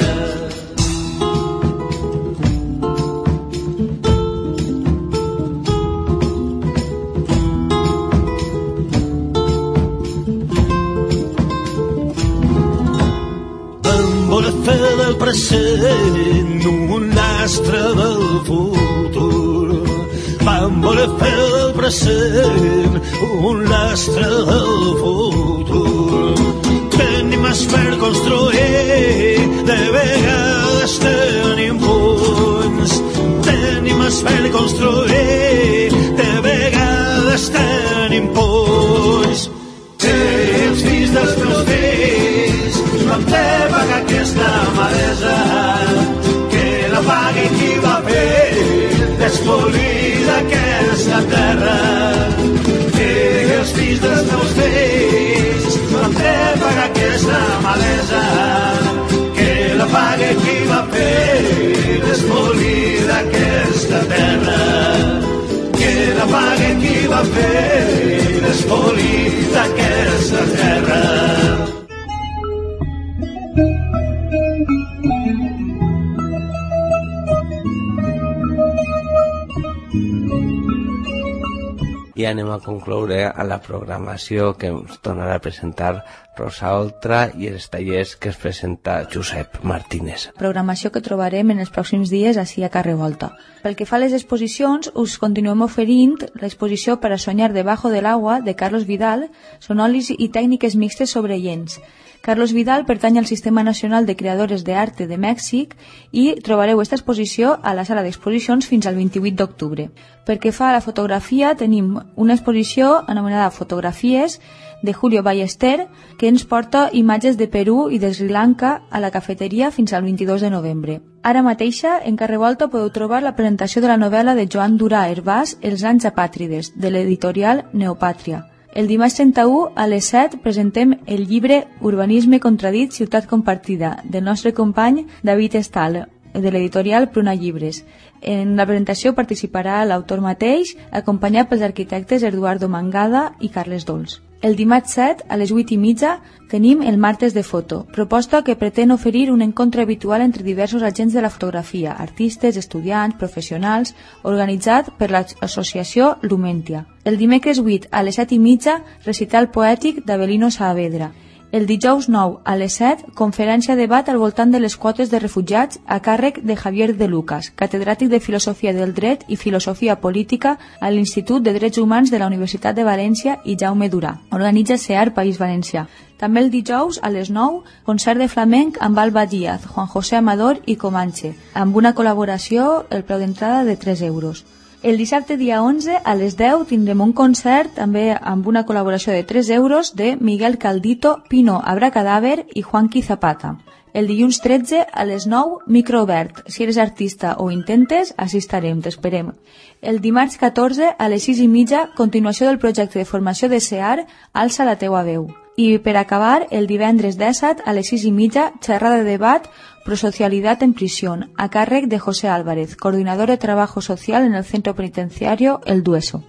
Fer del present un lastre del futur. Vam voler fer del present un lastre del futur. Tenim més per construir, de vegades tenim punts. Tenim més per construir, de vegades tenim punts. Que els fills dels meus fills no hem de pagar aquesta malesa, que la pagui qui va fer despolir d'aquesta terra. Que els fills dels meus fills no hem de pagar aquesta malesa, que la pagui qui va fer despolir d'aquesta terra. Que la pagui qui va fer I anem a concloure a la programació que ens tornarà a presentar Rosa Oltra i els tallers que es presenta Josep Martínez. Programació que trobarem en els pròxims dies ací a Carrer Volta. Pel que fa a les exposicions, us continuem oferint l'exposició Per a soñar debajo del agua de Carlos Vidal, sonolis i tècniques mixtes sobre lents. Carlos Vidal pertany al Sistema Nacional de Creadores de Arte de Mèxic i trobareu aquesta exposició a la sala d'exposicions fins al vint-i-vuit d'octubre. Per que fa a la fotografia, tenim una exposició anomenada Fotografies de Julio Ballester, que ens porta imatges de Perú i de Sri Lanka a la cafeteria fins al vint-i-dos de novembre. Ara mateixa, en Carrer Volta podeu trobar la presentació de la novel·la de Joan Durà Herbàs, Els anys apàtrides, de l'editorial Neopàtria. El dimarts trenta-u a les set presentem el llibre Urbanisme contradit, ciutat compartida, del nostre company David Estal, de l'editorial Pruna Llibres. En la presentació participarà l'autor mateix, acompanyat pels arquitectes Eduardo Mangada i Carles Dols. El dimarts set, a les vuit i mitja, tenim el Martes de Foto, proposta que pretén oferir un encontre habitual entre diversos agents de la fotografia, artistes, estudiants, professionals, organitzat per l'associació Lumentia. El dimecres vuit, a les set i mitja, recital poètic d'Avelino Saavedra. El dijous nou, a les set, conferència debat al voltant de les quotes de refugiats a càrrec de Javier de Lucas, catedràtic de Filosofia del Dret i Filosofia Política a l'Institut de Drets Humans de la Universitat de València i Jaume Durà. Organitza SEAR País Valencià. També el dijous, a les nou, concert de flamenc amb Alba Díaz, Juan José Amador i Comanche, amb una col·laboració, el preu d'entrada de tres euros. El dissabte dia onze, a les deu, tindrem un concert també amb una col·laboració de tres euros de Miguel Caldito, Pino Abracadàver i Juanqui Zapata. El dilluns tretze, a les nou, micro obert. Si eres artista o intentes, així estarem, t'esperem. El dimarts catorze, a les sis i mitja, continuació del projecte de formació de SEAR, Alça la teua veu. I per acabar, el divendres disset, a les sis i mitja, xerrada de debat Prosocialidad en prisión, a càrrec de José Álvarez, coordinador de trabajo social en el centro penitenciario El Dueso.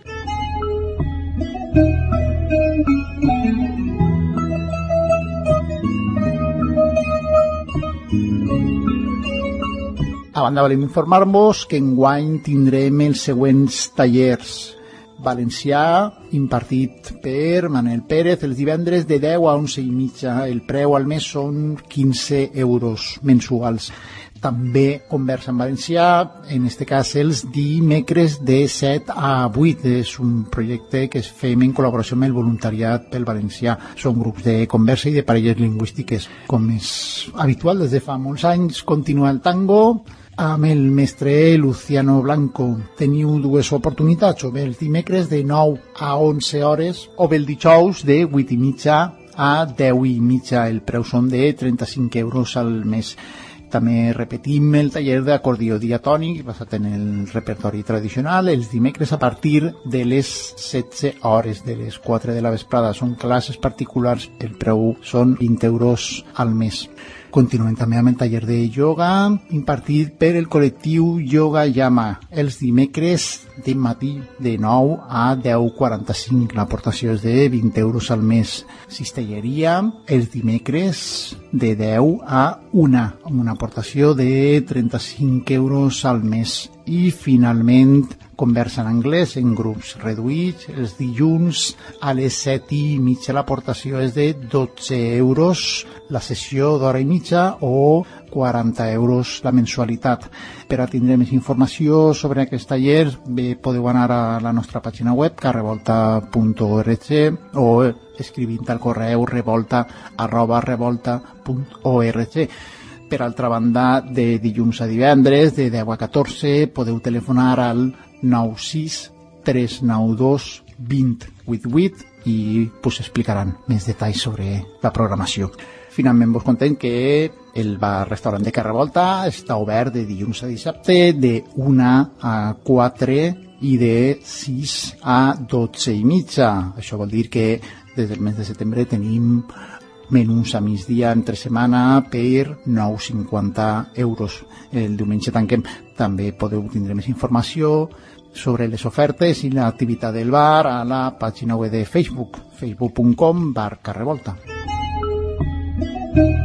A banda, volem informar-vos que enguany tindrem els següents tallers. Valencià, impartit per Manel Pérez, els divendres de deu a onze i mitja. El preu al mes són quinze euros mensuals. També conversa en valencià, en este cas els dimecres de set a vuit. És un projecte que es fem en col·laboració amb el voluntariat pel valencià. Són grups de conversa i de parelles lingüístiques. Com és habitual des de fa molts anys, continua el tango amb el mestre Luciano Blanco. Teniu dues oportunitats, o bé els dimecres de nou a onze hores, o bé el dijous de vuit i mitja a deu i mitja. El preu són de trenta-cinc euros al mes. També repetim el taller d'acordió diatònic basat en el repertori tradicional els dimecres a partir de les setze hores, de les quatre de la vesprada. Són classes particulars, el preu són vint euros al mes. Continuem també amb el taller de ioga impartit per el col·lectiu Yoga Yama els dimecres de matí de nou a deu quaranta-cinc. L'aportació és de vint euros al mes. Cistelleria els dimecres de deu a una, amb una aportació de trenta-cinc euros al mes. I finalment conversa en anglès en grups reduïts els dilluns a les set i mitja. L'aportació és de dotze euros la sessió d'hora i mitja o quaranta euros la mensualitat. Per a tindre més informació sobre aquest taller, bé, podeu anar a la nostra pàgina web carrevolta punt org o escrivint al correu revolta arroba revolta punt org. Per altra banda, de dilluns a divendres, de deu a catorze, podeu telefonar al nou sis tres nou dos dos zero vuit vuit i us explicaran més detalls sobre la programació. Finalment vos contem que el bar-restaurant de Carrer Volta està obert de dilluns a dissabte de una a quatre i de sis a dotze i mitja. Això vol dir que des del mes de setembre tenim menús a migdia entre setmana per nou coma cinquanta euros. El diumenge tanquem. També podeu tindre més informació sobre les ofertes i l'activitat del bar a la pàgina web de Facebook, facebook punt com barra Carrer Volta.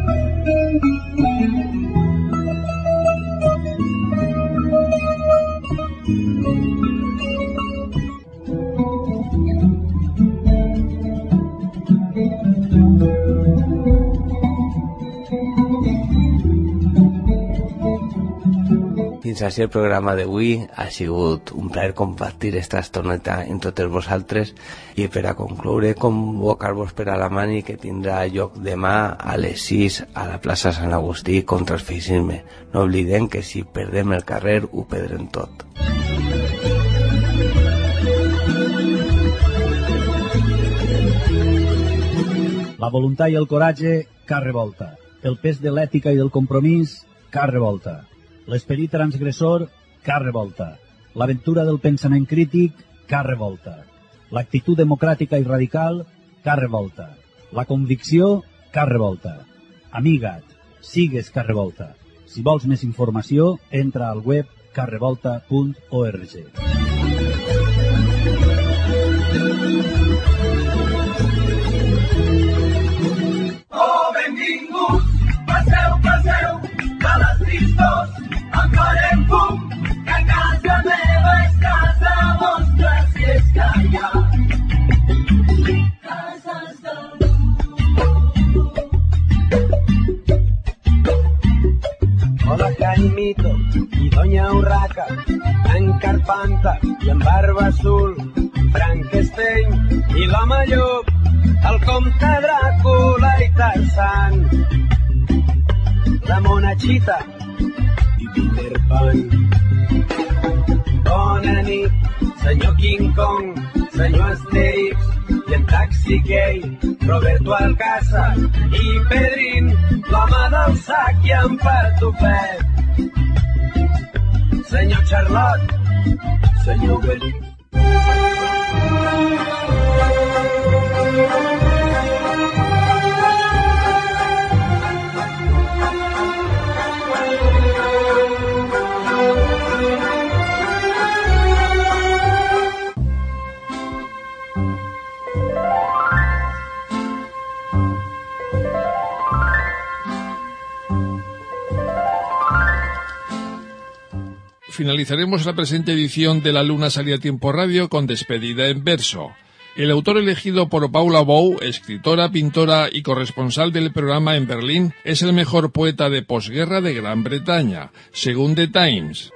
Fins així el programa d'avui. Ha sigut un plaer compartir esta estoneta amb totes vosaltres i per a concloure convocar-vos per a la mani que tindrà lloc demà a les sis a la plaça Sant Agustí contra el feixisme. No oblidem que si perdem el carrer ho perdrem tot. La voluntat i el coratge, car revolta. El pes de l'ètica i del compromís, car revolta. L'esperit transgressor, car revolta. L'aventura del pensament crític, car revolta. L'actitud democràtica i radical, car revolta. La convicció, car revolta. Amiga't, sigues car revolta. Si vols més informació, entra al web car revolta punt org. Oh, benvinguts, passeu, passeu, de les tristos, en farem fum, que casa meva és casa vostra, si és que hi ha cases de... Hola Jaimito i Doña Urraca, en Carpanta i en Barba Azul, Frankenstein i l'home llop, el comte Dràcula i Tarzan, la monachita i Peter Pan. Bona nit, senyor King Kong, senyor Asterix i en Taxi Gay, Roberto Alcázar i Pedrín, l'home del sac i en Patufet. Senyor Charlotte, senyor Belí. Finalizaremos la presente edición de La Luna Salía a Tiempo Radio con despedida en verso. El autor elegido por Paula Bou, escritora, pintora y corresponsal del programa en Berlín, es el mejor poeta de posguerra de Gran Bretaña, según The Times.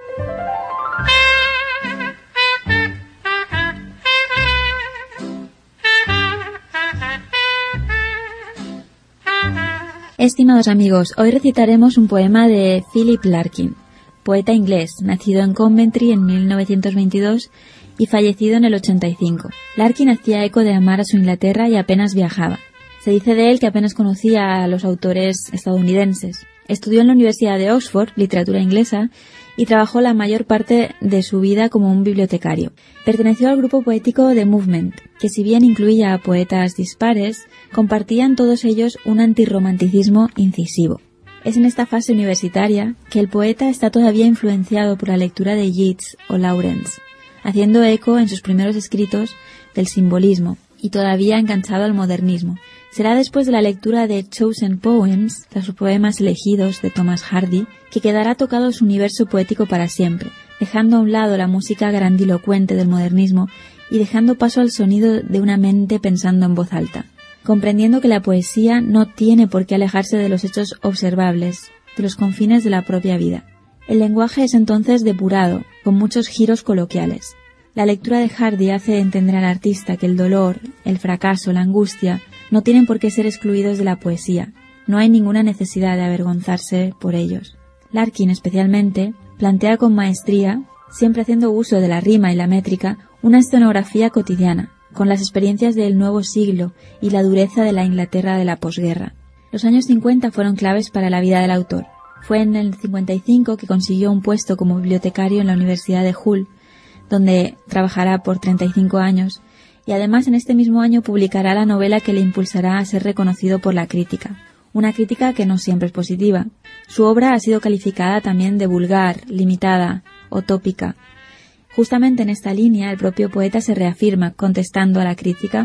Estimados amigos, hoy recitaremos un poema de Philip Larkin, poeta inglés, nacido en Coventry en mil novecientos veintidós y fallecido en el ochenta y cinco. Larkin hacía eco de amar a su Inglaterra y apenas viajaba. Se dice de él que apenas conocía a los autores estadounidenses. Estudió en la Universidad de Oxford, literatura inglesa, y trabajó la mayor parte de su vida como un bibliotecario. Perteneció al grupo poético The Movement, que si bien incluía a poetas dispares, compartían todos ellos un antirromanticismo incisivo. Es en esta fase universitaria que el poeta está todavía influenciado por la lectura de Yeats o Lawrence, haciendo eco en sus primeros escritos del simbolismo y todavía enganchado al modernismo. Será después de la lectura de Chosen Poems, los poemas elegidos de Thomas Hardy, que quedará tocado su universo poético para siempre, dejando a un lado la música grandilocuente del modernismo y dejando paso al sonido de una mente pensando en voz alta, comprendiendo que la poesía no tiene por qué alejarse de los hechos observables, de los confines de la propia vida. El lenguaje es entonces depurado, con muchos giros coloquiales. La lectura de Hardy hace entender al artista que el dolor, el fracaso, la angustia, no tienen por qué ser excluidos de la poesía. No hay ninguna necesidad de avergonzarse por ellos. Larkin, especialmente, plantea con maestría, siempre haciendo uso de la rima y la métrica, una escenografía cotidiana, con las experiencias del nuevo siglo y la dureza de la Inglaterra de la posguerra. Los años cincuenta fueron claves para la vida del autor. Fue en el cincuenta y cinco que consiguió un puesto como bibliotecario en la Universidad de Hull, donde trabajará por treinta y cinco años, y además en este mismo año publicará la novela que le impulsará a ser reconocido por la crítica. Una crítica que no siempre es positiva. Su obra ha sido calificada también de vulgar, limitada, utópica. Justamente en esta línea el propio poeta se reafirma contestando a la crítica: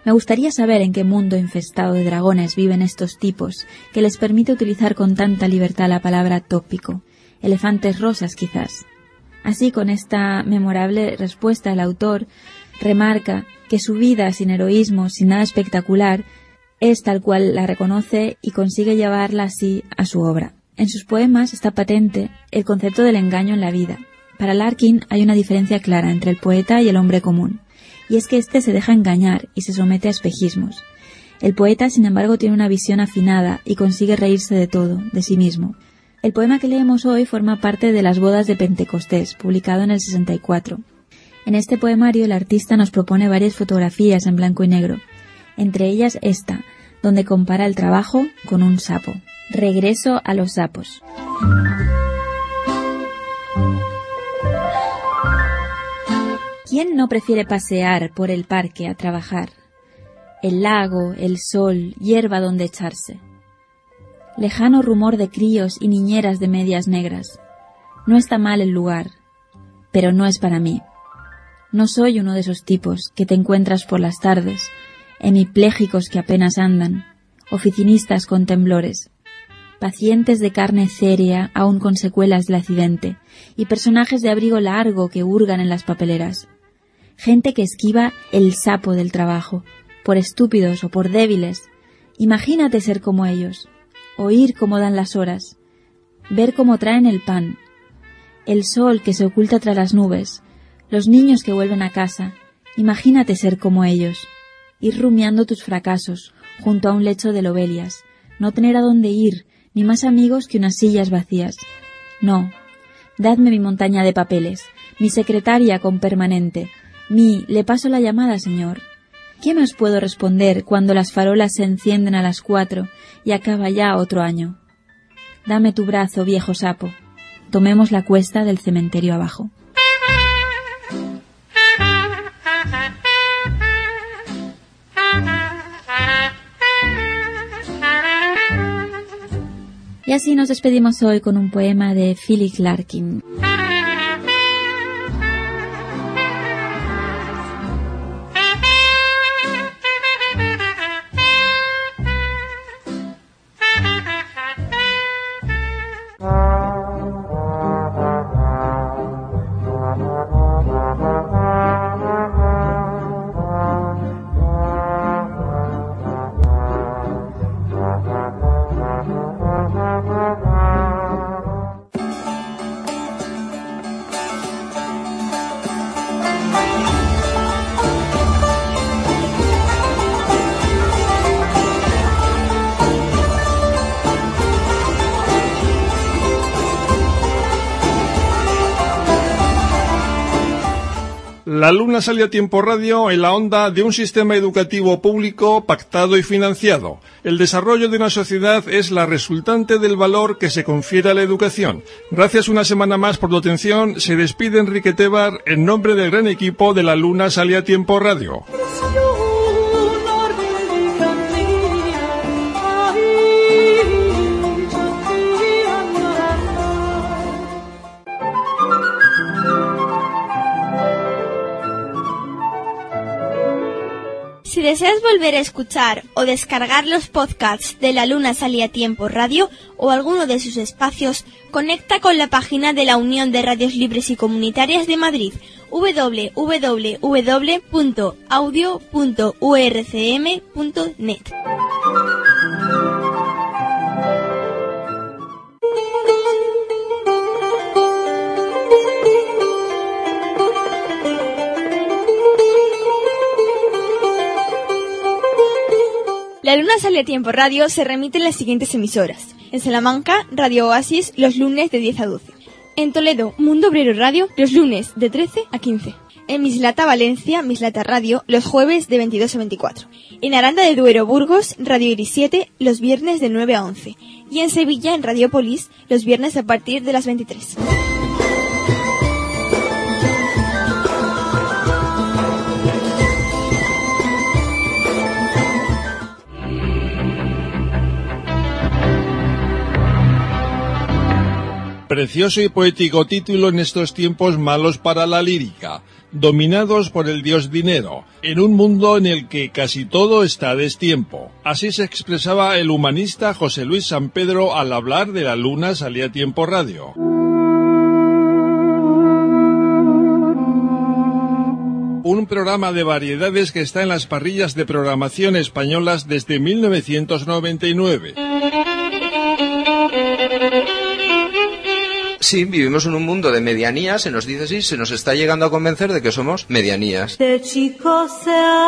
Me gustaría saber en qué mundo infestado de dragones viven estos tipos, que les permite utilizar con tanta libertad la palabra tópico. Elefantes rosas, quizás. Así, con esta memorable respuesta, el autor remarca que su vida sin heroísmo, sin nada espectacular, es tal cual la reconoce y consigue llevarla así a su obra. En sus poemas está patente el concepto del engaño en la vida. Para Larkin hay una diferencia clara entre el poeta y el hombre común, y es que éste se deja engañar y se somete a espejismos. El poeta, sin embargo, tiene una visión afinada y consigue reírse de todo, de sí mismo. El poema que leemos hoy forma parte de Las bodas de Pentecostés, publicado en el sesenta y cuatro. En este poemario el artista nos propone varias fotografías en blanco y negro, entre ellas esta, donde compara el trabajo con un sapo. Regreso a los sapos. ¿Quién no prefiere pasear por el parque a trabajar? El lago, el sol, hierba donde echarse. Lejano rumor de críos y niñeras de medias negras. No está mal el lugar, pero no es para mí. No soy uno de esos tipos que te encuentras por las tardes, hemipléjicos que apenas andan, oficinistas con temblores, pacientes de carne cérea aún con secuelas del accidente, y personajes de abrigo largo que hurgan en las papeleras. Gente que esquiva el sapo del trabajo, por estúpidos o por débiles. Imagínate ser como ellos, oír cómo dan las horas, ver cómo traen el pan, el sol que se oculta tras las nubes, los niños que vuelven a casa. Imagínate ser como ellos, ir rumiando tus fracasos junto a un lecho de lobelias, no tener a dónde ir, ni más amigos que unas sillas vacías. No, dadme mi montaña de papeles, mi secretaria con permanente, mi «le paso la llamada, señor». ¿Qué más puedo responder cuando las farolas se encienden a las cuatro y acaba ya otro año? Dame tu brazo, viejo sapo. Tomemos la cuesta del cementerio abajo. Y así nos despedimos hoy con un poema de Philip Larkin. La Luna sale a Tiempo Radio en la onda de un sistema educativo público pactado y financiado. El desarrollo de una sociedad es la resultante del valor que se confiere a la educación. Gracias una semana más por tu atención. Se despide Enrique Tebar en nombre del gran equipo de La Luna sale a Tiempo Radio. Si deseas volver a escuchar o descargar los podcasts de La Luna Salía Tiempo Radio o alguno de sus espacios, conecta con la página de la Unión de Radios Libres y Comunitarias de Madrid, doble u doble u doble u punto audio punto u r c m punto net. La Luna Sale a Tiempo Radio se remite en las siguientes emisoras. En Salamanca, Radio Oasis, los lunes de diez a doce. En Toledo, Mundo Obrero Radio, los lunes de trece a quince. En Mislata, Valencia, Mislata Radio, los jueves de veintidós a veinticuatro. En Aranda de Duero, Burgos, Radio Iris siete, los viernes de nueve a once. Y en Sevilla, en Radiopolis, los viernes a partir de las veintitrés. Precioso y poético título en estos tiempos malos para la lírica, dominados por el dios dinero, en un mundo en el que casi todo está a destiempo. Así se expresaba el humanista José Luis San Pedro al hablar de La luna salía a tiempo radio. Un programa de variedades que está en las parrillas de programación españolas desde mil novecientos noventa y nueve. Sí, vivimos en un mundo de medianías, se nos dice así, se nos está llegando a convencer de que somos medianías. De chico se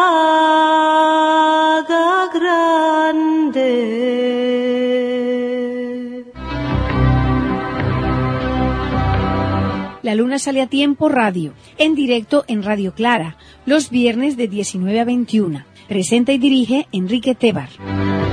haga grande. La luna sale a tiempo radio, en directo en Radio Clara, los viernes de diecinueve a veintiuna. Presenta y dirige Enrique Tebar.